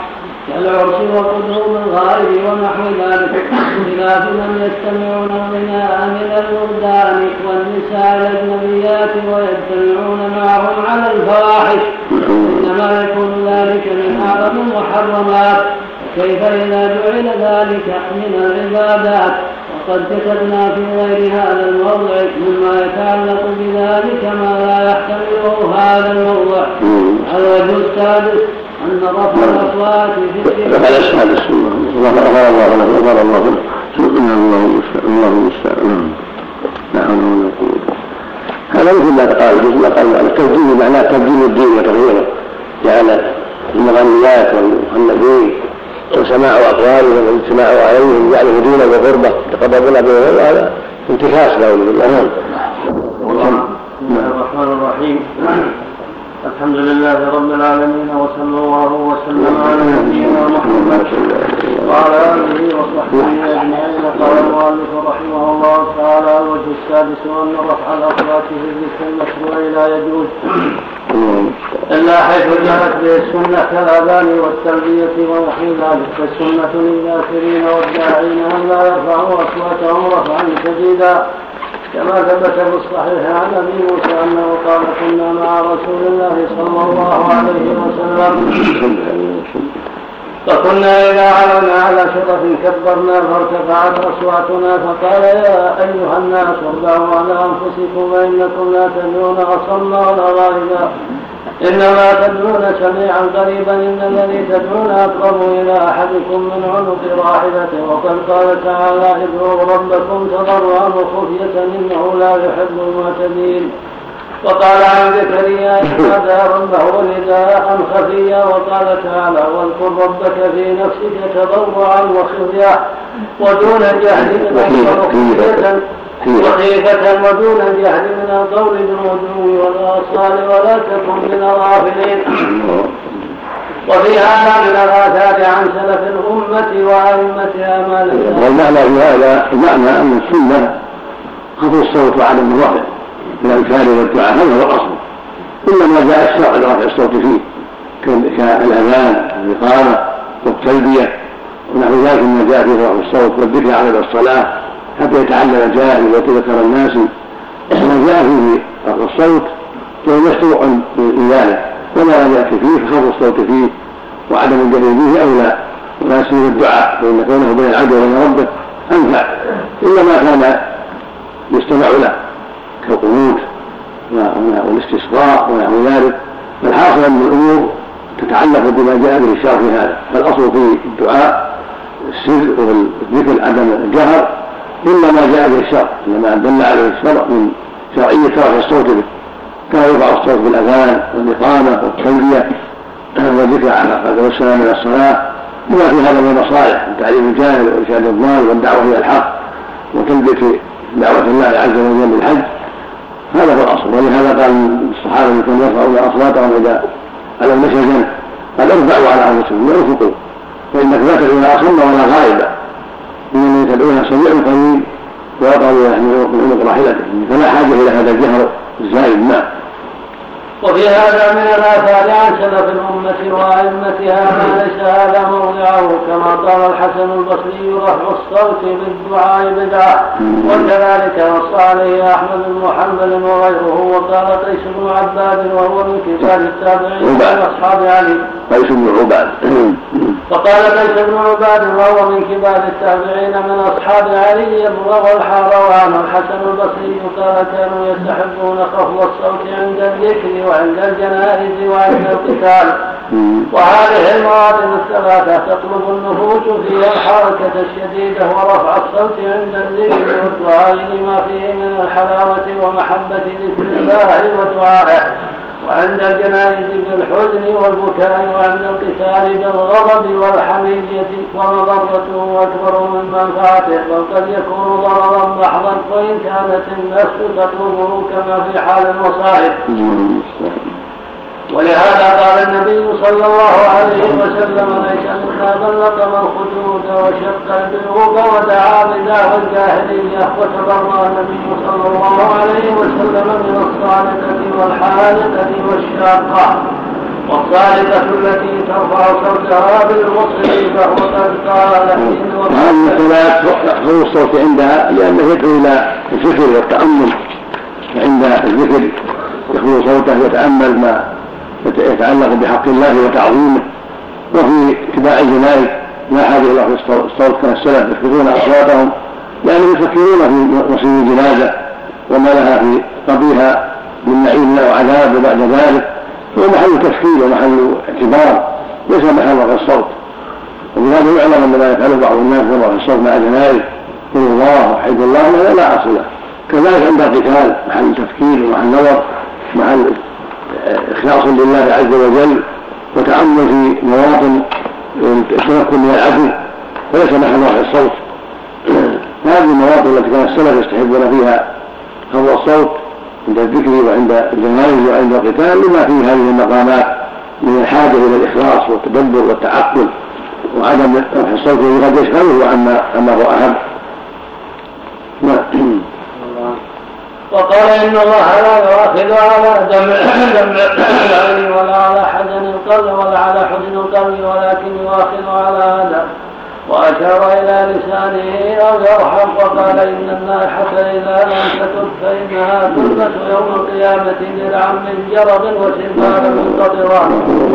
Speaker 2: كالعرس وقدوم الغائب ونحو ذلك، بخلاف من يستمعون الغناء من الولدان والنساء الأجنبيات ويجتمعون معهم على الفواحش، إنما يكون ذلك من أعظم المحرمات. كيف إذا جعل ذلك من العبادات؟ وقد كتبنا في غير هذا الموضع مما يتعلق بذلك ما لا يحتمله هذا الموضع. الوجه السادس أن رفع الأصوات في
Speaker 3: هذا السادس الله غفر الله له غفر الله له الله المستعان. لا حول ولا قوة. هذا مثل ما قال مثل ما قال التبديل معناه تبديل الدين وتغييره، جعل المغنيات والمخنثين وسماع أقوالهم والاجتماع عليهم جعله دينا وقربة تقربون به، هذا انتكاس له بالله.
Speaker 2: بسم الله الرحمن الرحيم. الحمد لله رب العالمين، وصلى الله وسلم على نبينا محمد وعلى آله وصحبه أجمعين. قال المؤلف رحمه الله تعالى: الوجه السادس أن رفع الأصوات في الذكر المشروع لا يجوز إلا حيث جاءت به السنة كالأذان والتلبية ونحو ذلك. فالسنة للذاكرين والداعين أن لا يرفعوا أصواتهم رفعا شديدا، كما ثبت في الصحيح عن أبي موسى أنه قال: كنا مع رسول الله صلى الله عليه وسلم فكنا إذا علونا على شرف كبرنا فارتفعت أصواتنا فقال: يا أيها الناس اربعوا على أنفسكم فإنكم لا تدعون أصما ولا غائبا، إنما تدعون سميعا قريبا، إن الذي تدعون أقرب إلى أحدكم من عنق راحلته. وقد قال تعالى: ادعوا ربكم تضرعا وخفية إنه لا يحب المعتدين. وقال عن زكريا: نادى ربه نداء خفيا. وقال تعالى: واذكر ربك في نفسك تضرعا وخفيا ودون جهل وخيفة ودون الجهل من القول بالغدو والآصال ولا تكن من الغافلين. وفي هذا من الآثار عن سلف الأمة وأئمتها ما لم.
Speaker 3: والمعنى في هذا المعنى أن السنة خفض الصوت وعدم الرفع من الأذكار والدعاء، هذا هو الأصل. إنما جاء الشرع لرفع الصوت فيه كالأذان والإقامة والتلبية ونحو ذلك مما جاء في رفع الصوت والذكر على الصلاة حتى يتعلم الجاهل ويتذكر الناس. ما جاء فيه رفع الصوت فهو مشروع لذلك، وما لم يأتي فيه فخفض الصوت فيه وعدم الجهل فيه أولى، ولا سيما الدعاء فإن كونه بين العبد وبين ربه أنفع، إلا ما كان يستمع له كالقنوت والاستسقاء ونحو ذلك. فالحاصل أن الأمور تتعلق بما جاء به الشرع في هذا، فالأصل في الدعاء السر والذكر عدم الجهر إلا ما جاء به الشرع، إنما دل عليه الشرع من شرعية رفع الصوت به، كما يرفع الصوت بالأذان والإقامة والتلبية والذكر على قدر والسلام من الصلاة، بما في هذا من المصالح من تعليم الجاهل وإرشاد الضال والدعوة إلى الحق وتلبية دعوة الله عز وجل بالحج. هذا هو الأصل. ولهذا قال الصحابة كانوا يرفعون أصواتهم إذا على المشهد قال: ارفعوا على أنفسكم وارفقوا فإنك لا تدعون أصما ولا غائبا، إن الذي تدعون سميع قريب ويقرب من عنق راحلته، فلا حاجة إلى هذا الجهر الزائد. ما
Speaker 2: وفي هذا من الآثار عن سلف الأمة وأئمتها ما ليس هذا موضعه، كما قال الحسن البصري: رفع الصوت بالدعاء بدعة. وكذلك نص عليه أحمد بن محمد وغيره. وقال قيس بن عباد وهو من كبار التابعين من أصحاب علي.
Speaker 3: قيس بن عباد
Speaker 2: وقال قيس بن عباد وهو من كبار التابعين من أصحاب علي يبلغ الحروان. الحسن البصري قال: كانوا يستحبون خفض الصوت عند الذكر وعند الجنائز وعند القتال. وهذه المواطن الثلاثة تطلب النفوس فيها الحركة الشديدة ورفع الصوت عند الذكر والدعاء لما فيه من الحلاوة ومحبة ذكر الله ودعائه، وعند الجنائز بالحزن والبكاء، وعند القتال بالغضب والحمية، ومضرته أكبر من منفعته، بل قد يكون ضررا محضا وإن كانت النفس تطلبه كما في حال المصائب. ولهذا قال النبي صلى الله عليه وسلم: ليس منا من لطم الخدود وشق البيوت ودعا بدعوى الجاهلية. وتبرأ النبي صلى الله عليه وسلم من الصالحة والحالقة والشاقة. والصالحة التي ترفع صوتها بالمصر فهو قد قال
Speaker 3: هذه الصلاة خفض الصوت عندها لأنه يدعو إلى الفكر والتأمل، فعند الذكر يخفض صوته يتأمل ما يتعلق بحق الله وتعظيمه. وفي اتباع الجنائز لا حاجة إلى الصوت كما السلف يخفضون أصواتهم لأنهم يفكرون في مصير الجنازة وما لها في قبرها من نعيم وعذاب. وبعد ذلك هو محل تفكير ومحل اعتبار ليس محل رفع الصوت. ولهذا يعلم أن ما يفعله بعض الناس من رفع الصوت مع الجنائز قل الله وحيد الله لا لا أصل له. كذلك عند القتال محل تفكير ومحل نظر، محل إخلاص لله عز وجل وتأمل في مواطن التمكن من العفو، فليس محل رفع الصوت. هذه المواطن التي كان السلف يستحبون فيها خفض الصوت عند الذكر وعند الجنائز وعند القتال لما فيه هذه المقامات من الحاجة إلى الإخلاص والتدبر والتعقل وعدم رفع الصوت الذي قد يشغله عما هو أهم.
Speaker 2: وقال إن الله لا يؤاخذ على دمع العين ولا على حزن القلب ولا على حزن القلب ولكن يؤاخذ على هذا، وأشار إلى لسانه أو يرحم. وقال إن النائحة إذا لم تتب فإنها تلبس يوم القيامة درعا من جرب وسنبال منتظرات.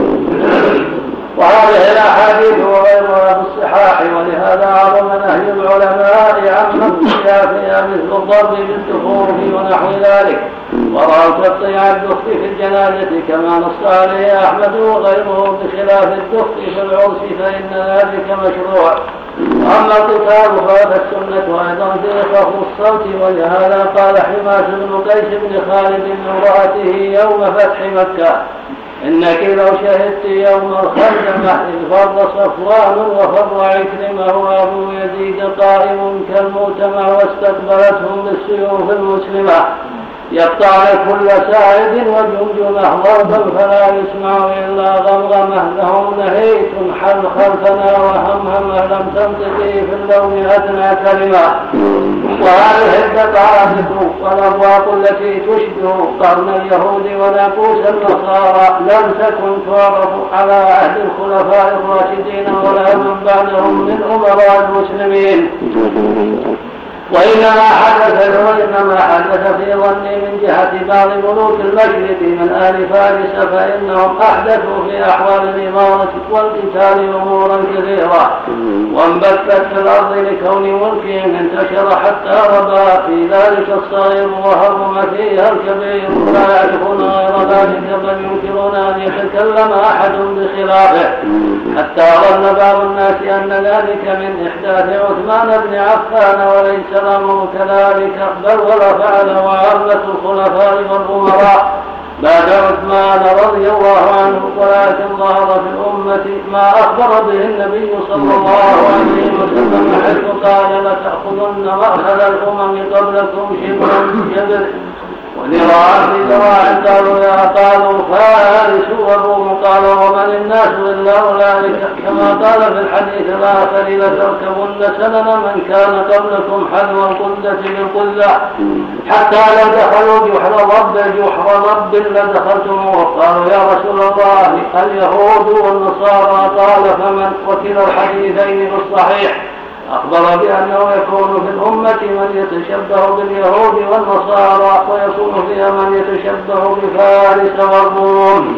Speaker 2: وهذه الأحاديث وغيرها بالصحاح، ولهذا عظم نهي العلماء عن نقصها فيها مثل الضرب بالدخول ونحو ذلك، ورأوا تقطيع الدخ في الجنازة كما نص عليه أحمد وغيره بخلاف الدخ في العرس فإن ذلك مشروع. أما القتال فهذا السنة أيضا في خفض الصوت، ولهذا قال حماس بن قيس بن خالد لامرأته يوم فتح مكة إنك لو شهدت يوم الخندق إذ فر صفوان وفر عكرمة وأبو يزيد قائم كالمؤتمع واستقبلتهم بالسيوف المسلمة يقطعن كل ساعد وجمجمه ضربا فلا يسمع إلا غمغمه لهم نهيت حل خلفنا وهمهمه لم تنطقي في اللون أدنى كلمة. وهذه الدقائق والأبواق التي تشبه قرن اليهود وناقوس النصارى لم تكن تعرف على عهد الخلفاء الراشدين ولا من بعدهم من أمراء المسلمين، وإنما حدث وإنما حدث في ظني من جهة بعض ملوك المشرق من آل فارس، فإنهم أحدثوا في أحوال الإمارة والقتال أمورا كثيرة وانبثت في الأرض لكون ملكهم انتشر حتى ربى في ذلك الصغير وهرم فيها الكبير، لا يعرفون غير ذلك بل يمكنون أن يتكلم أحد بخلافه، حتى ظن بعض الناس أن ذلك من إحداث عثمان بن عفان وليس الأمر كذلك، بل ولا فعل وعامة الخلفاء والأمراء بعد عثمان رضي الله عنه. ولكن ظهر في الأمة ما أخبر به النبي صلى الله عليه وسلم حيث قال لتأخذن مأخذ الأمم قبلكم شبرا بشبر وذراعا بذراع. قالوا يا قالوا فارس والروم، قالوا ومن الناس إلا أولئك، كما قال في الحديث الآخر لتركبن سنن من كان قبلكم حذو القلة بالقلة حتى لو دخلوا جحر رب جحر رب لدخلتموه. قالوا يا رسول الله اليهود والنصارى، قال فمن؟ وكلا الحديثين في الصحيح أخبر بأنه يكون في الأمة من يتشبه باليهود والنصارى ويكون فيها من يتشبه بفارس والروم.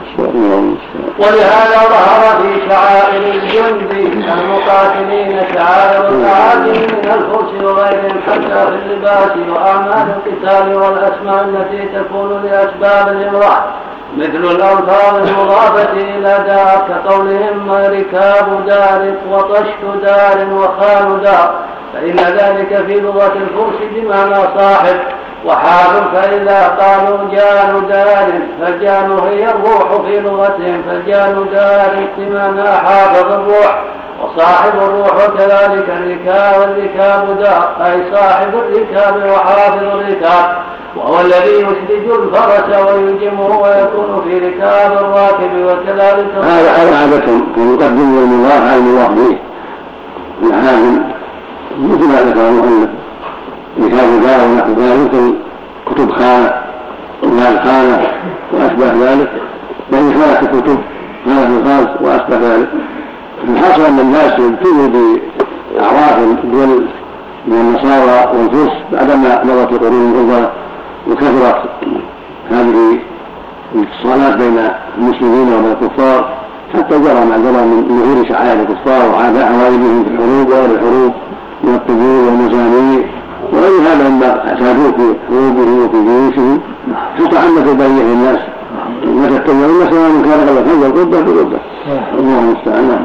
Speaker 2: ولهذا ظهر في شعائر الجند المقاتلين شعائر التعادل من الفرس وغيرهم حتى في اللباس وأعمال القتال والأسماء التي تكون لأسباب الإمرأة مثل الألفاظ المضافة إلى دار كقولهم ركاب دار وطشت دار وخان دار، فإن ذلك في لغة الفرس بمعنى صاحب، وحال فإذا قالوا جان دار فالجان هي الروح في لغتهم، فالجان دار بمعنى حافظ الروح وصاحب الروح، وكذلك الركاب الركاب دار أي صاحب الركاب وحافظ الركاب، وهو الذي يسرج الفرس ويلجمه ويكون في ركاب الراكب. وكذلك
Speaker 3: هذا عادة يقدم المضاف على المضاف به العالم مثل ما ذكر المؤلف ركاب دار ونحو ذلك كتب خانة ومال خانة وأشبه ذلك، يعني خالف الكتب خالف الخالص وأصبح ذلك. الحاصل أن الناس يبتلوا بأعراف الدول من النصارى والفرس بعدما مضت القرون الأخرى وكثرت هذه الاتصالات بين المسلمين وبين الكفار حتى جرى ما جرى من ظهور شعائر الكفار وعوائدهم في الحروب وغير الحروب من الطبول والمزامير وغير هذا مما اعتادوه في حروبهم وفي جيوشهم حتى عمت بين الناس متى تتبعون سواء كان غير خير القبه بالقبه. الله المستعان.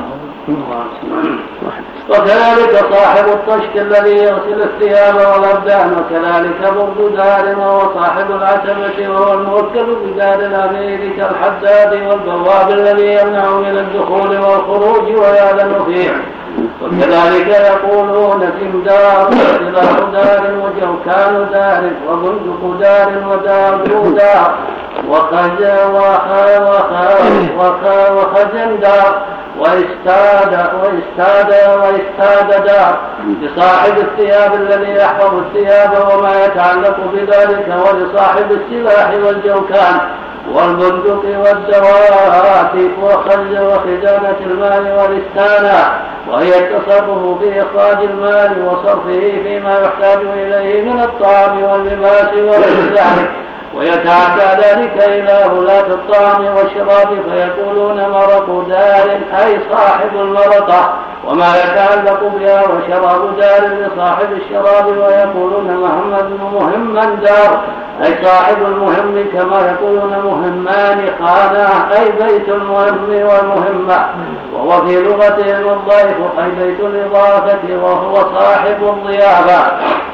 Speaker 2: وكذلك صاحب الطشك الذي يغسل الثياب والأبدان، وكذلك برد دار وهو صاحب العتبة وهو الموكل بدار الأمير كالحداد والبواب الذي يمنع من الدخول والخروج ويأذن فيه. وكذلك يقولون في دار وسلاح دار وجوكان دار وبندق دار ودار دار وخزن دار واستاد واستاد واستاد دار لصاحب الثياب الذي يحفظ الثياب وما يتعلق بذلك، ولصاحب السلاح والجوكان والبندق والدوات وخزانة المال والاستانة، وهي التصرف في إخراج المال وصرفه فيما يحتاج إليه من الطعام واللباس وغير ذلك. ويتعدى ذلك إلى ولاة الطعام والشراب فيقولون مرق دار أي صاحب المرقة وما يتعلق بها، وشراب دار لصاحب الشراب، ويقولون محمد مهما دار أي صاحب المهم، كما يقولون مهمان خانة أي بيت المهم والمهمة، وهو في لغتهم الضيف أي بيت الإضافة وهو صاحب الضيافة.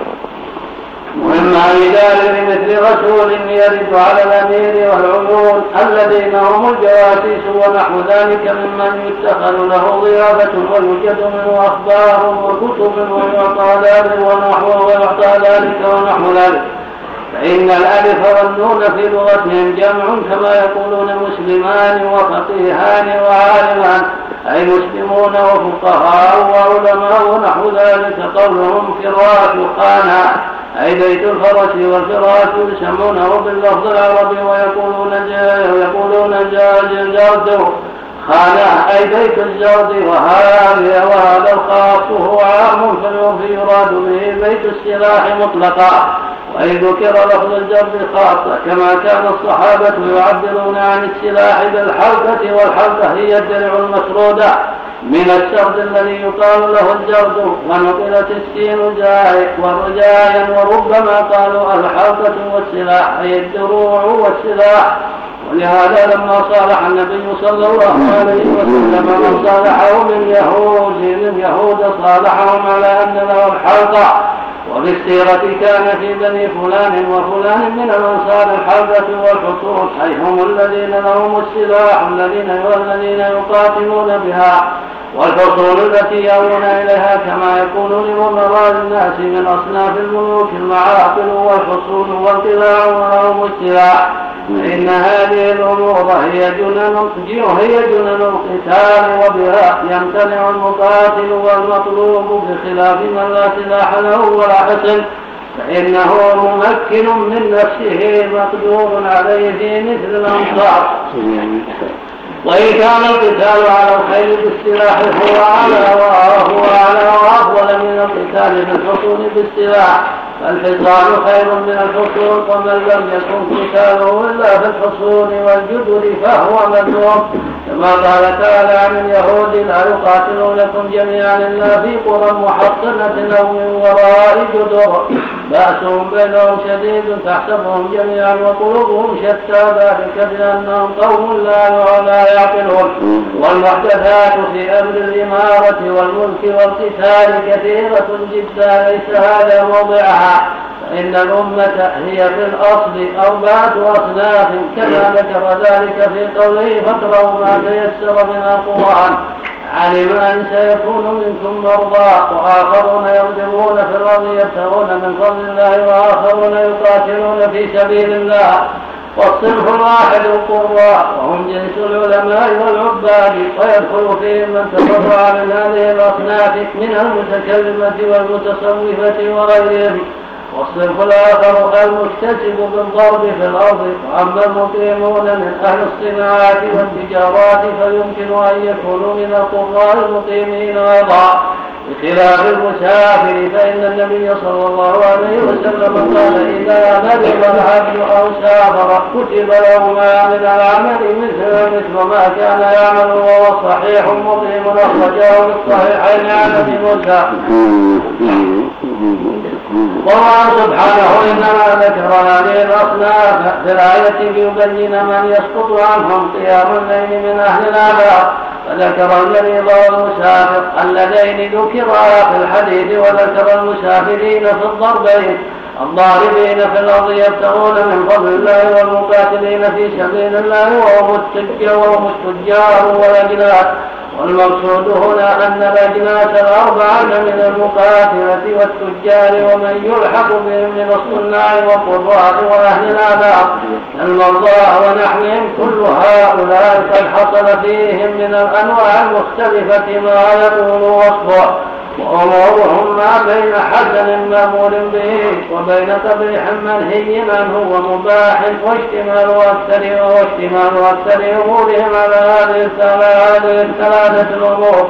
Speaker 2: مهما لذلك مثل رسول يرد على الأمير والعيون الذين هم الجواسيس ونحو ذلك ممن يتخذ له ضيافة ويوجد منه أخبار وكتب ويعطى ذلك ونحو ويعطى ذلك ونحو ذلك. فإن الألف والنون في لغتهم جمع كما يقولون مسلمان وفقيهان وعالمان أي مسلمون وفقهاء وعلماء ونحو ذلك. قولهم فراش خانة أي بيت الفرس، والفراش يسمونه باللفظ العربي ويقولون ويقولون جرد خانة أي بيت الزرد، وهذا وهذا الخاص هو عام في يراد به بيت السلاح مطلقا، وإن ذكر لفظ الجرد خاصة كما كان الصحابة يعبرون عن السلاح بالحلقة، والحلقة هي الدرع المسرودة من السرد الذي يقال له الجرد، ونقلت السين جايا وربما قالوا الحلقة والسلاح أي الدروع والسلاح. ولهذا لما صالح النبي صلى الله عليه وسلم من صالحه من يهود من يهود صالحهم على أن له الحلقة. وفي السيرة كان في بني فلان وفلان من الأنصار الحلقة والحصول أي هم الذين لهم السلاح الذين والذين يقاتلون بها، والحصول التي يأوون إليها كما يكون لمرار الناس من أصناف الملوك المعاقل والحصول والقلاع ولهم السلاح. فإن هذه الأمور هي جنن هي جنن القتال، وبها يمتنع المقاتل والمطلوب بخلاف من لا سلاح له ولا حصن، فإنه ممكن من نفسه مقدور عليه في مثل الأنصار. وإن كان القتال على الخيل بالسلاح هو على وهو على وأفضل من القتال بالحصون بالسلاح، فالحصان خير من الحصون، ومن لم يكن قتاله إلا في الحصون والجدر فهو مذموم، كما قال تعالى عن اليهود لا يقاتلونكم جميعا إلا في قرى محصنة أو من وراء جدر بأسهم بينهم شديد تحسبهم جميعا وقلوبهم شتى، ذلك بأنهم قوم لا يعقلون. والمحدثات في أمر الإمارة والملك والقتال كثيرة جدا ليس هذا موضعها، فإن الأمة هي في الأصل أربعة أصناف كما ذكر ذلك في قوله فاقرأوا ما تيسر من القرآن. علم أن سيكون منكم مرضى وآخرون يرجمون في الأرض يبتغون من فضل الله وآخرون يقاتلون في سبيل الله. والصنف الواحد القراء وهم جنس العلماء والعباد، ويدخل فيهم من تفرع من هذه الأصناف من المتكلمة والمتصوفة وغيرهم. والصنف الآخر المكتسب بالضرب في الأرض. وأما المقيمون من أهل الصناعات والتجارات فيمكن أن يكونوا من القراء المقيمين أيضا بخلاف المسافر، فإن النبي صلى الله عليه وسلم قال إذا مرض العبد أو سافر كتب له ما من العمل مثل مثل ما كان يعمل وهو صحيح مقيم، أخرجاه بالصحيحين عن أبي موسى. والله سبحانه إنما ذكر هذه الأصناف في الآية ليبين من يسقط عنهم قيام الليل من أهل الآباء، فذكر المريض والمسافر اللذين ذكرا في الحديث، وذكر المسافرين في الضربين الضاربين في الأرض يبتغون من فضل الله والمقاتلين في سبيل الله وهم التجار والأجناس. والمقصود هنا أن الأجناس الأربعة من المقاتلة والتجار ومن يلحق بهم من الصناع والقراء وأهل الآباء المرضى ونحوهم، كل هؤلاء قد حصل فيهم من الأنواع المختلفة ما يطول وصفه، وأمورهم ما بين حسن مأمور به وبين قبيح منهي عنه ومباح، واشتمال أكثر واشتمال أكثر أمورهم على هذه الثلاثة الأمور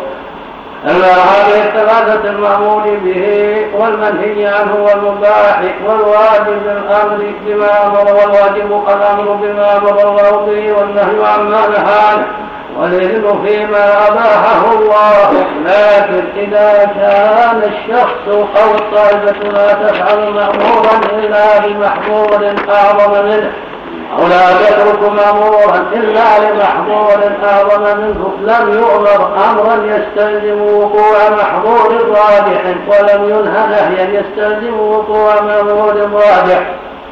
Speaker 2: هذه الثلاثة المأمور به والمنهي عنه والمباح والواجب الأمر بما أمر والواجب الأمر بما أمر الله به والنهي عما نهى عنه والإذن فيما أباحه الله. لكن إذا كان الشخص أو الطائفة لا تفعل مأمورا إلا بمحظور أعظم منه أو لا تترك مأمورا إلا لمحظور أعظم منه لم يؤمر أمرا يستلزم وقوع محظور راجح ولم ينهى نهيا يستلزم وقوع محظور راجح،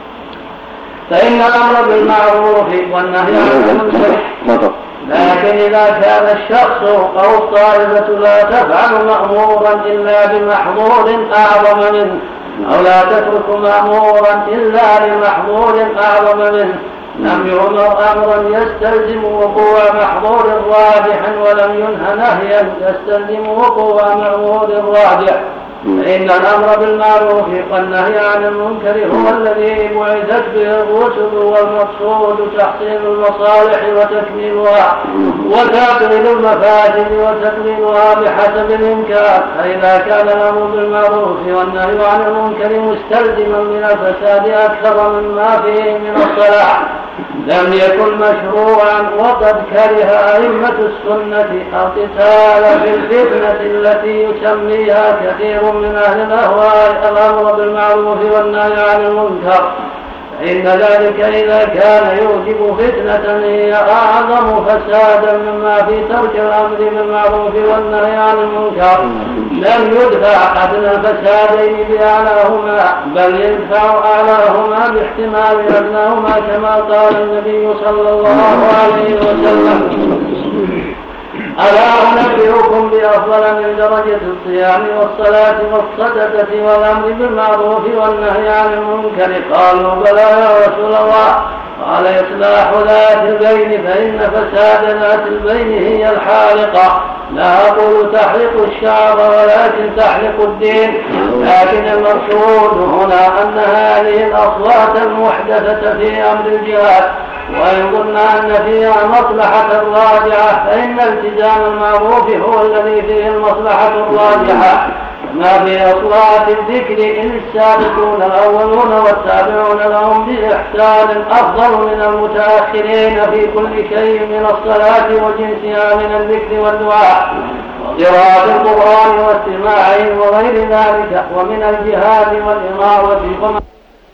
Speaker 2: فإن الأمر بالمعروف والنهي عن المنكر. لكن إذا كان الشخص أو الطائفة لا تفعل مأمورا إلا بمحظور أعظم منه أو لا تترك مأمورا إلا لمحظور أعظم منه لم يؤمر أمرا يستلزم وقوع محظور راجح ولم ينهى نهيا يستلزم وقوع محظور راجح، فإن الأمر بالمعروف والنهي عن المنكر هو الذي بعثت به الرسل، والمقصود تحصيل المصالح وتكميلها وتقليل المفاسد وتقليلها بحسب الإمكان. فإذا كان الأمر بالمعروف والنهي عن المنكر مستلزما من الفساد أكثر مما فيه من الصلاح لم يكن مشروعا، وقد كره أئمة السنة القتال في الفتنة التي يسميها كثير من أهل الأهواء الأمر بالمعروف والنهي عن المنكر، فإن ذلك إذا كان يوجب فتنة هي أعظم فسادا مما في ترك الأمر بالمعروف والنهي عن المنكر. لم يدفع أدنى الفسادين بأعلاهما بل يدفع أعلاهما باحتمال أدناهما كما قال النبي صلى الله عليه وسلم: ألا أنبئكم بأفضل من درجة الصيام والصلاة والصدقة والأمر بالمعروف والنهي عن المنكر؟ قالوا: بلى يا رسول الله. قال: إصلاح ذات البين، فإن فساد ذات البين هي الحالقة، لا أقول تحلق الشعر ولكن تحلق الدين. لكن المقصود هنا أن هذه الأصوات المحدثة في أمر الجهاد وإن قلنا أن فيها مصلحة راجعة فإن التزام المعروف هو الذي فيه المصلحة الراجعة، ما في أصوات الذكر إن السابقون الأولون والتابعون لهم بإحسان أفضل من المتأخرين في كل شيء من الصلاة وجنسها من الذكر والدعاء وقراءة القرآن واستماعه وغير ذلك ومن الجهاد والإمارة.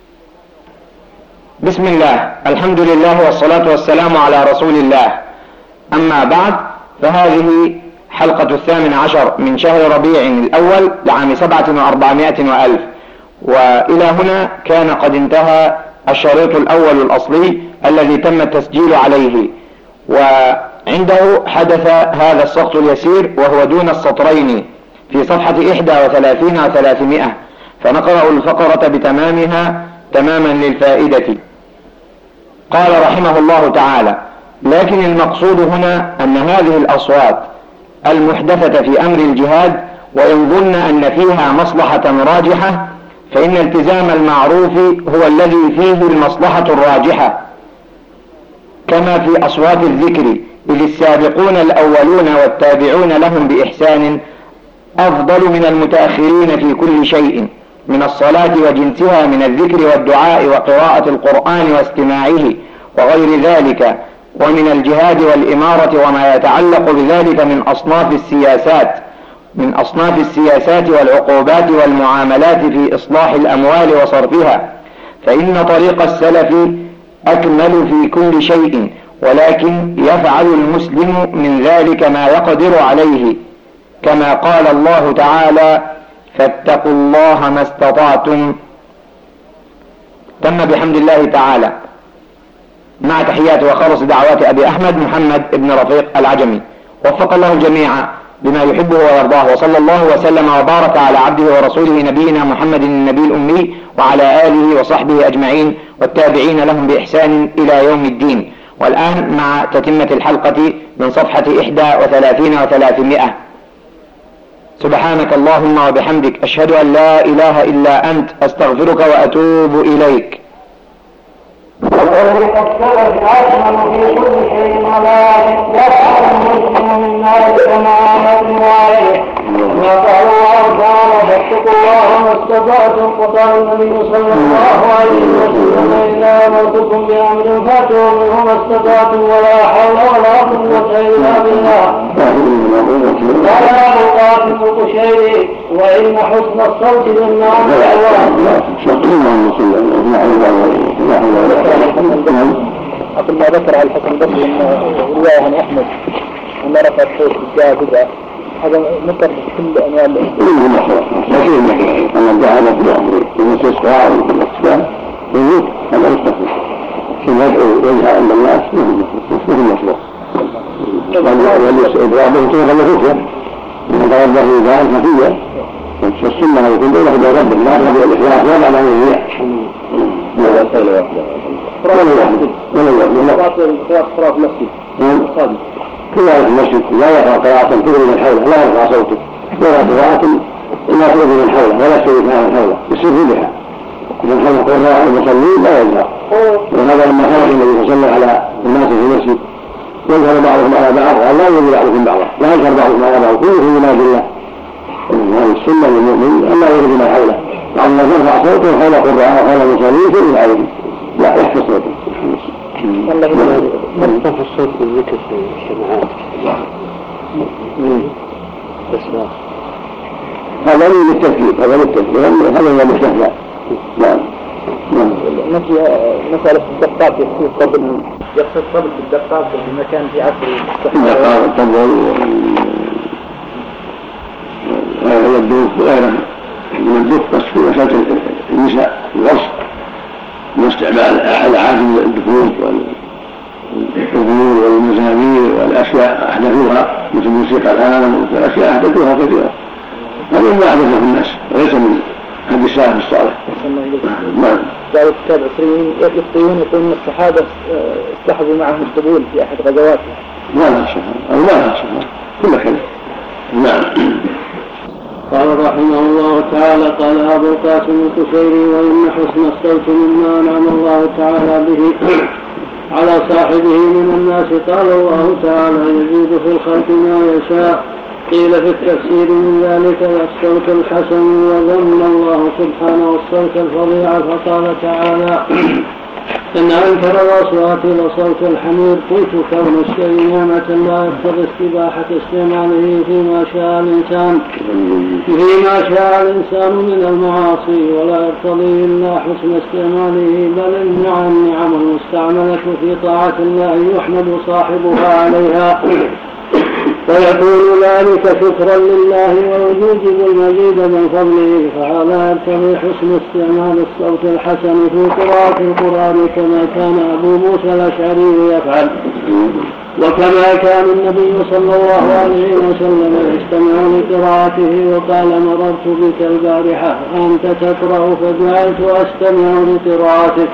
Speaker 1: بسم الله، الحمد لله والصلاة والسلام على رسول الله. أما بعد، فهذه حلقة الثامن عشر من شهر ربيع الأول لعام سبعة وأربعمائة وألف، وإلى هنا كان قد انتهى الشريط الأول الأصلي الذي تم التسجيل عليه، وعنده حدث هذا السقط اليسير وهو دون السطرين في صفحة إحدى وثلاثين وثلاثمائة، فنقرأ الفقرة بتمامها تماما للفائدة. قال رحمه الله تعالى: لكن المقصود هنا أن هذه الأصوات المحدثة في أمر الجهاد وإن ظن أن فيها مصلحة راجحة فإن التزام المعروف هو الذي فيه المصلحة الراجحة، كما في أصوات الذكر، إذ السابقون الأولون والتابعون لهم بإحسان أفضل من المتأخرين في كل شيء، من الصلاة وجنسها من الذكر والدعاء وقراءة القرآن واستماعه وغير ذلك، ومن الجهاد والإمارة وما يتعلق بذلك من أصناف السياسات من أصناف السياسات والعقوبات والمعاملات في إصلاح الأموال وصرفها، فإن طريق السلف أكمل في كل شيء، ولكن يفعل المسلم من ذلك ما يقدر عليه، كما قال الله تعالى: فاتقوا الله ما استطعتم. تم بحمد الله تعالى، مع تحيات وخلص دعوات أبي أحمد محمد بن رفيق العجمي، وفق الله الجميع بما يحبه ويرضاه، وصلى الله وسلم وبارك على عبده ورسوله نبينا محمد النبي الأمي وعلى آله وصحبه أجمعين والتابعين لهم بإحسان إلى يوم الدين. والآن مع تتمة الحلقة من صفحة إحدى وثلاثين وثلاثمائة. سبحانك اللهم وبحمدك، أشهد أن لا إله إلا أنت، أستغفرك وأتوب إليك.
Speaker 2: وذلك السبب أشمل في كل شيء، ولا يفعل المسلم من ذلك ما أمر وعليه. وقال الله تعالى: فاتقوا الله ما استطعتم. وقال النبي صلى الله عليه وسلم: إذا أمرتكم بأمر فاتوا منه ما استطعتم، ولا حول ولا قوة إلا بالله. ولا مقاتل القشيري: وإن حسن الصوت مما
Speaker 4: أقل ما ذكر على الحسن البصري أن رواية عن أحمد أن رفع الصوت بالدعاء بدعة، هذا مكر كل أنواع
Speaker 3: كله مشروع، لكن أن الدعاء مطلوب والاستسقاء والاستسقاء يجوز، هذا مستقبل كما يدعو وجه عند الناس مثل مشروع، والإدراء تغلق الخفية من توضأ في دعاء خفية، والسنة يكون بينه وبين رب الله والإخلاص ولا لا يضيع. ولا ولا ولا ولا قراءة المسجد كذلك المسجد لا يقرأ قراءة تغني من حوله، لا يرفع صوته، ولا قراءة لا تغني من حوله ولا تغني من حوله، يصير بها. إذا كان قراءة المصلين لا يجهر، وهذا لما خرج النبي صلى الله عليه وسلم على الناس في المسجد يجهر بعضهم على بعض، لا يجهر بعضهم بعضا، لا يجهر بعضهم على بعض، كله في مناد الله. هذه السنة للمؤمن أن لا يغني من حوله، لأنه يرفع صوته حول قراءة وحول المصلين في العالم، لا يحفظ صوته.
Speaker 5: مرتفع الصوت بالذكر في الجماعات بس لا
Speaker 3: هذا من التكليف، هذا من التكليف، هذا هو المستهزأ. نعم نعم.
Speaker 4: نفي مسألة الدقات يصير قبل يقصد قبل الدقات في مكان في عصر
Speaker 3: الدقات الطبول والدوف وغيره من الدوف بس في مسألة النساء الغصب واستعمال العادم الدفوف والحضور والمزامير والأشياء أحدثوها مثل موسيقى العالم والأشياء أحدثوها كثيرا، هذا ما أحدثه الناس وليس من هذه الساعة الصالح.
Speaker 4: نعم. جاءوا كتاب عصريين يفتيون يقولون الصحابة استحبوا معهم الطبول في أحد غزواتهم.
Speaker 3: ما لها شفاء أو ما لها شفاء كل كذا. نعم.
Speaker 2: قال رحمه الله تعالى: قال أبو القاسم القشيري: وإن حسن الصوت مما أنعم الله تعالى به على صاحبه من الناس. قال الله تعالى: يزيد في الخلق ما يشاء. قيل في التفسير من ذلك الصوت الحسن، وذم الله سبحانه الصوت الفظيع، فقال تعالى: إن أنكر الأصوات لصوت الحمير. قلت: كون الشيء نعمة لا يقتضي استباحة استعماله فيما شاء الإنسان فيما شاء الإنسان من المعاصي، ولا يقتضي إلا حسن استعماله، بل النعم نعم المستعملة في طاعة الله يحمد صاحبها عليها، فيكون ذلك شكرا لله ويوجب المزيد من فضله. فهذا يقتضي حسن استعمال الصوت الحسن في قراءة القرآن، كما كان أبو موسى الأشعري يفعل، وكما كان النبي صلى الله عليه وسلم يستمع لقراءته. وقال: مررت بك البارحة أنت تقرأ فجعلت أستمع لقراءتك،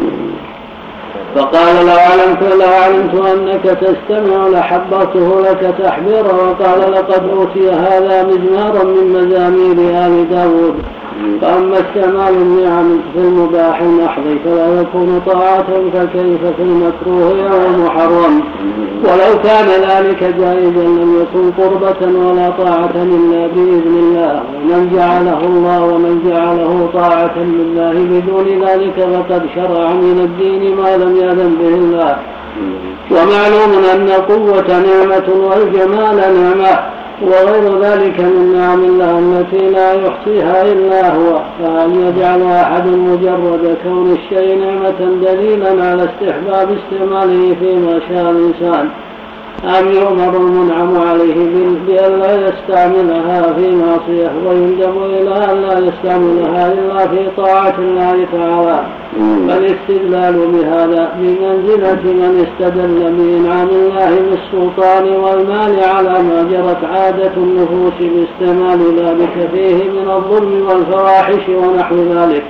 Speaker 2: فقال: لو علمت, لو علمت أنك تستمع لحبرته لك تحبيرا. وقال: لقد أوتي هذا مزمارا من مزامير آل داود. فأما استعمال النعم في المباح المحض فلا يكون طاعة، فكيف في المكروه أو المحرم؟ ولو كان ذلك جائزا لم يكن قربة ولا طاعة إلا بإذن الله، ومن جعله الله ومن جعله طاعة لله بدون ذلك فقد شرع من الدين ما لم يأذن به الله. ومعلوم أن القوة نعمة والجمال نعمة وغير ذلك من نعم الله التي لا يحصيها إلا هو، فهل يجعل أحد مجرد كون الشيء نعمة دليلا على استحباب استعماله فيما شاء الإنسان، أم يؤمر المنعم عليه بأن لا يستعملها في معصية ويندب إلى أن لا يستعملها إلا في طاعة الله تعالى؟ فالاستدلال بهذا بمنزلة من استدل بإنعام الله بالسلطان والمال على ما جرت عادة النفوس باستعمال ذلك فيه من الظلم والفواحش ونحو ذلك.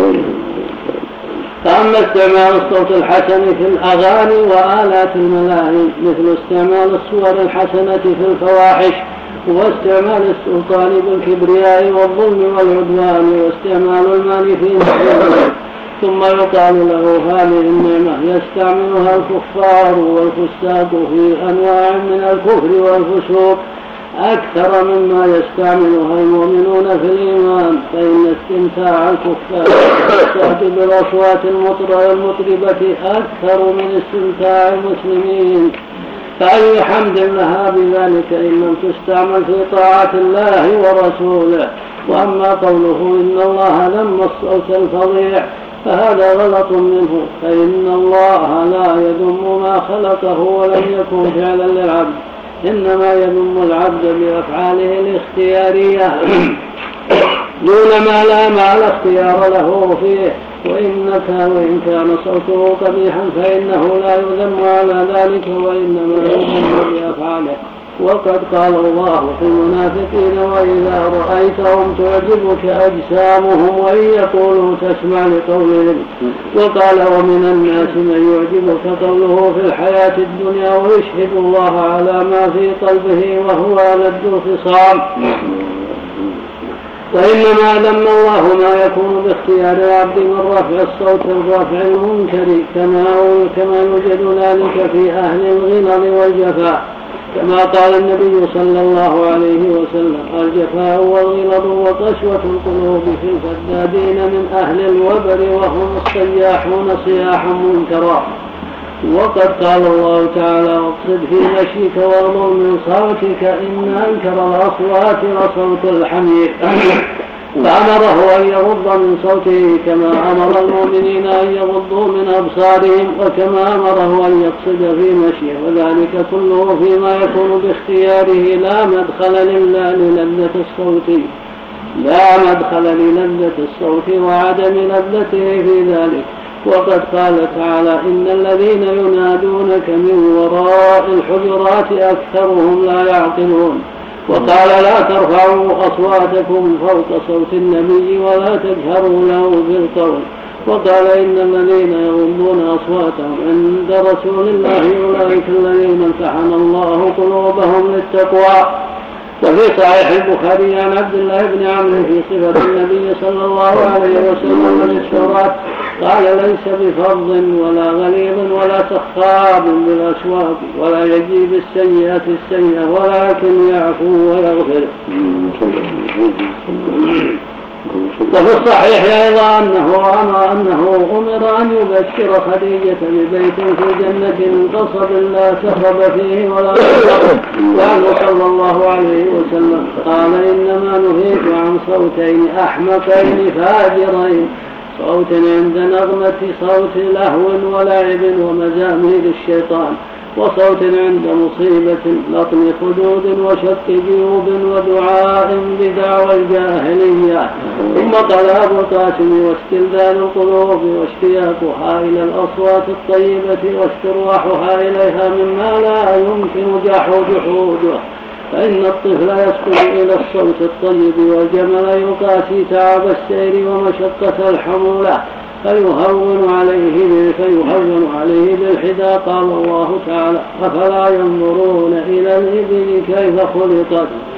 Speaker 2: فأما استعمال الصوت الحسن في الأغاني وآلات الملاهي مثل استعمال الصور الحسنة في الفواحش، واستعمال السلطان بالكبرياء والظلم والعدوان، واستعمال المال في نحوه، ثم يقال له هذه النعمة يستعملها الكفار والفساق في أنواع من الكفر والفسوق أكثر مما يستعملها المؤمنون في الإيمان، فإن استمتاع الكفار بالأصوات المطربة أكثر من استمتاع المسلمين، فأي حمد لها بذلك إن لم تستعمل في طاعة الله ورسوله. وأما قوله إن الله لم الصوت الفظيع فهذا غلط منه، فإن الله لا يذم ما خلقه ولم يكن فعلا للعبد، إنما يذم العبد بأفعاله الاختيارية دون ما لا ما لا اختيار له فيه. وإنك وإن كان صوته قبيحا فإنه لا يذم على ذلك، وإنما يذم بأفعاله. وقد قال الله في المنافقين وإذا رأيتهم تعجبك أجسامهم وإن يقولوا تسمع لقولهم. وقال ومن الناس من يعجبك قوله في الحياة الدنيا ويشهد الله على ما في قلبه وهو ألد الخصام. وإنما ذم الله ما يكون باختيار العبد من رفع الصوت الرفع المنكر، كما كما يوجد ذلك في أهل الغنى والجفاء، كما قال النبي صلى الله عليه وسلم الجفاء والغلظ وقسوة القلوب في الفدادين من أهل الوبر وهم الصياحون صياحا منكرا. وقد قال الله تعالى واقصد في مشيك واغضض من صوتك إن أنكر الأصوات لصوت الحمير، فأمره أن يغض من صوته كما أمر المؤمنين أن يغضوا من أبصارهم، وكما أمره أن يقصد في مشيه، وذلك كله فيما يكون باختياره لا مدخل للذة الصوت لا مدخل للذة الصوت وعدم لذته في ذلك. وقد قال تعالى إن الذين ينادونك من وراء الحجرات أكثرهم لا يعقلون. وقال لا ترفعوا أصواتكم فوق صوت النبي ولا تجهروا له بالقول. وقال إن الذين يغضون أصواتهم عند رسول الله أولئك الذين امتحن الله قلوبهم للتقوى. وفي صحيح البخاري عن عبد الله بن عمرو في صفة النبي صلى الله عليه وسلم للشراط قال ليس بفظ ولا غليظ ولا سخاب بالأسواق ولا يجيب السيئة السيئة ولكن يعفو ويغفر. وفي الصحيح أيضا أنه أمر أنه أمر أن يبشر خديجة ببيت في جنة من قصب لا سخب فيه ولا سخب. وعنه صلى الله عليه وسلم قال إنما نهيت عن صوتين أحمقين فاجرين، صوت عند نغمة صوت لهو ولعب ومزامير الشيطان، وصوت عند مصيبة لطم خدود وشق جيوب ودعاء بدعوى الجاهلية. ثم قال أبو القاسم واستلذال القلوب واشتياقها إلى الأصوات الطيبة واسترواحها إليها مما لا يمكن جحوده، فإن الطفل يسقط إلى الصوت الطيب والجمل يقاسي تعب السير ومشقة الحمولة فيهون عليه فيهون عليه بالحدى. قال الله تعالى أفلا ينظرون إلى الإبل كيف خلقت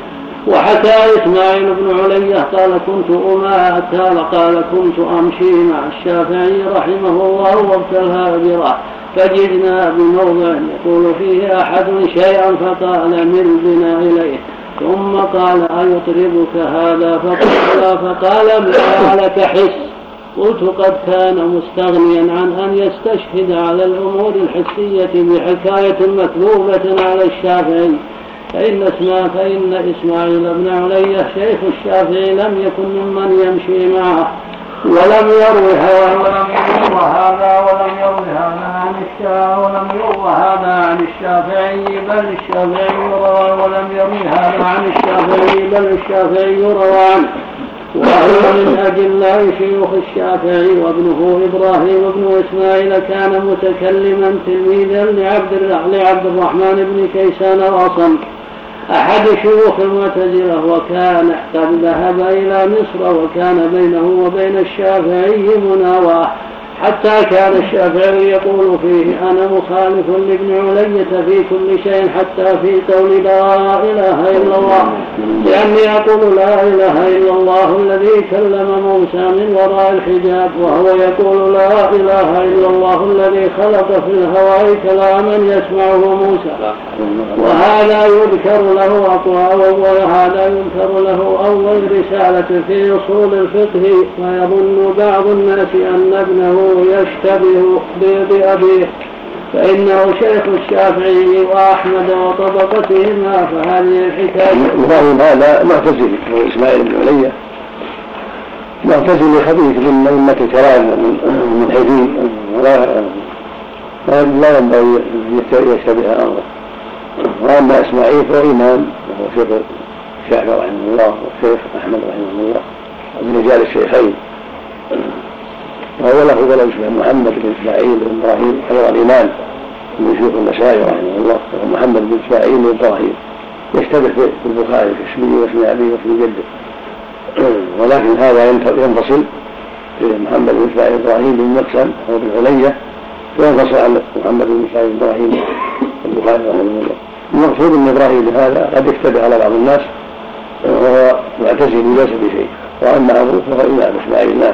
Speaker 2: وحكى إسماعيل بن علية قال كنت أما قال كنت أمشي مع الشافعي رحمه الله وقت الهاجرة فجدنا بموضع يقول فيه أحد شيئا فقال مل بنا إليه ثم قال أيطربك هذا فقال فقال ما لك حس قلت قد كان مستغنيا عن أن يستشهد على الأمور الحسية بحكاية مكذوبة على الشافعي فإن, اسماء فإن إسماعيل بن علية شيخ الشافعي لم يكن ممن يمشي معه ولم يروي هذا ولم يروي هذا عن الشافعي ولم يروي هذا عن الشافعي بل الشافعي يروى ولم يروي هذا عن الشافعي بل الشافعي يروى عنه وهو من أجلاء شيوخ الشافعي وابنه إبراهيم بن إسماعيل كان متكلما تلميذا لعبد, لعبد الرحمن بن كيسان الأصم أحد شيوخ المعتزلة وكان قد ذهب إلى مصر وكان بينه وبين الشافعي مناواة حتى كان الشافعي يقول فيه أنا مخالف لابن علية في كل شيء حتى في قول لا إله إلا الله لأني أقول لا إله إلا الله الذي كلم موسى من وراء الحجاب وهو يقول لا إله إلا الله الذي خلق في الهواء كلاما يسمعه موسى وهذا يذكر له أقوى وهذا يذكر له أول رسالة في أصول الفقه ويظن بعض الناس أن ابنه يشتبه بأبيه فإنه شيخ الشافعي وأحمد وطبقتهما فهذه الحكاية
Speaker 3: إبراهيم هذا معتزلي هو إسماعيل بن علية معتزلي خبيث من أئمة الكلام من حديث لا ينبغي يشتبه أمره وأما إسماعيل فهو إمام وهو شيخ الشافعي رحمه الله والشيخ أحمد رحمه الله من رجال الشيخين وهو له ولد اسمه محمد بن إسماعيل بن إبراهيم أيضا الإمام من شيوخ النسائي رحمه الله وهو محمد بن إسماعيل بن إبراهيم يشتبه في البخاري في اسمه واسم أبيه واسم جده ولكن هذا ينفصل في محمد بن إسماعيل بن إبراهيم بن مقسم أو بن علية وينفصل عن محمد بن إسماعيل بن إبراهيم البخاري رحمه الله. المقصود أن إبراهيم هذا قد يشتبه على بعض الناس وهو معتزلي ليس بشيء وأما أبوه فهو إمام إسماعيل الله.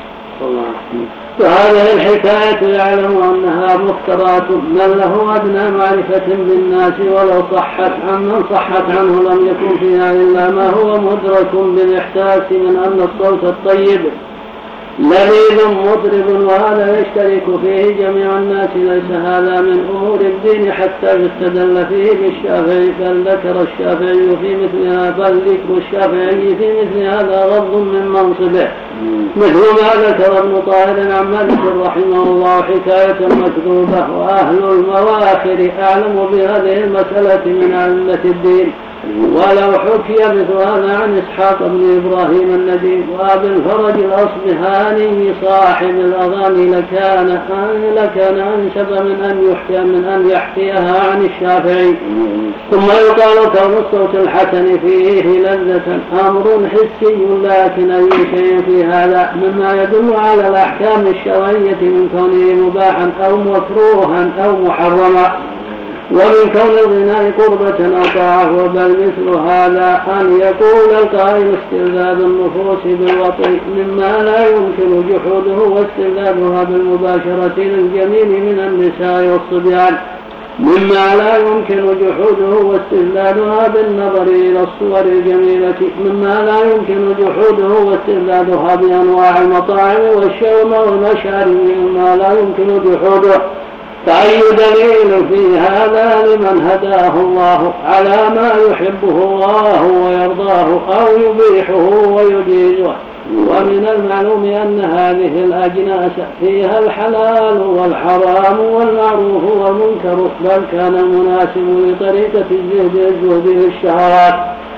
Speaker 2: وهذه الحكاية يعلم أنها مفترات من له أدنى معرفة بالناس ولو صحت عن من صحت عنه لم يكن فيها إلا ما هو مدرك بالإحساس من أن الصوت الطيب لذيذ مطرب وهذا يشترك فيه جميع الناس ليس هذا من أمور الدين حتى يستدل فيه بالشافعي بل ذكر الشافعي في مثل هذا بل ذكر الشافعي في مثل هذا غض من منصبه مثل ما ذكر ابن طاهر عن مالك رحمه الله حكاية مكذوبة وأهل المواخر أعلم بهذه المسألة من أئمة الدين ولو حكي مثل هذا عن إسحاق بن إبراهيم النديم وأبي الفرج الأصبهاني صاحب الأغاني لكان لكان أنسب من أن يحكي من أن يحكيها عن الشافعي. ثم يقال كون الصوت الحسن فيه لذة أمر حسي لكن أي شيء في هذا مما يدل على الأحكام الشرعية من كونه مباحا أو مكروها أو محرما ومن كون الغناء قربة أو طاعة وبل مثل هذا أن يقول القائل استلذاذ النفوس بالوطي مما لا يمكن جحوده واستلذاذها بالمباشرة للجميل من النساء والصبيان مما لا يمكن جحوده واستلذاذها بالنظر إلى الصور الجميلة مما لا يمكن جحوده واستلذاذها بأنواع المطاعم والشوم والمشارب مما لا يمكن جحوده. فأي دليل في هذا لمن هداه الله على ما يحبه الله ويرضاه أو يبيحه ويجيزه. ومن المعلوم أن هذه الأجناس فيها الحلال والحرام والمعروف والمنكر بل كان المناسب لطريقة الزهد الزهد في الشهوات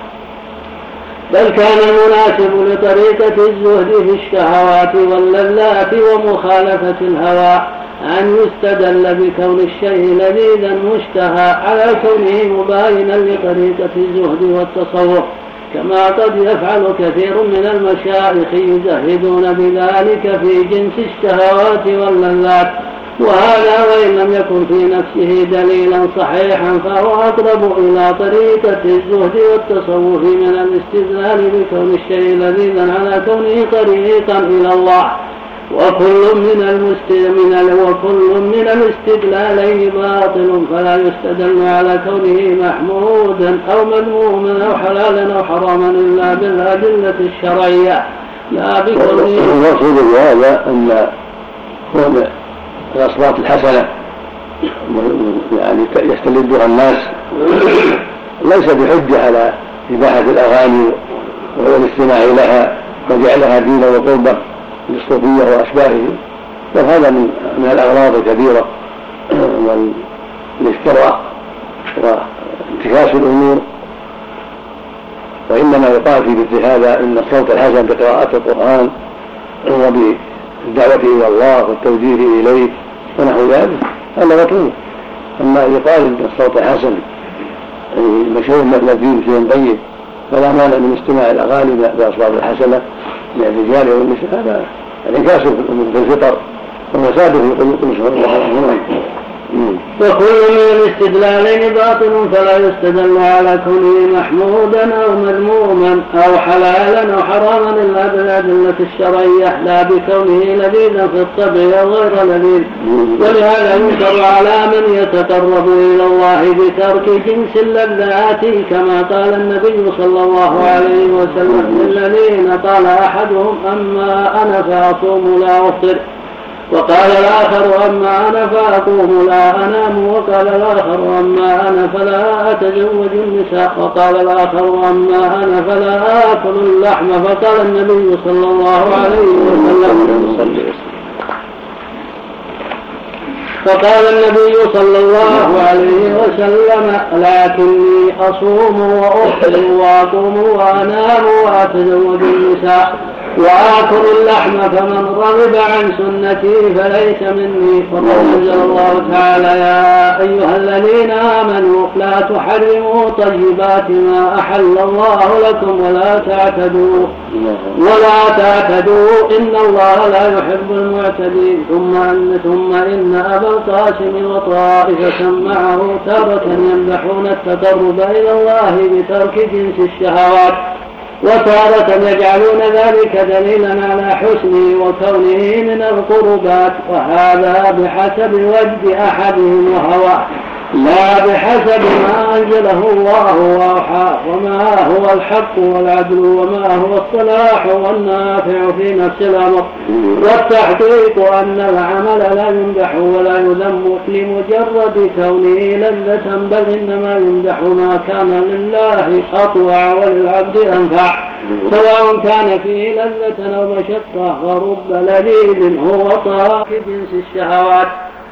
Speaker 2: بل كان المناسب لطريقة الزهد في الشهوات واللذات ومخالفة الهوى أن يستدل بكون الشيء لذيذا مشتهى على كونه مباينا لطريقة الزهد والتصوف كما قد يفعل كثير من المشايخ يزهدون بذلك في جنس الشهوات واللذات وهذا وإن لم يكن في نفسه دليلا صحيحا فهو أقرب إلى طريقة الزهد والتصوف من الاستدلال بكون الشيء لذيذا على كونه طريقا إلى الله. وكل من المستدلال وكل من الاستدلالين باطل فلا يستدل على كونه محمودا أو مذموما أو حلالا أو حراما إلا بالأدلة الشرعية لا بكونه.
Speaker 3: المقصود بهذا أن كون الأصوات الحسنة يعني يستلذها الناس ليس بحجة على إباحة الأغاني والاستماع لها وجعلها دينا وقربة للصوفية وأشباههم، فهذا من من الأغراض الكبيرة والافتراء وانتكاس الأمور. وإنما يقال في مثل هذا إن الصوت الحسن بقراءة القرآن وبالدعوة إلى الله والتوجيه إليه ونحو ذلك هذا مطلوب. أما يقال إن الصوت الحسن مشهور لذيذ شيء طيب فلا مانع من استماع الأغاني بأصوات الحسنة من الرجال والنساء، هذا انعكاس في الفطر ومساده في قلوب المسلمين.
Speaker 2: وكل من الاستدلالين باطل فلا يستدل على كونه محمودا أو مذموما أو حلالا أو حراما إلا بالأدلة الشرعية لا بكونه لذيذا في الطبع أو غير لذيذ. ولهذا ينكر على من يتقرب إلى الله بترك جنس اللذات كما قال النبي صلى الله عليه وسلم للذين قال أحدهم أما أنا فأصوم لا أفطر، وقال الآخر أما أنا فأقوم لا أنام، وقال الآخر أما أنا فلا أتزوج النساء، وقال الآخر أما أنا فلا آكل اللحم. فقال النبي صلى الله عليه وسلم فقال النبي صلى الله عليه وسلم لكني أصوم وأفطر وأقوم وأنام وأتزوج النساء وآكل اللحم فمن رغب عن سنتي فليس مني. وقد أنزل الله تعالى يا أيها الذين آمنوا لا تحرموا طيبات ما أحل الله لكم ولا تعتدوا ولا تعتدوا إن الله لا يحب المعتدين. ثم أن ثم إن أبا القاسم وطائفة معه تارة يمدحون التقرب إلى الله بترك جنس الشهوات وتارة يجعلون ذلك دليلا على حسنه وكونه من القربات، وهذا بحسب وجد أحدهم وهواه لا بحسب ما أنزله الله وأوحاه، وما هو الحق والعدل وما هو الصلاح والنافع في نفس الأمر. والتحقيق أن العمل لا يمدح ولا يذم لمجرد كونه لذة، بل إنما يمدح ما كان لله أطوع وللعبد أنفع، سواء كان فيه لذة أو مشقة. ورب لذيذ هو طاق جنس الشهوات،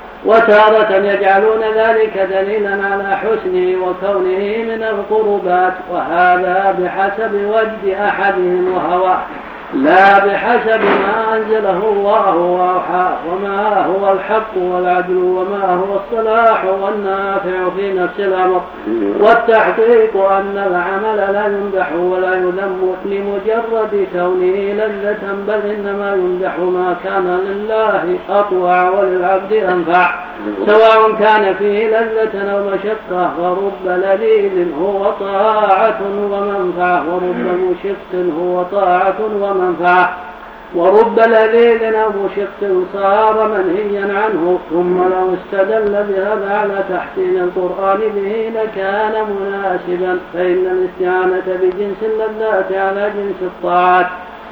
Speaker 2: وتارة يجعلون ذلك دليلا على حسنه وكونه من القربات، وهذا بحسب وجد أحدهم وهواه لا بحسب ما أنزله الله وأوحاه، وما هو الحق والعدل وما هو الصلاح والنافع في نفس الأمر. والتحقيق أن العمل لا يمدح ولا يذم لمجرد كونه لذة، بل إنما يمدح ما كان لله أطوع وللعبد أنفع، سواء كان فيه لذة أو مشقة. ورب لذيذ هو طاعة ومنفعة، ورب مشق هو طاعة ومنفعة، ورب لذيذ أو مشق صار منهيا عنه. ثم لو استدل بهذا على تحسين القرآن به لكان مناسبا، فإن الاستعانة بجنس اللذات على جنس الطاعات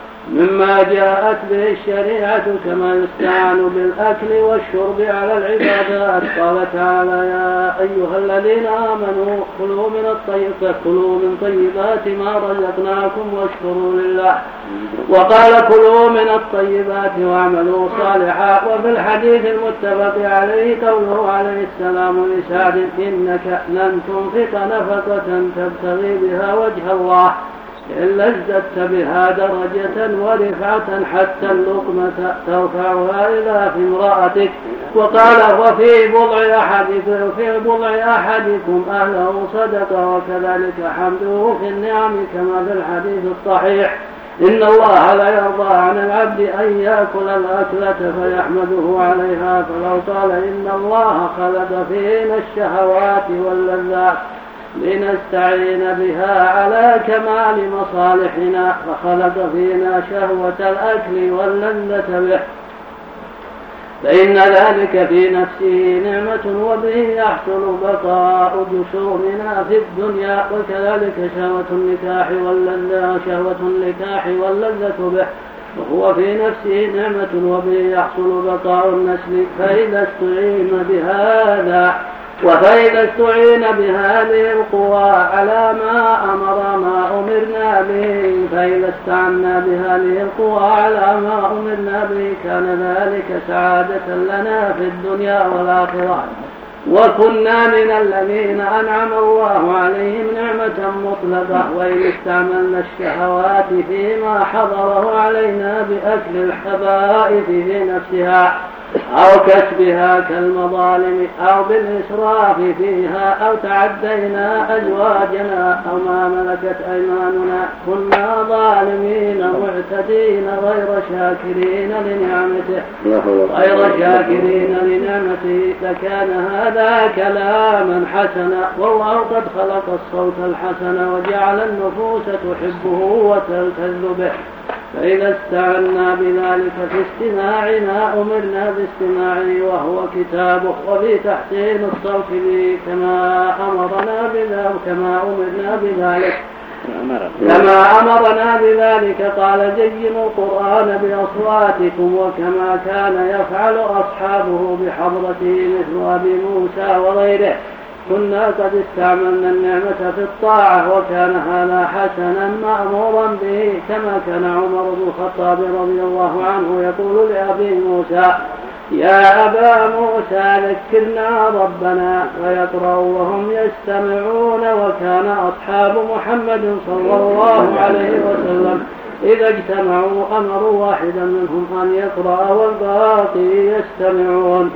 Speaker 2: مما جاءت به الشريعة كما يستعان بالأكل والشرب على العبادات. قال تعالى يا أيها الذين آمنوا كلوا من الطيبات كلوا من طيبات ما رزقناكم واشكروا لله، وقال كلوا من الطيبات واعملوا صالحا. وفي الحديث المتفق عليه قوله عليه السلام لسعد إنك لن تنفق نفقة تبتغي بها وجه الله إلا ازددت بها درجة ورفعة حتى اللقمة ترفعها إلى في امرأتك. وقال وفي بضع أحدكم في بضع أحدكم أهله صدقة، وكذلك حمده في النعم كما في الحديث الصحيح. إن الله لا يرضى عن العبد أن يأكل الأكلة فيحمده عليها، فلو قال إن الله خلق فينا الشهوات واللذات لنستعين بها على كمال مصالحنا، فخلق فينا شهوة الأكل واللذة به، فإن ذلك في نفسه نعمة وبه يحصل بقاء جسومنا في الدنيا، وكذلك شهوة النكاح واللذة شهوة النكاح واللذة به، وهو في نفسه نعمة وبه يحصل بقاء النسل. فإذا استعين بهذا وفإذا استعين بهذه القوى على ما أمر ما أمرنا به فإذا استعنا بهذه القوى على ما أمرنا به كان ذلك سعادة لنا في الدنيا والآخرة، وكنا من الذين أنعم الله عليهم نعمة مطلقة. وإن استعملنا الشهوات فيما حضره علينا بأكل الخبائث في نفسها أو كسبها كالمظالم أو بالإسراف فيها أو تعدينا أزواجنا أو ما ملكت أيماننا كنا ظالمين معتدين غير شاكرين لنعمته غير شاكرين لنعمته لكان هذا كلاما حسنا. والله قد خلق الصوت الحسن وجعل النفوس تحبه وتلتذ به، فإذا استعنا بذلك في استماعنا أمرنا باستماعه وهو كتابه، وفي تحسين الصوت به كما أمرنا بذلك كما أمرنا بذلك كما أمرنا بذلك قال زينوا القرآن بأصواتكم، وكما كان يفعل أصحابه بحضرته مثل أبي موسى وغيره. كنا قد استعملنا النعمة في الطاعة وكان هذا حسنا مأمورا به، كما كان عمر بن الخطاب رضي الله عنه يقول لأبي موسى يا أبا موسى ذكرنا ربنا، ويقرأ وهم يستمعون. وكان أصحاب محمد صلى الله عليه وسلم إذا اجتمعوا أمروا واحدا منهم أن يقرأ والباقي يستمعون،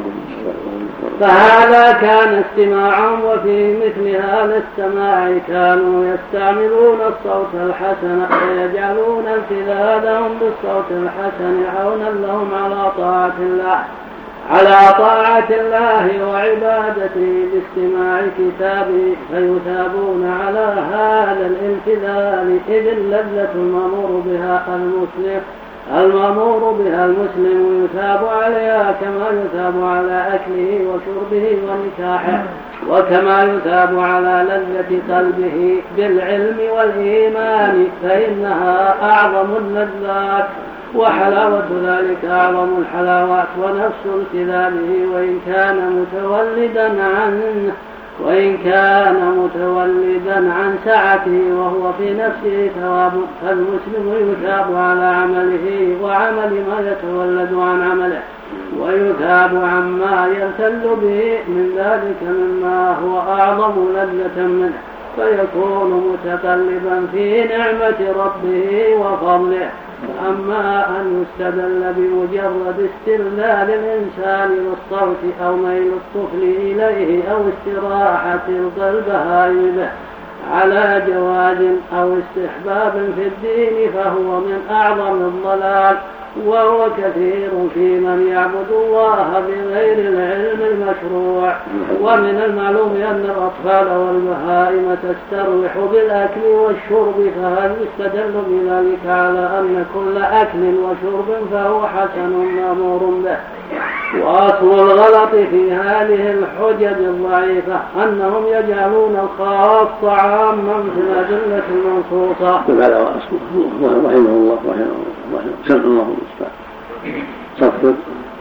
Speaker 2: فهذا كان استماعهم. وفي مثل هذا السماع كانوا يستعملون الصوت الحسن ويجعلون امتدادهم بالصوت الحسن عونا لهم على طاعة الله على طاعة الله وعبادته باستماع كتابه، فيثابون على هذا الامتثال إذ اللذة المأمور بها المسلم المأمور بها المسلم يثاب عليها كما يثاب على أكله وشربه ونكاحه، وكما يثاب على لذة قلبه بالعلم والإيمان، فإنها أعظم اللذات وحلاوة ذلك أعظم الحلاوات ونفس امتثاله وإن كان متولدا عنه وإن كان متولدا عن سعته وهو في نفسه ثواب، فالمسلم يثاب على عمله وعمل ما يتولد عن عمله، ويثاب عما يرتل به من ذلك مما هو أعظم لذة منه، فيكون متقلبا في نعمة ربه وفضله. أما أن يستدل بمجرد استرذال الإنسان للصوت أو ميل الطفل إليه أو استراحة البهائم به على جواز أو استحباب في الدين فهو من أعظم الضلال، وهو كثير في من يعبد الله بغير العلم المشروع. ومن المعلوم أن الأطفال والبهائم تستروح بالأكل والشرب، فهل يستدل بذلك على أن كل أكل وشرب فهو حسن مأمور به؟ وأصل الغلط في هذه الحجج الضعيفة أنهم يجعلون الخاص عاما في الأدلة المنصوصة.
Speaker 3: هذا أصله رحمه الله رحمه الله سمع الله المستعان صفر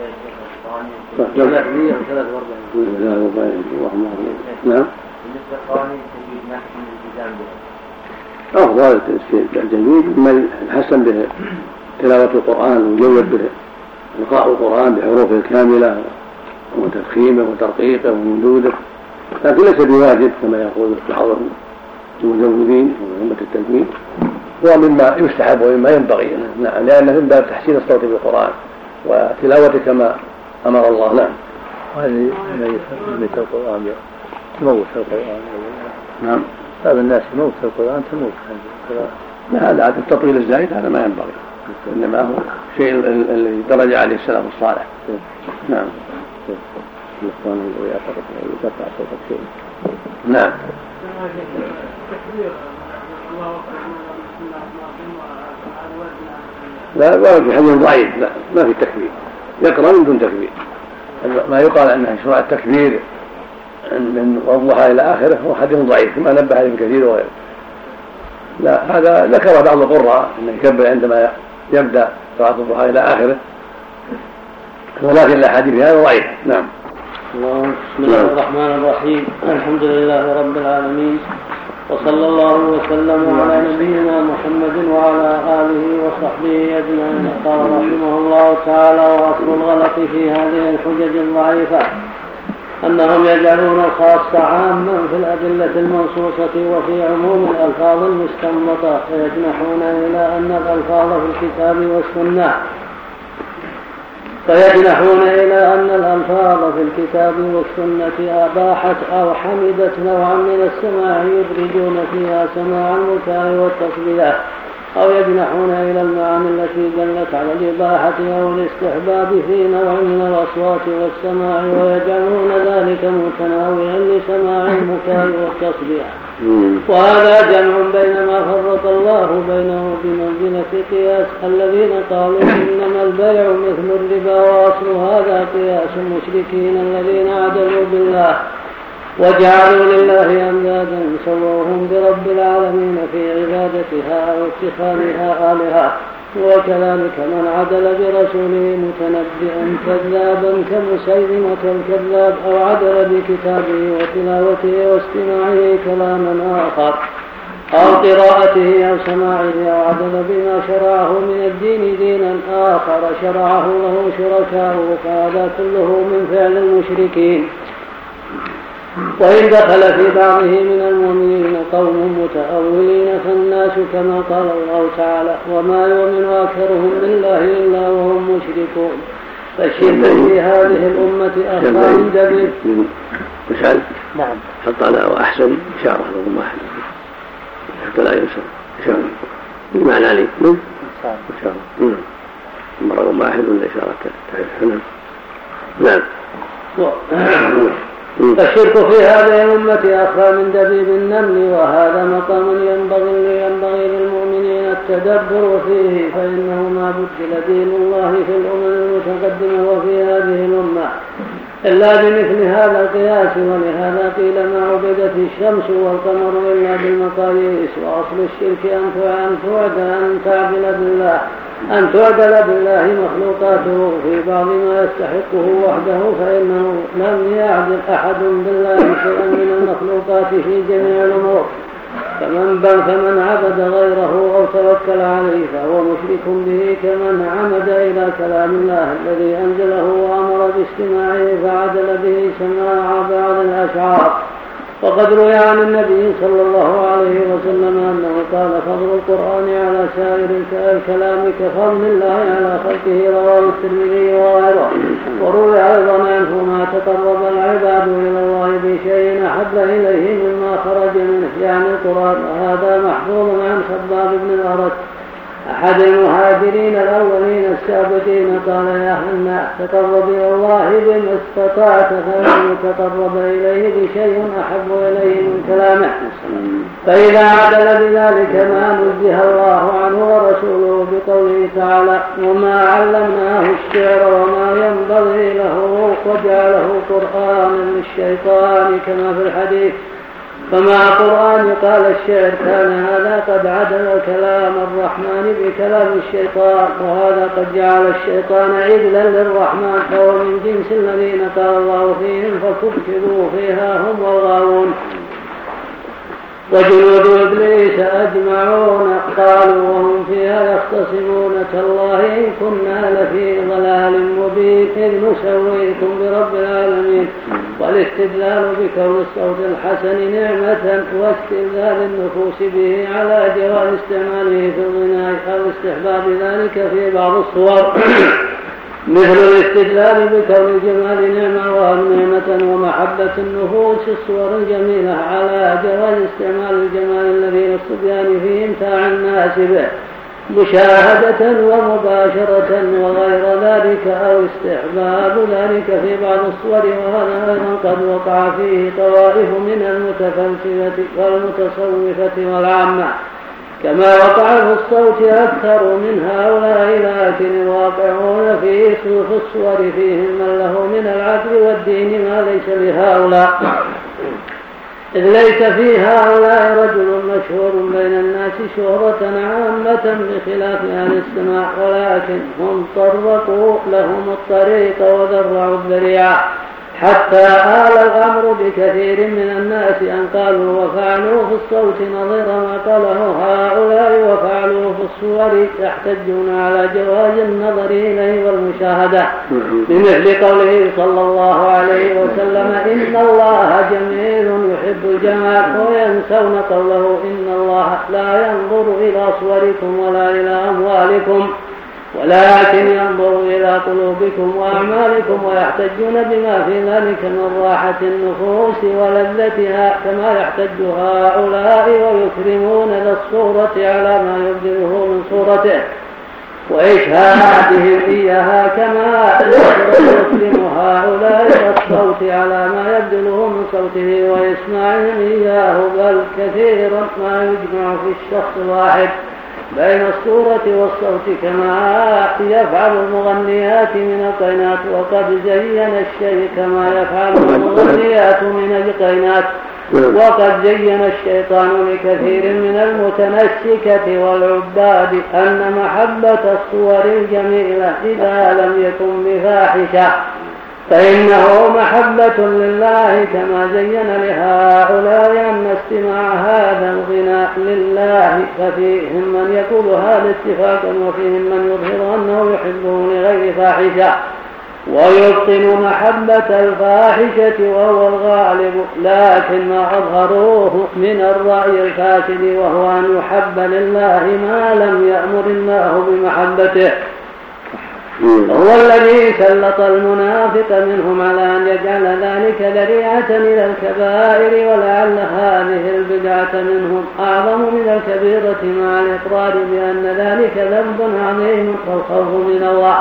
Speaker 3: صفر نعم. أفضل الجديد من الحسن به تلاوة القرآن وجود به إلقاء القرآن بحروفه الكاملة وتفخيمه وترقيقه وممدوده، لكن ليس بواجب كما يقول بعض المزودين وأئمة التجويد، هو مما يستحب ومما ينبغي، نعم، لأنه من باب تحسين الصوت بالقرآن وتلاوته كما أمر الله. نعم.
Speaker 5: هذه مثل القرآن تموت القرآن.
Speaker 3: نعم.
Speaker 5: بعض الناس يموت القرآن تموت
Speaker 3: هذا التطويل الزائد هذا ما ينبغي، إنما هو شيء الذي درج عليه السلف الصالح. نعم. نعم. لا ما في حديث ضعيف، لا ما في تكبير، يقرأ من دون تكبير. ما يقال أنه شرع التكبير من الضحى إلى آخره هو حديث ضعيف كما نبه عليه كثير وغيره. لا هذا ذكر بعض القراء أنه يكبر عندما يبدأ صلاة الضحى إلى آخره، ولكن الأحاديث هذا ضعيف. نعم.
Speaker 2: بسم الله الرحمن الرحيم. الحمد لله رب العالمين، وصلى الله وسلم على نبينا محمد وعلى آله وصحبه أجمعين. قال رحمه الله تعالى: وأصل الغلط في هذه الحجج الضعيفة أنهم يجعلون الخاص عاما في الأدلة المنصوصة وفي عموم الألفاظ المستنبطة، فيجنحون إلى أن الألفاظ في الكتاب والسنة فيجنحون إلى أن الألفاظ في الكتاب والسنة أباحت أو حمدت نوعا من السماع يدرجون فيها سماع المكاء والتصبيح، أو يجنحون إلى المعاني التي دلت على الإباحة أو الاستحباب في نوع من الأصوات والسماع، ويجعلون ذلك متناولا لسماع المكاء والتصبيح. وهذا جمع بين ما فرق الله بينه بمنزلة قياس الذين قالوا إنما البيع مثل الربا، وأصل هذا قياس المشركين الذين عدلوا بالله وجعلوا لله أندادا سووهم برب العالمين في عبادتها أو اتخاذها آلهة. وكذلك من عدل برسوله متنبئا كذابا كمسيلمة الكذاب، أو عدل بكتابه وتلاوته واستماعه كلاما آخر أو قراءته أو سماعه، أو عدل بما شرعه من الدين دينا آخر شرعه له شركاؤه، فهذا كله من فعل المشركين. وإن دخل في بعضه من المؤمنين قوم متأولين فالناس كما قال الله تعالى: وما يؤمن أكثرهم بالله إلا وهم مشركون. فالشرك في هذه الأمة أخبار جديد.
Speaker 3: مثال
Speaker 2: نعم
Speaker 3: حط على وأحسن إشارة لهم واحد حتى لا ينسى إشارة بمعنى لي إشارة مرة واحد ولا إشارة تعرف. نعم.
Speaker 2: فالشرك في هذه الأمة أخفى من دبيب النمل، وهذا مقام ينبغي ينبغي للمؤمنين التدبر فيه، فإنه ما بدل دين الله في الأمم المتقدمة وفي هذه الأمة إلا بمثل هذا القياس. ولهذا قيل ما عبدت الشمس والقمر إلا بالمقاييس. وأصل الشرك أن تعدل أن تعدل بالله أن تعدل بالله مخلوقاته في بعض ما يستحقه وحده، فإنه لم يعدل أحد بالله شيئا من المخلوقات في جميع الأمور. فمن فمن عبد غيره أو توكل عليه فهو مشرك به، كمن عمد إلى كلام الله الذي أنزله وأمر باستماعه فعدل به سماع بعض الأشعار. وقد روي عن النبي صلى الله عليه وسلم أنه قال: فضل القرآن على سائر الكلام كفضل الله على خلقه، رواه الترمذي وغيره. وروي أيضا عنه: ما تقرب العباد إلى الله بشيء أحب إليه مما خرج منه، يعني القرآن. وهذا محفوظ عن خباب بن الأرت أحد المهاجرين الأولين السابقين قال: يا حنا تقرب إلى الله بما استطعت، فلن يتقرب إليه بشيء أحب إليه من كلامه. فإذا عدل بذلك ما نزه الله عنه ورسوله بقوله تعالى: وما علمناه الشعر وما ينبغي له، وجعله قرآنا للشيطان كما في الحديث. فمع قرآن قال الشعر كان هذا قد عدل كلام الرحمن بكلام الشيطان، وهذا قد جعل الشيطان عدلا للرحمن، فهو من جنس الذين قال الله فيهم فكبكبوا فيها هم والغاوون. وجنود إبليس أجمعون قالوا وهم فيها يختصمون: تالله إن كنا لفي ضلال مبين إذ نسويكم برب العالمين. والاستدلال بكون الصوت الحسن نعمة واستدلال النفوس به على جواز استعماله في الغناء أو استحباب ذلك في بعض الصور مثل الاستدلال بكون الجمال نعمة ونعمة ومحبة النفوس الصور الجميلة على جواز استعمال الجمال الذي للصبيان في إمتاع الناس به مشاهدة ومباشرة وغير ذلك أو استحباب ذلك في بعض الصور، وهذا أيضا قد وقع فيه طوائف من المتفلسفة والمتصوفة والعامة، كما وقع في الصوت أكثر من هؤلاء، لكن الواقعون في الصور فيهم من له من العقل والدين ما ليس لهؤلاء، إذ ليس في هؤلاء رجل مشهور بين الناس شهرة عامة بخلاف أهل السماء، ولكن هم طرقوا لهم الطريق وذرعوا الذريعة حتى آل الأمر بكثير من الناس أن قالوا وفعلوا في الصوت نظير ما قاله هؤلاء وفعلوا في الصور، يحتجون على جواز النظر إليه والمشاهدة بمثل قوله صلى الله عليه وسلم إن الله جميل يحب الجمال، وينسون قوله إن الله لا ينظر إلى صوركم ولا إلى أموالكم ولكن ينظر إلى قلوبكم وأعمالكم، ويحتجون بما في ذلك من راحة النفوس ولذتها كما يحتج هؤلاء، ويكرمون للصورة على ما يبدله من صورته وإشهادهم إياها كما يكرم هؤلاء للصوت على ما يبدله من صوته ويسمعهم إياه، بل كثيرا ما يجمع في الشخص الواحد بين الصورة والصوت كما يفعل المغنيات من القينات، وقد زين الشيء كما يفعل المغنيات من القينات، وقد زين الشيطان لكثير من المتنسكة والعباد أن محبة الصور الجميلة إذا لم يكن بفاحشة فإنه محبة لله، كما زين لهؤلاء أن استماع هذا الغناء لله، ففيهم من يقول هذا اتفاقا وفيهم من يظهر أنه يحبه لغير فاحشة ويبطن محبة الفاحشة وهو الغالب، لكن ما أظهروه من الرأي الفاسد وهو أن يحب لله ما لم يأمر الله بمحبته، هو الذي سلط المنافق منهم على أن يجعل ذلك ذريعة إلى الكبائر، ولعل هذه البدعة منهم أعظم من الكبيرة مع الإقرار بأن ذلك ذنب عظيم، والخوف من الله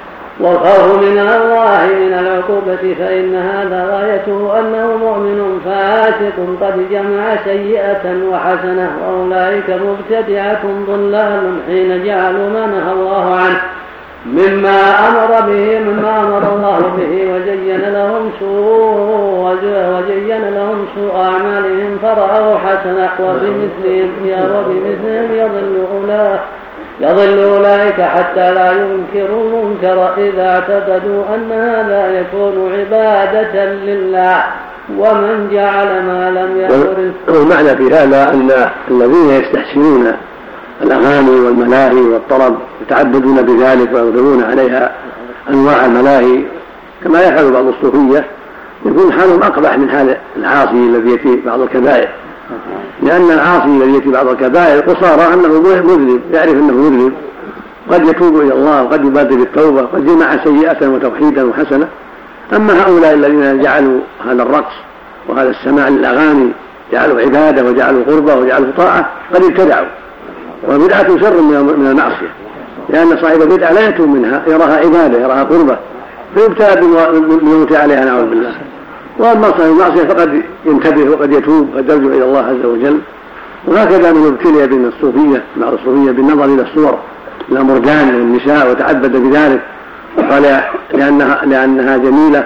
Speaker 2: والخوف من الله من العقوبة، فإن هذا غايته أنه مؤمن فاسق قد جمع سيئة وحسنة، وأولئك مبتدعة ضلال حين جعلوا ما نهى الله عنه مما أمر به مما أمر الله به، وزين لهم سوء وزين لهم سوء أعمالهم فرأوا حسنة، وبمثلهم وبمثلهم يضل أولئك يضل أولئك حتى لا ينكروا المنكر إذا اعتقدوا أن هذا يكون عبادة لله، ومن جعل ما لم يأمر.
Speaker 3: والمعنى في هذا أن الذين يستحسنون الأغاني والملاهي والطرب يتعبدون بذلك ويغدرون عليها أنواع الملاهي كما يفعل بعض الصوفية، يكون حالهم أقبح من حال العاصي الذي يأتي بعض الكبائر، لأن العاصي الذي يأتي بعض الكبائر قصارى أنه مذنب، يعرف أنه مذنب، قد يتوب إلى الله وقد يبادر بالتوبة، قد جمع سيئة وتوحيدا وحسنة. أما هؤلاء الذين جعلوا هذا الرقص وهذا السماع للأغاني جعلوا عبادة وجعلوا قربة وجعلوا طاعة قد ابتدعوا، والبدعة شر من المعصية، لأن صاحب البدعة لا يتوب منها، يراها عبادة يراها قربة فيبتلى بالموت عليها نعوذ بالله. وأما صاحب المعصية فقد ينتبه وقد يتوب وقد يرجع إلى الله عز وجل. وهكذا من ابتلي بين الصوفية مع الصوفية بالنظر إلى الصور إلى مرجان والنساء وتعبد بذلك وقال لأنها, لأنها جميلة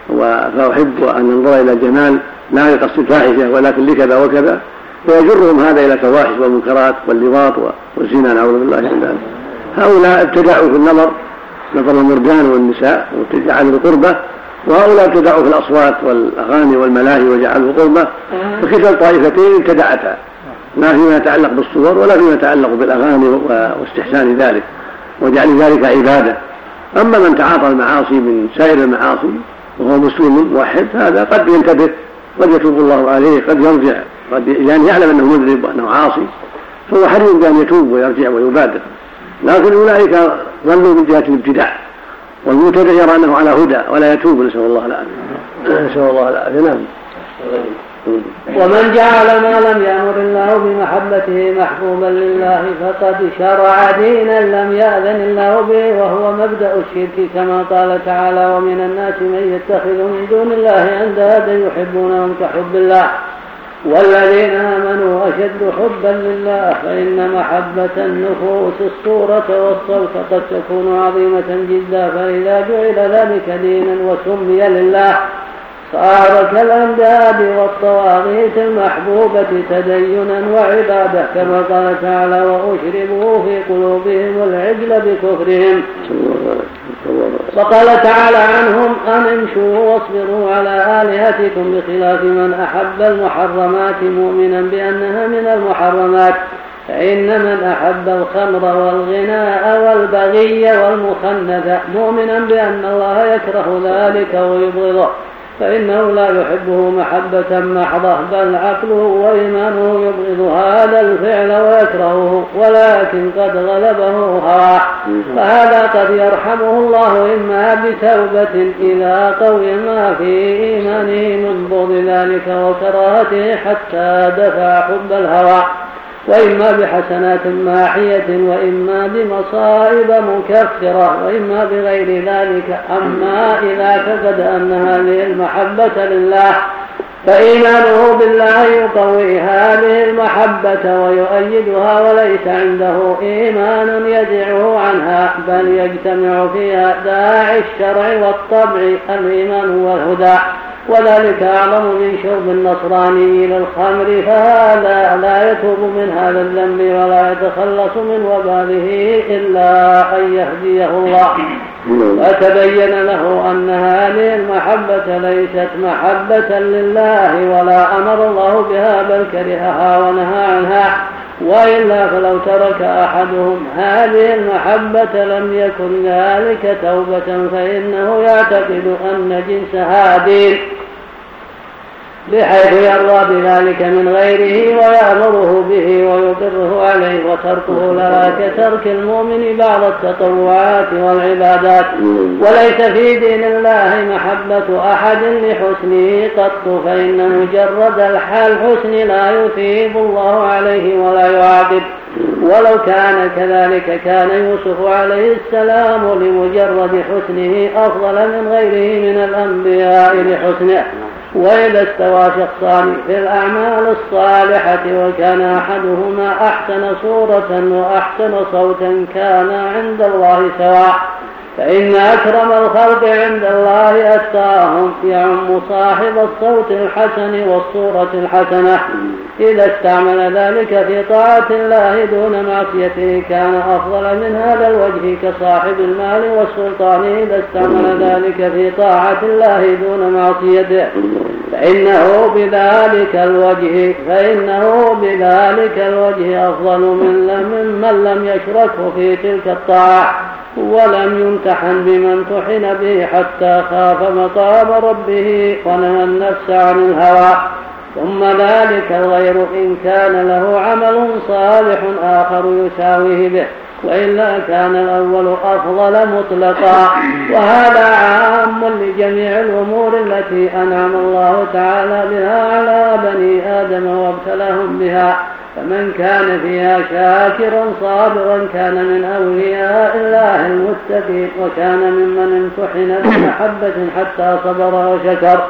Speaker 3: فأحب أن ننظر إلى الجمال لا لقصد فاحشة ولكن لكذا وكذا، فيجرهم هذا إلى الفواحش والمنكرات واللواط والزنا نعوذ بالله من ذلك. هؤلاء ابتدعوا في النظر نظر المرجان والنساء وجعلوا قربة، وهؤلاء ابتدعوا في الأصوات والأغاني والملاهي وجعلوا قربة، فكلا الطائفتين ابتدعتا لا فيما يتعلق بالصور ولا فيما يتعلق بالأغاني واستحسان ذلك وجعل ذلك عبادة. أما من تعاطى المعاصي من سائر المعاصي وهو مسلم موحد هذا قد ينتبه، قد يتوب الله عليه، قد يرجع، قد يعني يعلم أنه مذنب وأنه عاصي، فهو حري بأن يتوب ويرجع ويبادر. لكن أولئك ظلوا من جهة الابتداع والمبتدع يرى أنه على هدى ولا يتوب، نسأل الله العافية. نسأل الله العافية. نعم.
Speaker 2: ومن جعل ما لم يأمر الله بمحبته محبوبا لله فقد شرع دينا لم يأذن الله به، وهو مبدأ الشرك، كما قال تعالى: ومن الناس من يتخذ من دون الله أندادا يحبونهم كحب الله والذين آمنوا أشد حبا لله، فإن محبة النفوس الصورة والصوت قد تكون عظيمة جدا، فإذا جعل ذلك دينا وسمي لله صار كالأنداد والطواغيت المحبوبة تدينا وعبادة، كما قال تعالى: وأشربوا في قلوبهم العجل بكفرهم. وقال تعالى عنهم: أن امشوا واصبروا على آلهتكم، بخلاف من أحب المحرمات مؤمنا بأنها من المحرمات، فإن من أحب الخمر والغناء والبغي والمخنث مؤمنا بأن الله يكره ذلك ويبغضه، فإنه لا يحبه محبة محضة، بل عقله وإيمانه يبغض هذا الفعل ويكرهه، ولكن قد غلبه هواه، فهذا قد يرحمه الله إما بتوبة إلى قوي ما في إيمانه من بغض ذلك وكراهته حتى دفع حب الهوى، وإما بحسنات ماحية، وإما بمصائب مكفرة، وإما بغير ذلك. أما إذا اعتقد أن هذه المحبة لله فإيمانه بالله يقوي هذه المحبة ويؤيدها، وليس عنده إيمان يدعه عنها، بل يجتمع فيها داعي الشرع والطبع الإيمان والهدى، وذلك أعظم من شرب النصراني للخمر، فهذا لا يتوب من هذا الذنب ولا يتخلص من وباله إلا أن يهديه الله، وتبين له أن هذه المحبة ليست محبة لله ولا أمر الله بها، بل كرهها ونهى عنها، وإلا فلو ترك أحدهم هذه المحبة لم يكن ذلك توبة، فإنه يعتقد أن جنسها دين، بحيث يرضى بذلك من غيره ويأمره به ويقره عليه، وتركه لها كترك المؤمن بعض التطوعات والعبادات. وليس في دين الله محبة أحد لحسنه قط، فإن مجرد الحسن لا يثيب الله عليه ولا يعاقب، ولو كان كذلك كان يوسف عليه السلام لمجرد حسنه أفضل من غيره من الأنبياء لحسنه. وإذا استوى شخصان في الأعمال الصالحة وكان أحدهما أحسن صورة وأحسن صوتا كان عند الله سواء، فإن أكرم الخلق عند الله أتقاهم، يعم صاحب الصوت الحسن والصورة الحسنة. إذا استعمل ذلك في طاعة الله دون معصيته كان أفضل من هذا الوجه، كصاحب المال والسلطان إذا استعمل ذلك في طاعة الله دون معصيته فإنه بذلك الوجه فإنه بذلك الوجه أفضل من ممن لم يشركه في تلك الطاعة ولم يمتحن بما امتحن به حتى خاف مقام ربه ونهى النفس عن الهوى. ثم ذلك الغير إن كان له عمل صالح آخر يساويه به، وإلا كان الأول أفضل مطلقا. وهذا عام لجميع الأمور التي أنعم الله تعالى بها على بني آدم وابتلاهم بها، فمن كان فيها شاكرا صابرا كان من أولياء الله المتقين، وكان ممن امتحن بمحبة حتى صبر وشكر.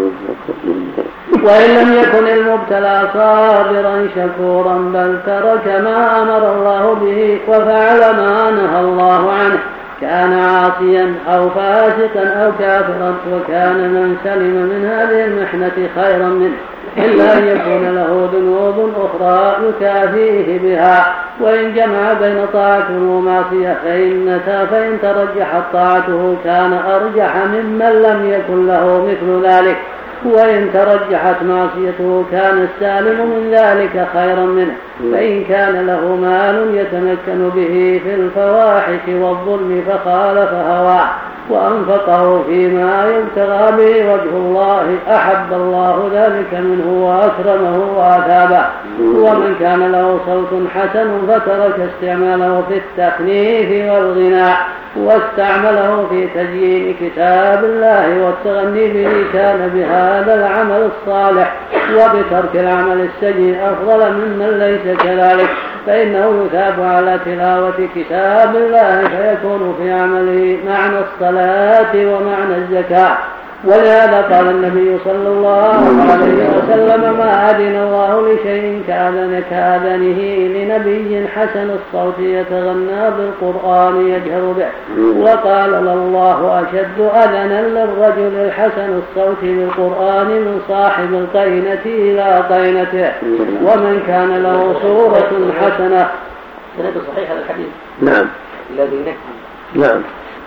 Speaker 2: وإن لم يكن المبتلى صابرا شكورا بل ترك ما أمر الله به وفعل ما نهى الله عنه كان عاصيا أو فاسقا أو كافرا، وكان من سلم من هذه المحنة خيرا منه، إلا أن يكون له ذنوب أخرى يكافيه بها. وإن جمع بين طاعة ومعصية فإن فإن ترجحت طاعته كان أرجح ممن لم يكن له مثل ذلك، وإن ترجحت معصيته كان السالم من ذلك خيرا منه. فإن كان له مال يتمكن به في الفواحش والظلم فخالف هواه وأنفقه فيما يبتغى به وجه الله أحب الله ذلك منه وأكرمه وأثابه، ومن كان له صوت حسن فترك استعماله في التخنيف والغناء واستعمله في تزيين كتاب الله والتغني به كان بهذا العمل الصالح وبترك العمل السيء أفضل ممن ليس كذلك، فإنه يثاب على تلاوة كتاب الله فيكون في عمله معنى الصلاة ومعنى الزكاة. ولهذا قال النبي صلى الله عليه وسلم ما أذن الله لشيء كأذن كأذنه لنبي حسن الصوت يتغنى بالقرآن يجهر به. وقال الله أشد أذنا للرجل الحسن الصوت بالقرآن من صاحب القينة إلى قينته. ومن كان له صورة حسنة
Speaker 1: سند صحيح هذا الحديث.
Speaker 3: نعم
Speaker 1: الذي
Speaker 3: نعم.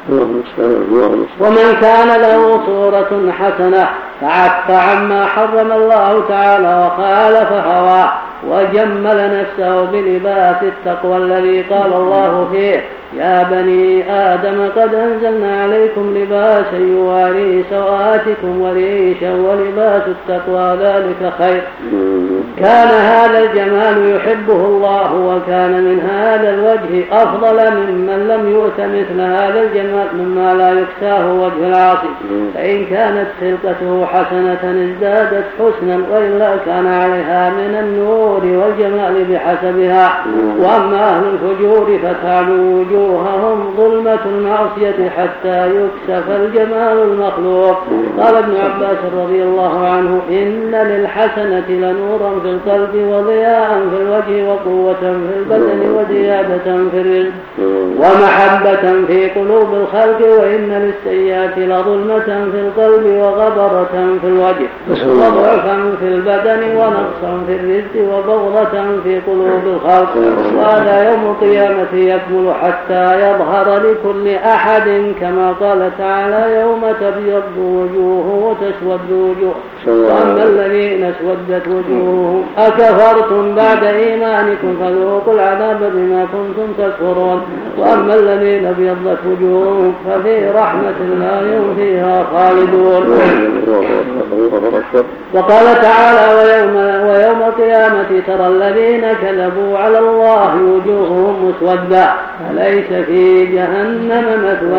Speaker 2: ومن كان له صورة حسنة فعف عما حرم الله تعالى وخالف هواه وجمل نفسه بلباس التقوى الذي قال الله فيه يا بني آدم قد أنزلنا عليكم لباسا يواري سوآتكم وريشا ولباس التقوى ذلك خير. كان هذا الجمال يحبه الله وكان من هذا الوجه أفضل ممن لم يؤت مثل هذا الجمال مما لا يكساه وجه العاصي. فإن كانت خلقته حسنة ازدادت حسنا وإلا كان عليها من النور والجمال بحسبها. وأما أهل الفجور فتعلوا وجوههم ظلمة المعصية حتى يكسف الجمال المخلوق. قال ابن عباس رضي الله عنه إن للحسنة لنورا في القلب وضياء في الوجه وقوة في البدن وزيادة في الرزق ومحبة في قلوب الخلق وإن للسيئات لظلمة في القلب وغبرة في الوجه وضعفا في البدن ونقصا في الرزق وبغضة في قلوب الخلق. وهذا يوم القيامة يكمل حتى يظهر لكل أحد كما قال تعالى يوم تبيض وجوه وتسود وجوه. وأما الذين اسودت وجوههم أكفرتم بعد إيمانكم فذوقوا العذاب بما كنتم تكفرون. وأما الذين ابيضت وجوههم ففي رحمة الله هم فيها خالدون. وقال تعالى ويوم, ويوم القيامة ترى الذين كذبوا على الله وجوههم مسودة أليس في جهنم مثوى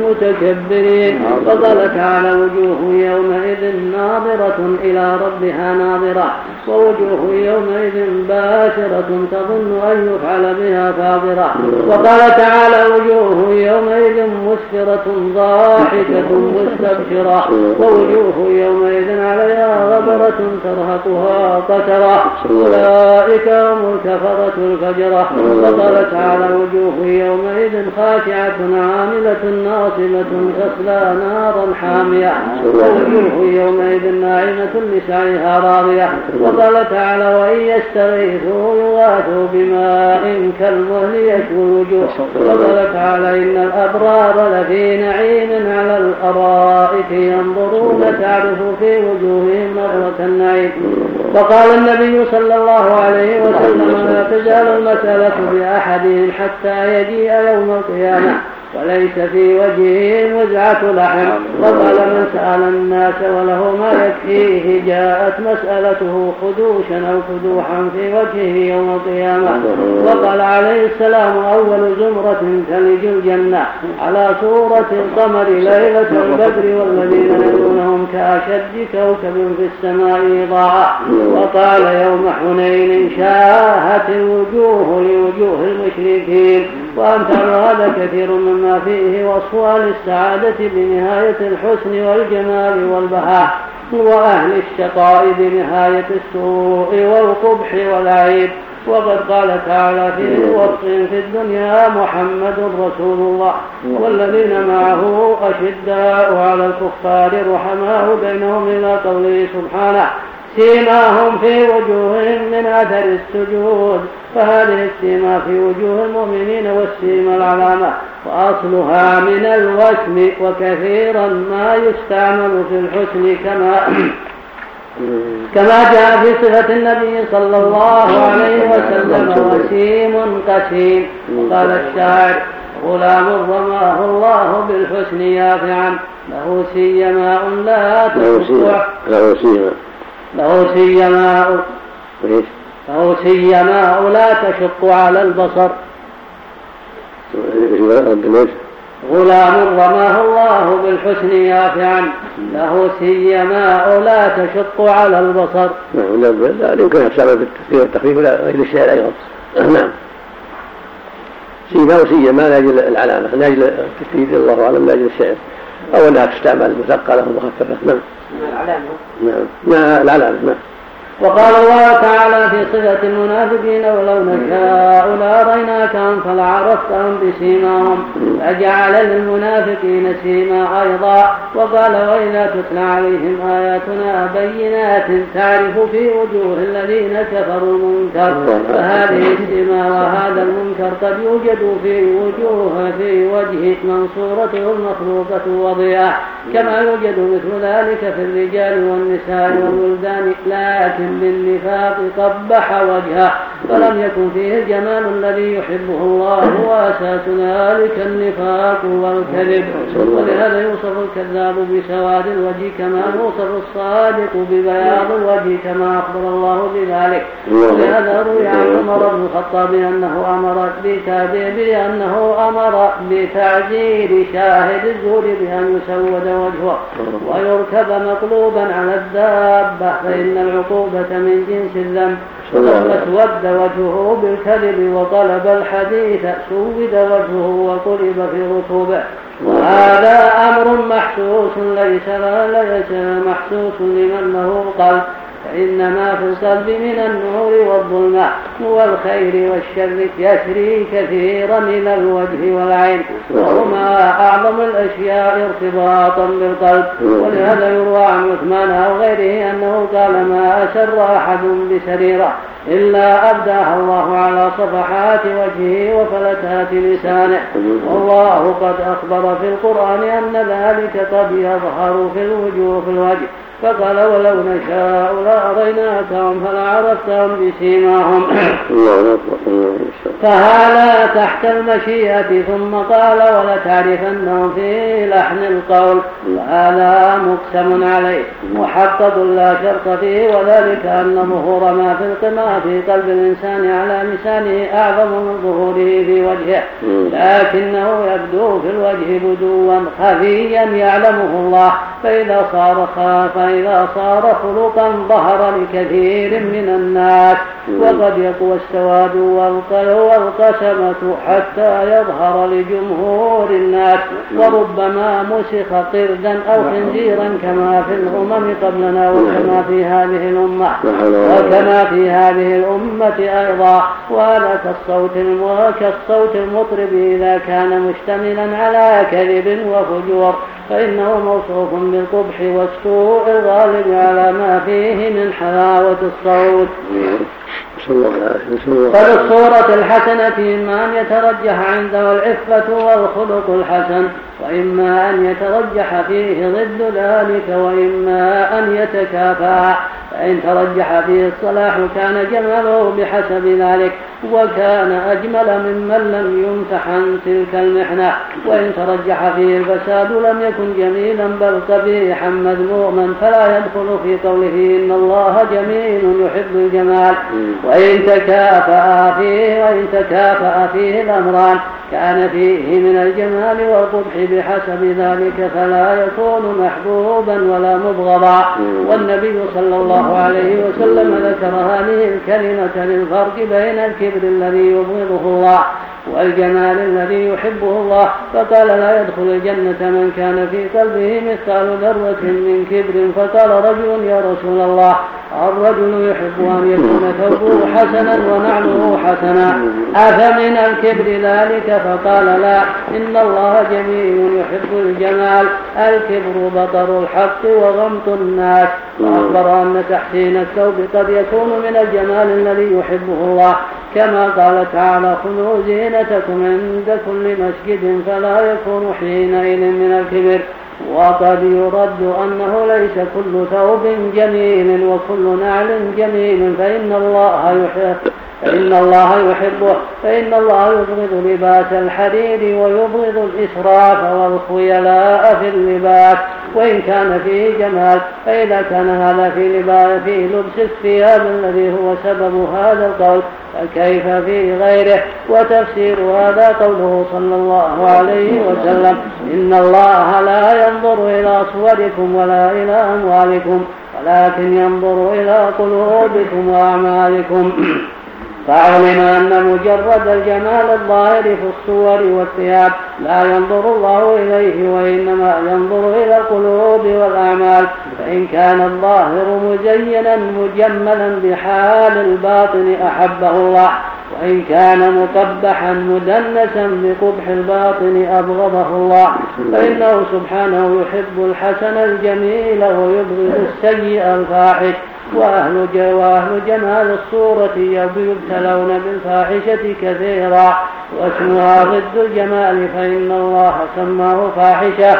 Speaker 2: للمتكبرين. وقال تعالى وجوه يومئذ ناظرة إلى ربها ناظرة ووجوه يومئذ باسرة تظن أن يفعل بها فاضرة. وقال تعالى وجوه يومئذ مسفرة ضاحكة مستبشرة ووجوه يومئذ عليها غبرة ترهقها قترة أولئك هم الكفرة الفجرة. وقال تعالى وجوه يومئذ خاشعة عاملة ناصبة تصلى نارا حامية ووجوه يومئذ ناعمة لسعيها راضية. وقال تعالى وإن يستغيثوا يغاثوا بماء كالمهل يشوي الوجوه. وقال تعالى إن الأبرار لفي نعيم على الأرائك ينظرون تعرف في وجوههم نظرة النعيم. وقال النبي صلى الله عليه وسلم لا تزال المسألة بأحدهم حتى يجيء يوم القيامة وليس في وجهه وزعة لحم. وقال من سأل الناس وله ما يكفيه جاءت مسألته خدوشا أو خدوحا في وجهه يوم القيامة. وقال عليه السلام أول زمرة تلج الجنة على صورة القمر ليلة البدر والذين يلونهم كأشد كوكب في السماء إضاءة. وقال يوم حنين شاهت الوجوه لوجوه المشركين. وأمثال هذا كثير مما فيه وصفها للسعادة بنهاية الحسن والجمال والبهاء وأهل الشقاء بنهاية السوء والقبح والعيب. وقد قال تعالى في وصف في الدنيا محمد رسول الله والذين معه أشداء على الكفار رحماء بينهم إلى قوله سبحانه سيماهم في وجوههم من أثر السجود. فهذه السيما في وجوه المؤمنين والسيما العلامة وأصلها من الوسم وكثيرا ما يستعمل في الحسن كما كما جاء في صفة النبي صلى الله عليه وسلم وسيم قسيم. قال الشاعر غلام رماه الله بالحسن يافعا له سيماء لا تسقع له سيماء أو سيما لا تشق على البصر. غلام رماه الله بالحسن يافعا له سيما لا تشق على البصر.
Speaker 3: لا يمكن السبب بالتفسير والتخفيف غير الشعر أيضا. نعم. سيما وسيما لاجل العلامة لاجل التشديد الله أعلم لاجل الشعر أو أنها تستعمل مثقلة ومخففة. نعم. نعم. ما العلامة. نعم.
Speaker 2: وقال الله تعالى في صفة المنافقين ولو نشاء لأريناكهم فلعرفتهم بسيماهم فجعل للمنافقين سيما أيضا. وقال وإذا تتلى عليهم آياتنا بينات تعرف في وجوه الذين كفروا المنكر فهذه السيما وهذا المنكر قد يوجد في وجوه في وجه منصورته المخلوقة وضياء كما يوجد مثل ذلك في الرجال والنساء والولدان لكن بالنفاق قبح وجهه فلم يكن فيه الجمال الذي يحبه الله وأساس ذلك النفاق والكذب. ولهذا يوصف الكذاب بسواد الوجه كما يوصف الصادق ببياض الوجه كما أخبر الله بذلك. ولهذا روي عن عمر بن الخطاب أنه أمر بأنه أمر بتعزير شاهد الزور بأن يسود وجهه ويركب مقلوبا على الدابة فإن العقوبة من جنس الذنب. ولما اسود وجهه بالكذب وطلب الحديث سود وجهه وقلب في ركوبه. وهذا أمر محسوس ليس ليس محسوس لمن له قلب فإنما في القلب من النور والظلمة والخير والشر يسري كثيرا من الوجه والعين وهما أعظم الأشياء ارتباطا بالقلب. ولهذا يروى عن عثمان أو غيره أنه قال ما أسر أحد بسريرة إلا أبداها الله على صفحات وجهه وفلتات لسانه. والله قد أخبر في القرآن أن ذلك قد يظهر في الوجوه في الوجه فقال ولو نشاء لأريناكهم فلعرفتهم بسيماهم فهذا تحت المشيئة. ثم قال ولتعرفنهم في لحن القول وهذا مقسم عليه محقق لا شرط فيه وذلك أن ظهور ما في القمة في قلب الإنسان على لسانه أعظم من ظهوره في وجهه لكنه يبدو في الوجه بدوا خفيا يعلمه الله فإذا صار خافا إذا صار خلقا ظهر لكثير من الناس وقد يقوى السواد والقسمة حتى يظهر لجمهور الناس وربما مسخ قردا أو خنزيرا كما في الأمم قبلنا وكما في هذه الأمة وكما في هذه الأمة أيضا. وهذا كالصوت كالصوت المطرب إذا كان مشتملا على كذب وفجور فإنه موصوف بالقبح والسوء الغالب على ما فيه من حلاوة الصوت. فبالصورة الحسنة إما أن يترجح عنده العفة والخلق الحسن وإما أن يترجح فيه ضد ذلك وإما أن يتكافأ. فإن ترجح فيه الصلاح كان جماله بحسب ذلك وكان أجمل ممن لم يمتحن تلك المحنة. وإن ترجح فيه الفساد لم يكن جميلا بل قبيحا مذموما فلا يدخل في قوله إن الله جميل يحب الجمال. وإن تكافأ فيه وإن تكافأ فيه الأمران كان فيه من الجمال والقبح بحسب ذلك فلا يكون محبوبا ولا مبغضا. والنبي صلى الله عليه وسلم ذكر هذه الكلمة للفرق بين الكبر الذي يبغضه الله والجمال الذي يحبه الله فقال لا يدخل الجنة من كان في قلبه مثقال ذرة من كبر. فقال رجل يا رسول الله الرجل يحب أن يكون ثوبه حسنا ونعله حسنا أفمن الكبر ذلك؟ فقال لا إن الله جميل يحب الجمال الكبر بطر الحق وغمط الناس. وأخبر أن تحسين الثوب قد يكون من الجمال الذي يحبه الله كما قال تعالى خذوا زينتكم عند كل مسجد فلا يكون حينئذ من الكبر. وقد يرد أنه ليس كل ثوب جميل وكل نعل جميل فإن الله يحب فإن الله يحبه فإن الله يبغض لباس الحرير ويبغض الإسراف والخيلاء في اللباس وإن كان فيه جمال. فإذا كان هذا في لباس في لبس الثياب الذي هو سبب هذا القول فكيف في غيره؟ وتفسير هذا قوله صلى الله عليه وسلم إن الله لا ينظر إلى صوركم ولا إلى أموالكم ولكن ينظر إلى قلوبكم وأعمالكم. فاعلم أن مجرد الجمال الظاهر في الصور والثياب لا ينظر الله إليه وإنما ينظر إلى القلوب والأعمال. فإن كان الظاهر مزينا مجملا بحال الباطن أحبه الله وإن كان مقبحا مدنسا بقبح الباطن أبغضه الله. فإنه سبحانه يحب الحسن الجميل ويبغض السيء الفاحش. وأهل جمال الصورة يبتلون بالفاحشة كثيرا واسمها ضد الجمال فإن الله سماه فاحشة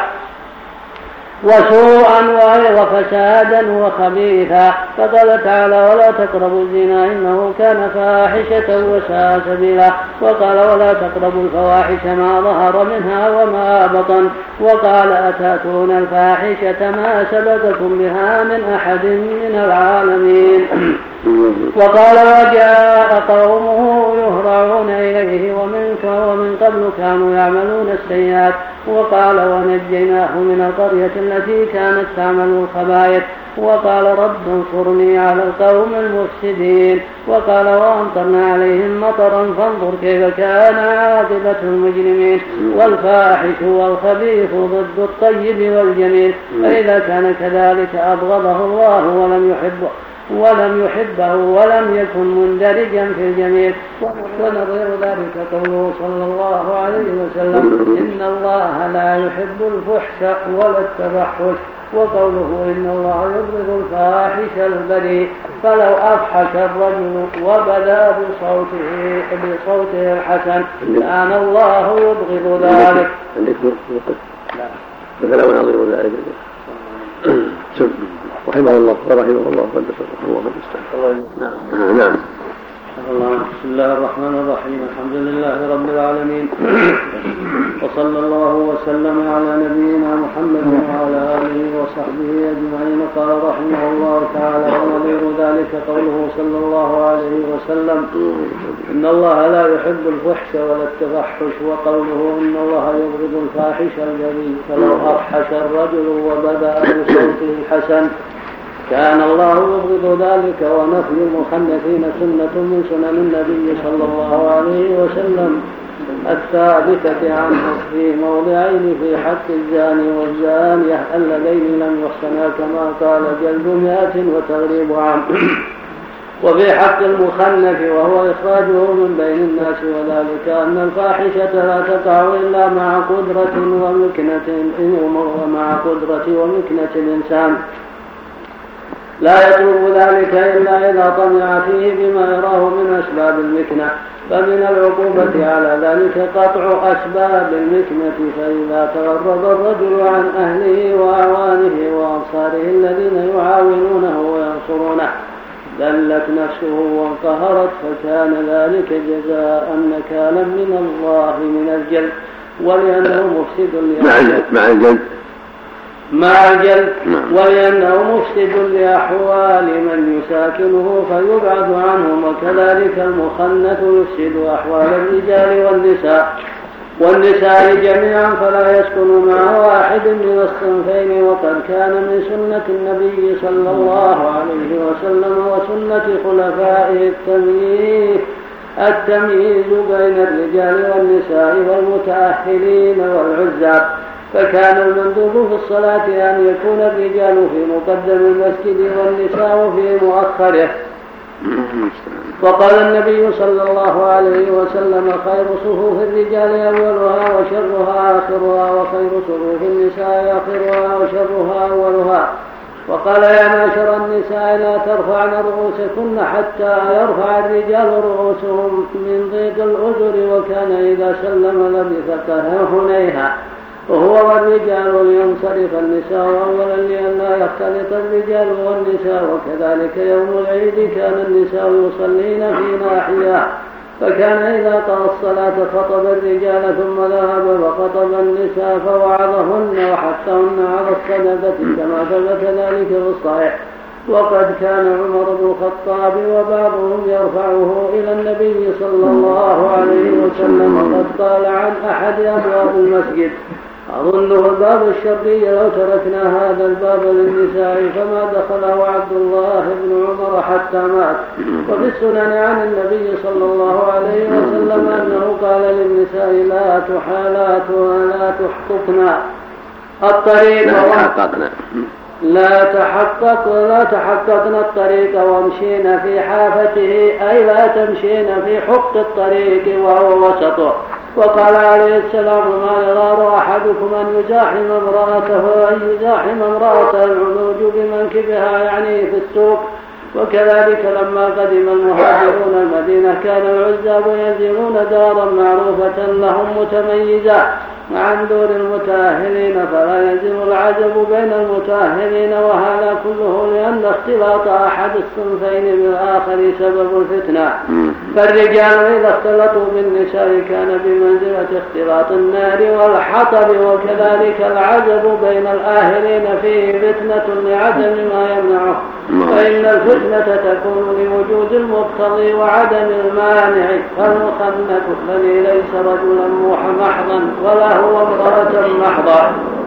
Speaker 2: وسوءا وغير فسادا وخبيثا. فقال تعالى ولا تقربوا الزنا إنه كان فاحشة وساء سبيلا. وقال ولا تقربوا الفواحش ما ظهر منها وما بطن. وقال أتأتون الفاحشة ما سبقكم بها من أحد من العالمين. وقال وجاء قومه يهرعون إليه ومن ومن قبل كانوا يعملون السيئات. وقال ونجيناه من القرية التي كانت تعمل الخبائث. وقال رب انصرني على القوم المفسدين. وقال وأمطرنا عليهم مطرا فانظر كيف كان عاقبة المجرمين. والفاحش والخبيث ضد الطيب والجميل. فإذا كان كذلك أبغضه الله ولم يحبه ولم يحبه ولم يكن مندرجا في الجميل. ونظير ذلك قوله صلى الله عليه وسلم إن الله لا يحب الفحش ولا التفحش. وقوله إن الله يبغض الفاحش البذيء. فلو أفحش الرجل وبدا بصوته بصوته الحسن كان الله يبغض ذلك.
Speaker 3: مثلا ونظير ذلك رحمه الله ورحمه الله قدس الله قدس. نعم نعم.
Speaker 2: بسم الله الرحمن الرحيم. الحمد لله رب العالمين وصلى الله وسلم على نبينا محمد وعلى آله وصحبه أجمعين. قال رحمه الله تعالى ونظير ذلك قوله صلى الله عليه وسلم إن الله لا يحب الفحش ولا التفحش. وقوله إن الله يبغض الفاحش البذيء. فلو أفحش الرجل وبدأ بصوته الحسن كان الله يبغض ذلك. ونفي المخنثين سنة من سنن النبي صلى الله عليه وسلم الثابتة عنه في موضعين في حق الزاني والزانية اللذين لم يحسنا كما قال جلد مئة وتغريب عام. وفي حق المخنث وهو إخراجه من بين الناس. وذلك أن الفاحشة لا تقع إلا مع قدرة ومكنة ومع قدرة ومكنة الإنسان لا يطلب ذلك إلا إذا طمع فيه بما يراه من أسباب المكنة. فمن العقوبة على ذلك قطع أسباب المكنة. فإذا تغرب الرجل عن أهله وأعوانه وأنصاره الذين يعاونونه وينصرونه ذلت نفسه وانقهرت فكان ذلك جزاء نكالا من الله من الجلد. ولأنه مفسد
Speaker 3: مع الجلد
Speaker 2: مع الجلد ولأنه مفسد لأحوال من يساكنه فيبعد عنهم. وكذلك المخنث يفسد أحوال الرجال والنساء والنساء جميعا فلا يسكن مع واحد من الصنفين. وقد كان من سنة النبي صلى الله عليه وسلم وسنة خلفائه التمييز التمييز بين الرجال والنساء والمتأهلين والعزاب. فكان المندوب في الصلاة أن يكون الرجال في مقدم المسجد والنساء في مؤخره. وقال النبي صلى الله عليه وسلم خير صفوف الرجال أولها وشرها آخرها وخير صفوف النساء آخرها وشرها أولها. وقال يا معشر النساء لا ترفعن رؤوسكن حتى يرفع الرجال رؤوسهم من ضيق الأذر. وكان إذا سلم لبث هنيها وهو والرجال لينصرف النساء أولا لئلا يختلط الرجال والنساء. وكذلك يوم العيد كان النساء يصلين في ناحية، فكان إذا قضى الصلاة خطب الرجال ثم ذهب فخطب النساء فوعظهن وحثهن على الصدقة كما ثبت ذلك في الصحيح. وقد كان عمر بن الخطاب وبعضهم يرفعه إلى النبي صلى الله عليه وسلم وقد قال عن أحد أبواب المسجد: أظنه الباب الشرقي، لو تركنا هذا الباب للنساء فما دخله عبد الله بن عمر حتى مات. وفي السنن عن النبي صلى الله عليه وسلم أنه قال للنساء: لا تحالاتها لا تحققن الطريق لا تحقق لا تحققن الطريق وامشين في حافته، أي لا تمشين في حق الطريق وهو وسطه. وقال عليه السلام: ما يغار أحدكم أن يزاحم امرأته أن يزاحم امرأته العلوج بمنكبها، يعني في السوق. وكذلك لما قدم المهاجرون المدينة كان العزاب ينزلون دارا معروفة لهم متميزة عن دور المتأهلين، فلا ينزل العزب بين المتأهلين، وهذا كله لأن اختلاط أحد الصنفين بالآخر سبب الفتنة. فالرجال إذا اختلطوا بالنساء كان بمنزلة اختلاط النار والحطب. وكذلك العزب بين الآهلين فيه فتنة لعدم ما يمنعه، فإن الفتنة تكون لوجود المقتضي وعدم المانع. فالمخنث الذي ليس رجلا محضا ولا هو امرأة محضة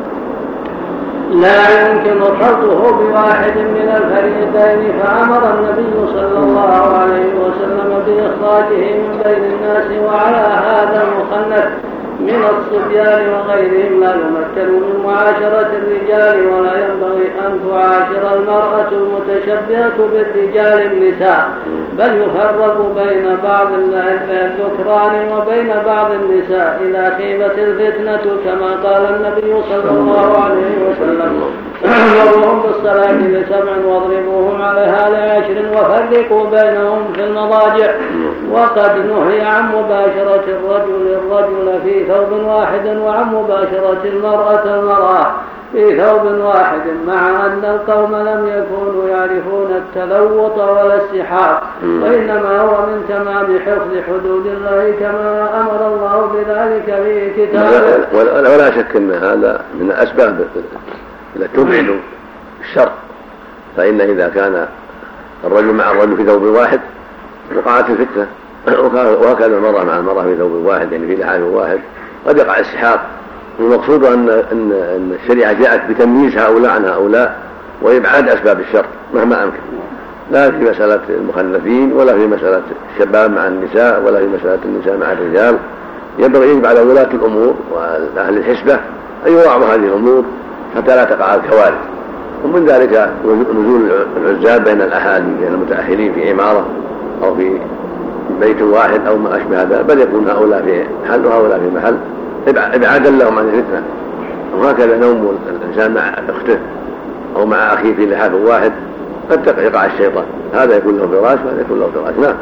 Speaker 2: لا يمكن خلطه بواحد من الفريقين، فأمر النبي صلى الله عليه وسلم بإخراجه من بين الناس. وعلى هذا المخنث من الصبيان وغيرهم لا يمكن من معاشرة الرجال، ولا ينبغي أن تعاشر المرأة المتشبهة بالرجال النساء، بل يفرق بين بعض الذكران وبين بعض النساء إلى خيبة الفتنة، كما قال النبي صلى الله عليه وسلم: مرهم بالصلاة لسبع واضربوهم عليها لعشر وفرقوا بينهم في المضاجع. وقد نهي عن مباشرة الرجل الرجل في ثوب واحد وعن مباشرة المرأة المرأة في ثوب واحد، مع أن القوم لم يكونوا يعرفون التلوط ولا السحاق، وإنما هو من تمام حفظ حدود الله كما أمر الله بذلك في كتابه.
Speaker 3: ولا شك أن هذا من الأسباب التي تبعد الشر، فإن إذا كان الرجل مع الرجل في ثوب واحد وقعت الفتنة، وهكذا المرأة مع المرأة في ثوب واحد يعني في لحاف واحد قد يقع السحاق. المقصود أن أن الشريعة جاءت بتمييز هؤلاء عن هؤلاء وإبعاد أسباب الشر مهما أمكن، لا في مسألة المخلفين ولا في مسألة الشباب مع النساء ولا في مسألة النساء مع الرجال. ينبغي يجب على ولاة الأمور وأهل الحسبة أن يراعوا هذه الأمور حتى لا تقع الكوارث. ومن ذلك نزول العزاب بين الأهالي بين المتأهلين في عمارة أو في بيت واحد أو ما أشبه هذا، بل يكون هؤلاء في محل وهؤلاء في محل ابعادا لهم عن الفتنة. وهكذا نوم الإنسان مع أخته أو مع أخيه في لحاف واحد قد يقع الشيطان، هذا يكون له فراش وهذا يكون له فراش. نعم.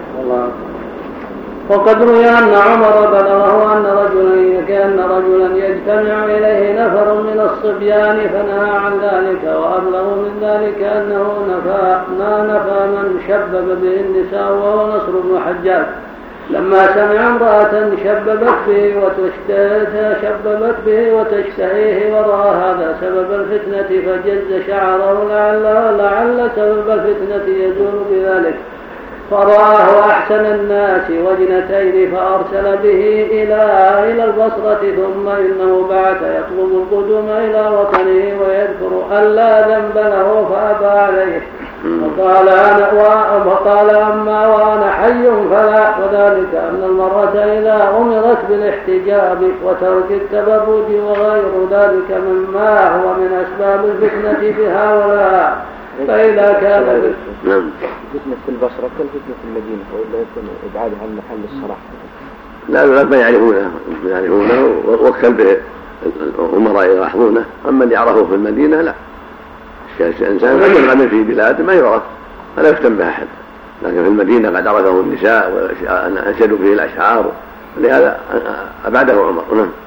Speaker 2: وقد روي أن عمر بلغه أن رجلا كان رجلا يجتمع إليه نفر من الصبيان فنهى عن ذلك، وأبلغ من ذلك أنه نفى ما نفى من شبب به النساء وهو نصر بن حجاج، لما سمع امرأة شببت به وتشببت به وتشتهيه ورأى هذا سبب الفتنة فجز شعره لعل, لعل سبب الفتنة يزول بذلك، فرآه أحسن الناس وجنتين فأرسل به إلى إلى البصرة، ثم إنه بعث يطلب القدوم إلى وطنه ويذكر أن لا ذنب له فأبى عليه، وقال أنا وقال أما وأنا حي فلا. وذلك أن المرأة إذا أمرت بالاحتجاب وترك التبرج وغير ذلك مما هو من أسباب الفتنة بهؤلاء، فإذا كان
Speaker 1: فتنة في البصرة كالفتنة في المدينة وإلا يكون إبعادها عن محل الصلاة.
Speaker 3: لا ما يعرفونه يعرفونه وكل به الأمراء يلاحظونه، أما اللي يعرفه في المدينة لا. الإنسان قد يعمل في بلاد ما يعرف فلا يفتن به أحد، لكن في المدينة قد عرفه النساء وأنشدوا فيه الأشعار، لهذا أبعده عمر.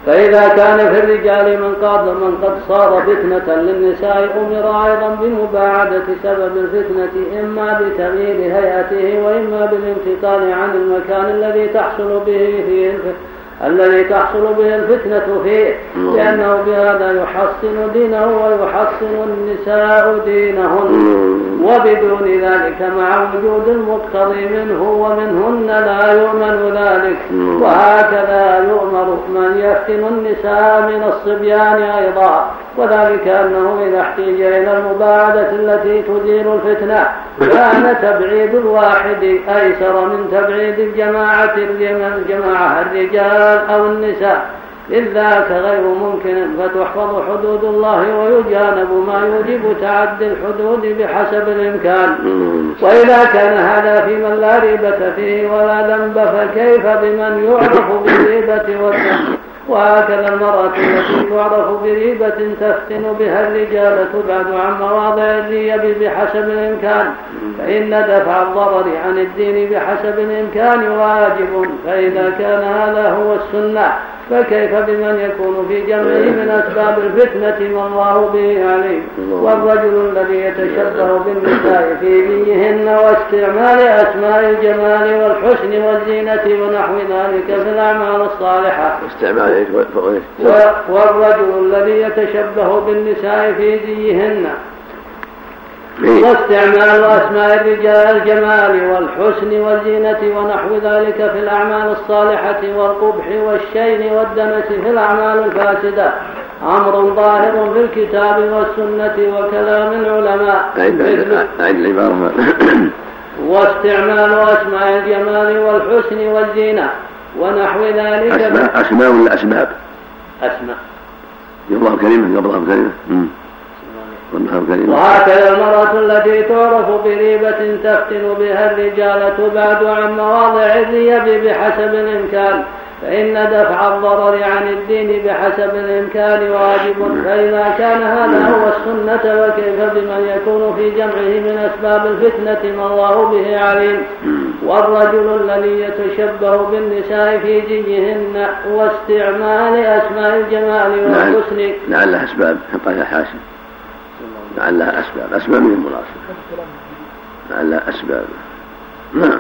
Speaker 2: فإذا كان في الرجال من قد من قد صار فتنة للنساء أمر أيضا بمباعدة سبب الفتنة إما بتغيير هيئته وإما بالانتقال عن المكان الذي تحصل به فيه الفتنة الذي تحصل به الفتنة فيه، لأنه بهذا يحصن دينه ويحصن النساء دينهن، وبدون ذلك مع وجود المقتضي منه ومنهن لا يؤمن ذلك. وهكذا يؤمر من يفتن النساء من الصبيان أيضا، وذلك أنه إذا احتيج إلى المباعدة التي تزيل الفتنة كان تبعيد الواحد أيسر من تبعيد الجماعة الجماعة الرجال أو النساء، إذ ذاك غير ممكن، فتحفظ حدود الله ويجانب ما يوجب تعدي الحدود بحسب الإمكان. وإذا كان هذا في من لا ريبة فيه ولا ذنب فكيف بمن يعرف بالريبة والذنب؟ وهكذا المرأة التي تعرف بريبة تفتن بها الرجال تبعد عن مواضع الريب بحسب الإمكان، فإن دفع الضرر عن الدين بحسب الإمكان واجب. فإذا كان هذا هو السنة فكيف بمن يكون في جمعه من أسباب الفتنة ما الله به عليم؟ والرجل الذي يتشبه بالنساء في زيهن واستعمال أسماء الجمال والحسن والزينة ونحو ذلك في الأعمال الصالحة. والرجل الذي يتشبه بالنساء في زيهن واستعمال أسماء الرجال الجمال والحسن والزينة ونحو ذلك في الأعمال الصالحة والقبح والشين والدنس في الأعمال الفاسدة أمر ظاهر في الكتاب والسنة وكلام العلماء. واستعمال أسماء الجمال والحسن والزينة ونحو ذلك
Speaker 3: أسماء, أسماء ولا أسباب؟
Speaker 2: أسماء
Speaker 3: الله كلمة الله كلمة.
Speaker 2: وهكذا المرأة التي تعرف بريبة تفتن بها الرجال تبعد عن مواضع الريب بحسب الإمكان، فإن دفع الضرر عن الدين بحسب الإمكان واجب. فإذا كان هذا هو السنة وكيف بمن يكون في جمعه من أسباب الفتنة ما الله به عليم؟ والرجل الذي يتشبه بالنساء في زيهن واستعمال أسماء الجمال والحسن
Speaker 3: لعلها أسباب حطها حاشم لعلها أسباب أسباب من المناسبة لعلها أسباب. نعم.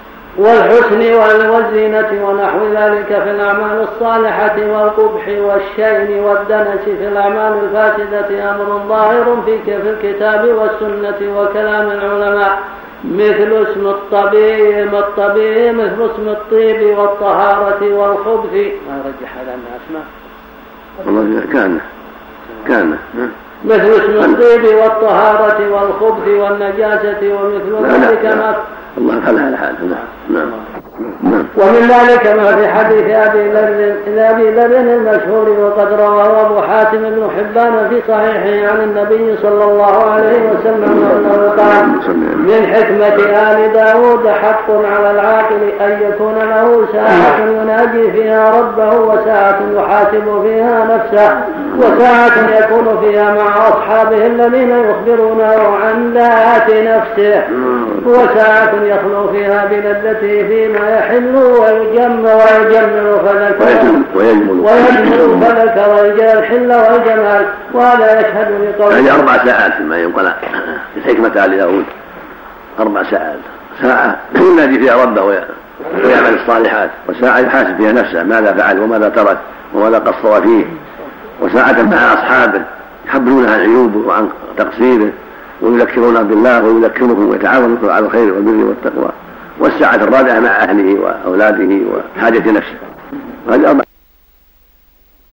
Speaker 2: والحسن والزينة ونحو ذلك في الأعمال الصالحة والقبح والشين والدنس في الأعمال الفاسدة أمر ظاهر في الكتاب والسنة وكلام العلماء، مثل اسم الطبيب الطبيب مثل اسم الطيب والطهارة والخبث. ما يرجح هذا من أسماء
Speaker 3: والله كان كان
Speaker 2: مثل اسم الطيب والطهارة والخبث والنجاسة ومثل ذلك ما
Speaker 3: الله خلها على حاله. نعم.
Speaker 2: ومن ذلك ما في حديث أبي ذر المشهور وقد رواه أبو حاتم بن حبان في صحيحه عن النبي صلى الله عليه وسلم أنه قال: من حكمة آل داود حق على العاقل أن يكون له ساعة يناجي فيها ربه وساعة يحاسب فيها نفسه وساعة يكون فيها مع أصحابه الذين يخبرونه عن ذات نفسه وساعة يخلو فيها بلذته فيما يحل ويجمل ويجمل فذكر ويجمل فذكر الحل والجمال. وهذا يشهد لقوله
Speaker 3: يعني أربع ساعات ما ينقل في حكمة آل داود أربع ساعات، ساعة ينادي فيها ربه ويعمل الصالحات، وساعة يحاسب فيها نفسه ماذا فعل وماذا ترك وماذا قصر فيه، وساعة مع أصحابه يحبرونه عن عيوبه وعن تقصيره ويذكرونه بالله ويذكرهم ويتعاونون على الخير والبر والتقوى. والساعة الرابعة مع أهله وأولاده وحاجة نفسه. هذه أربع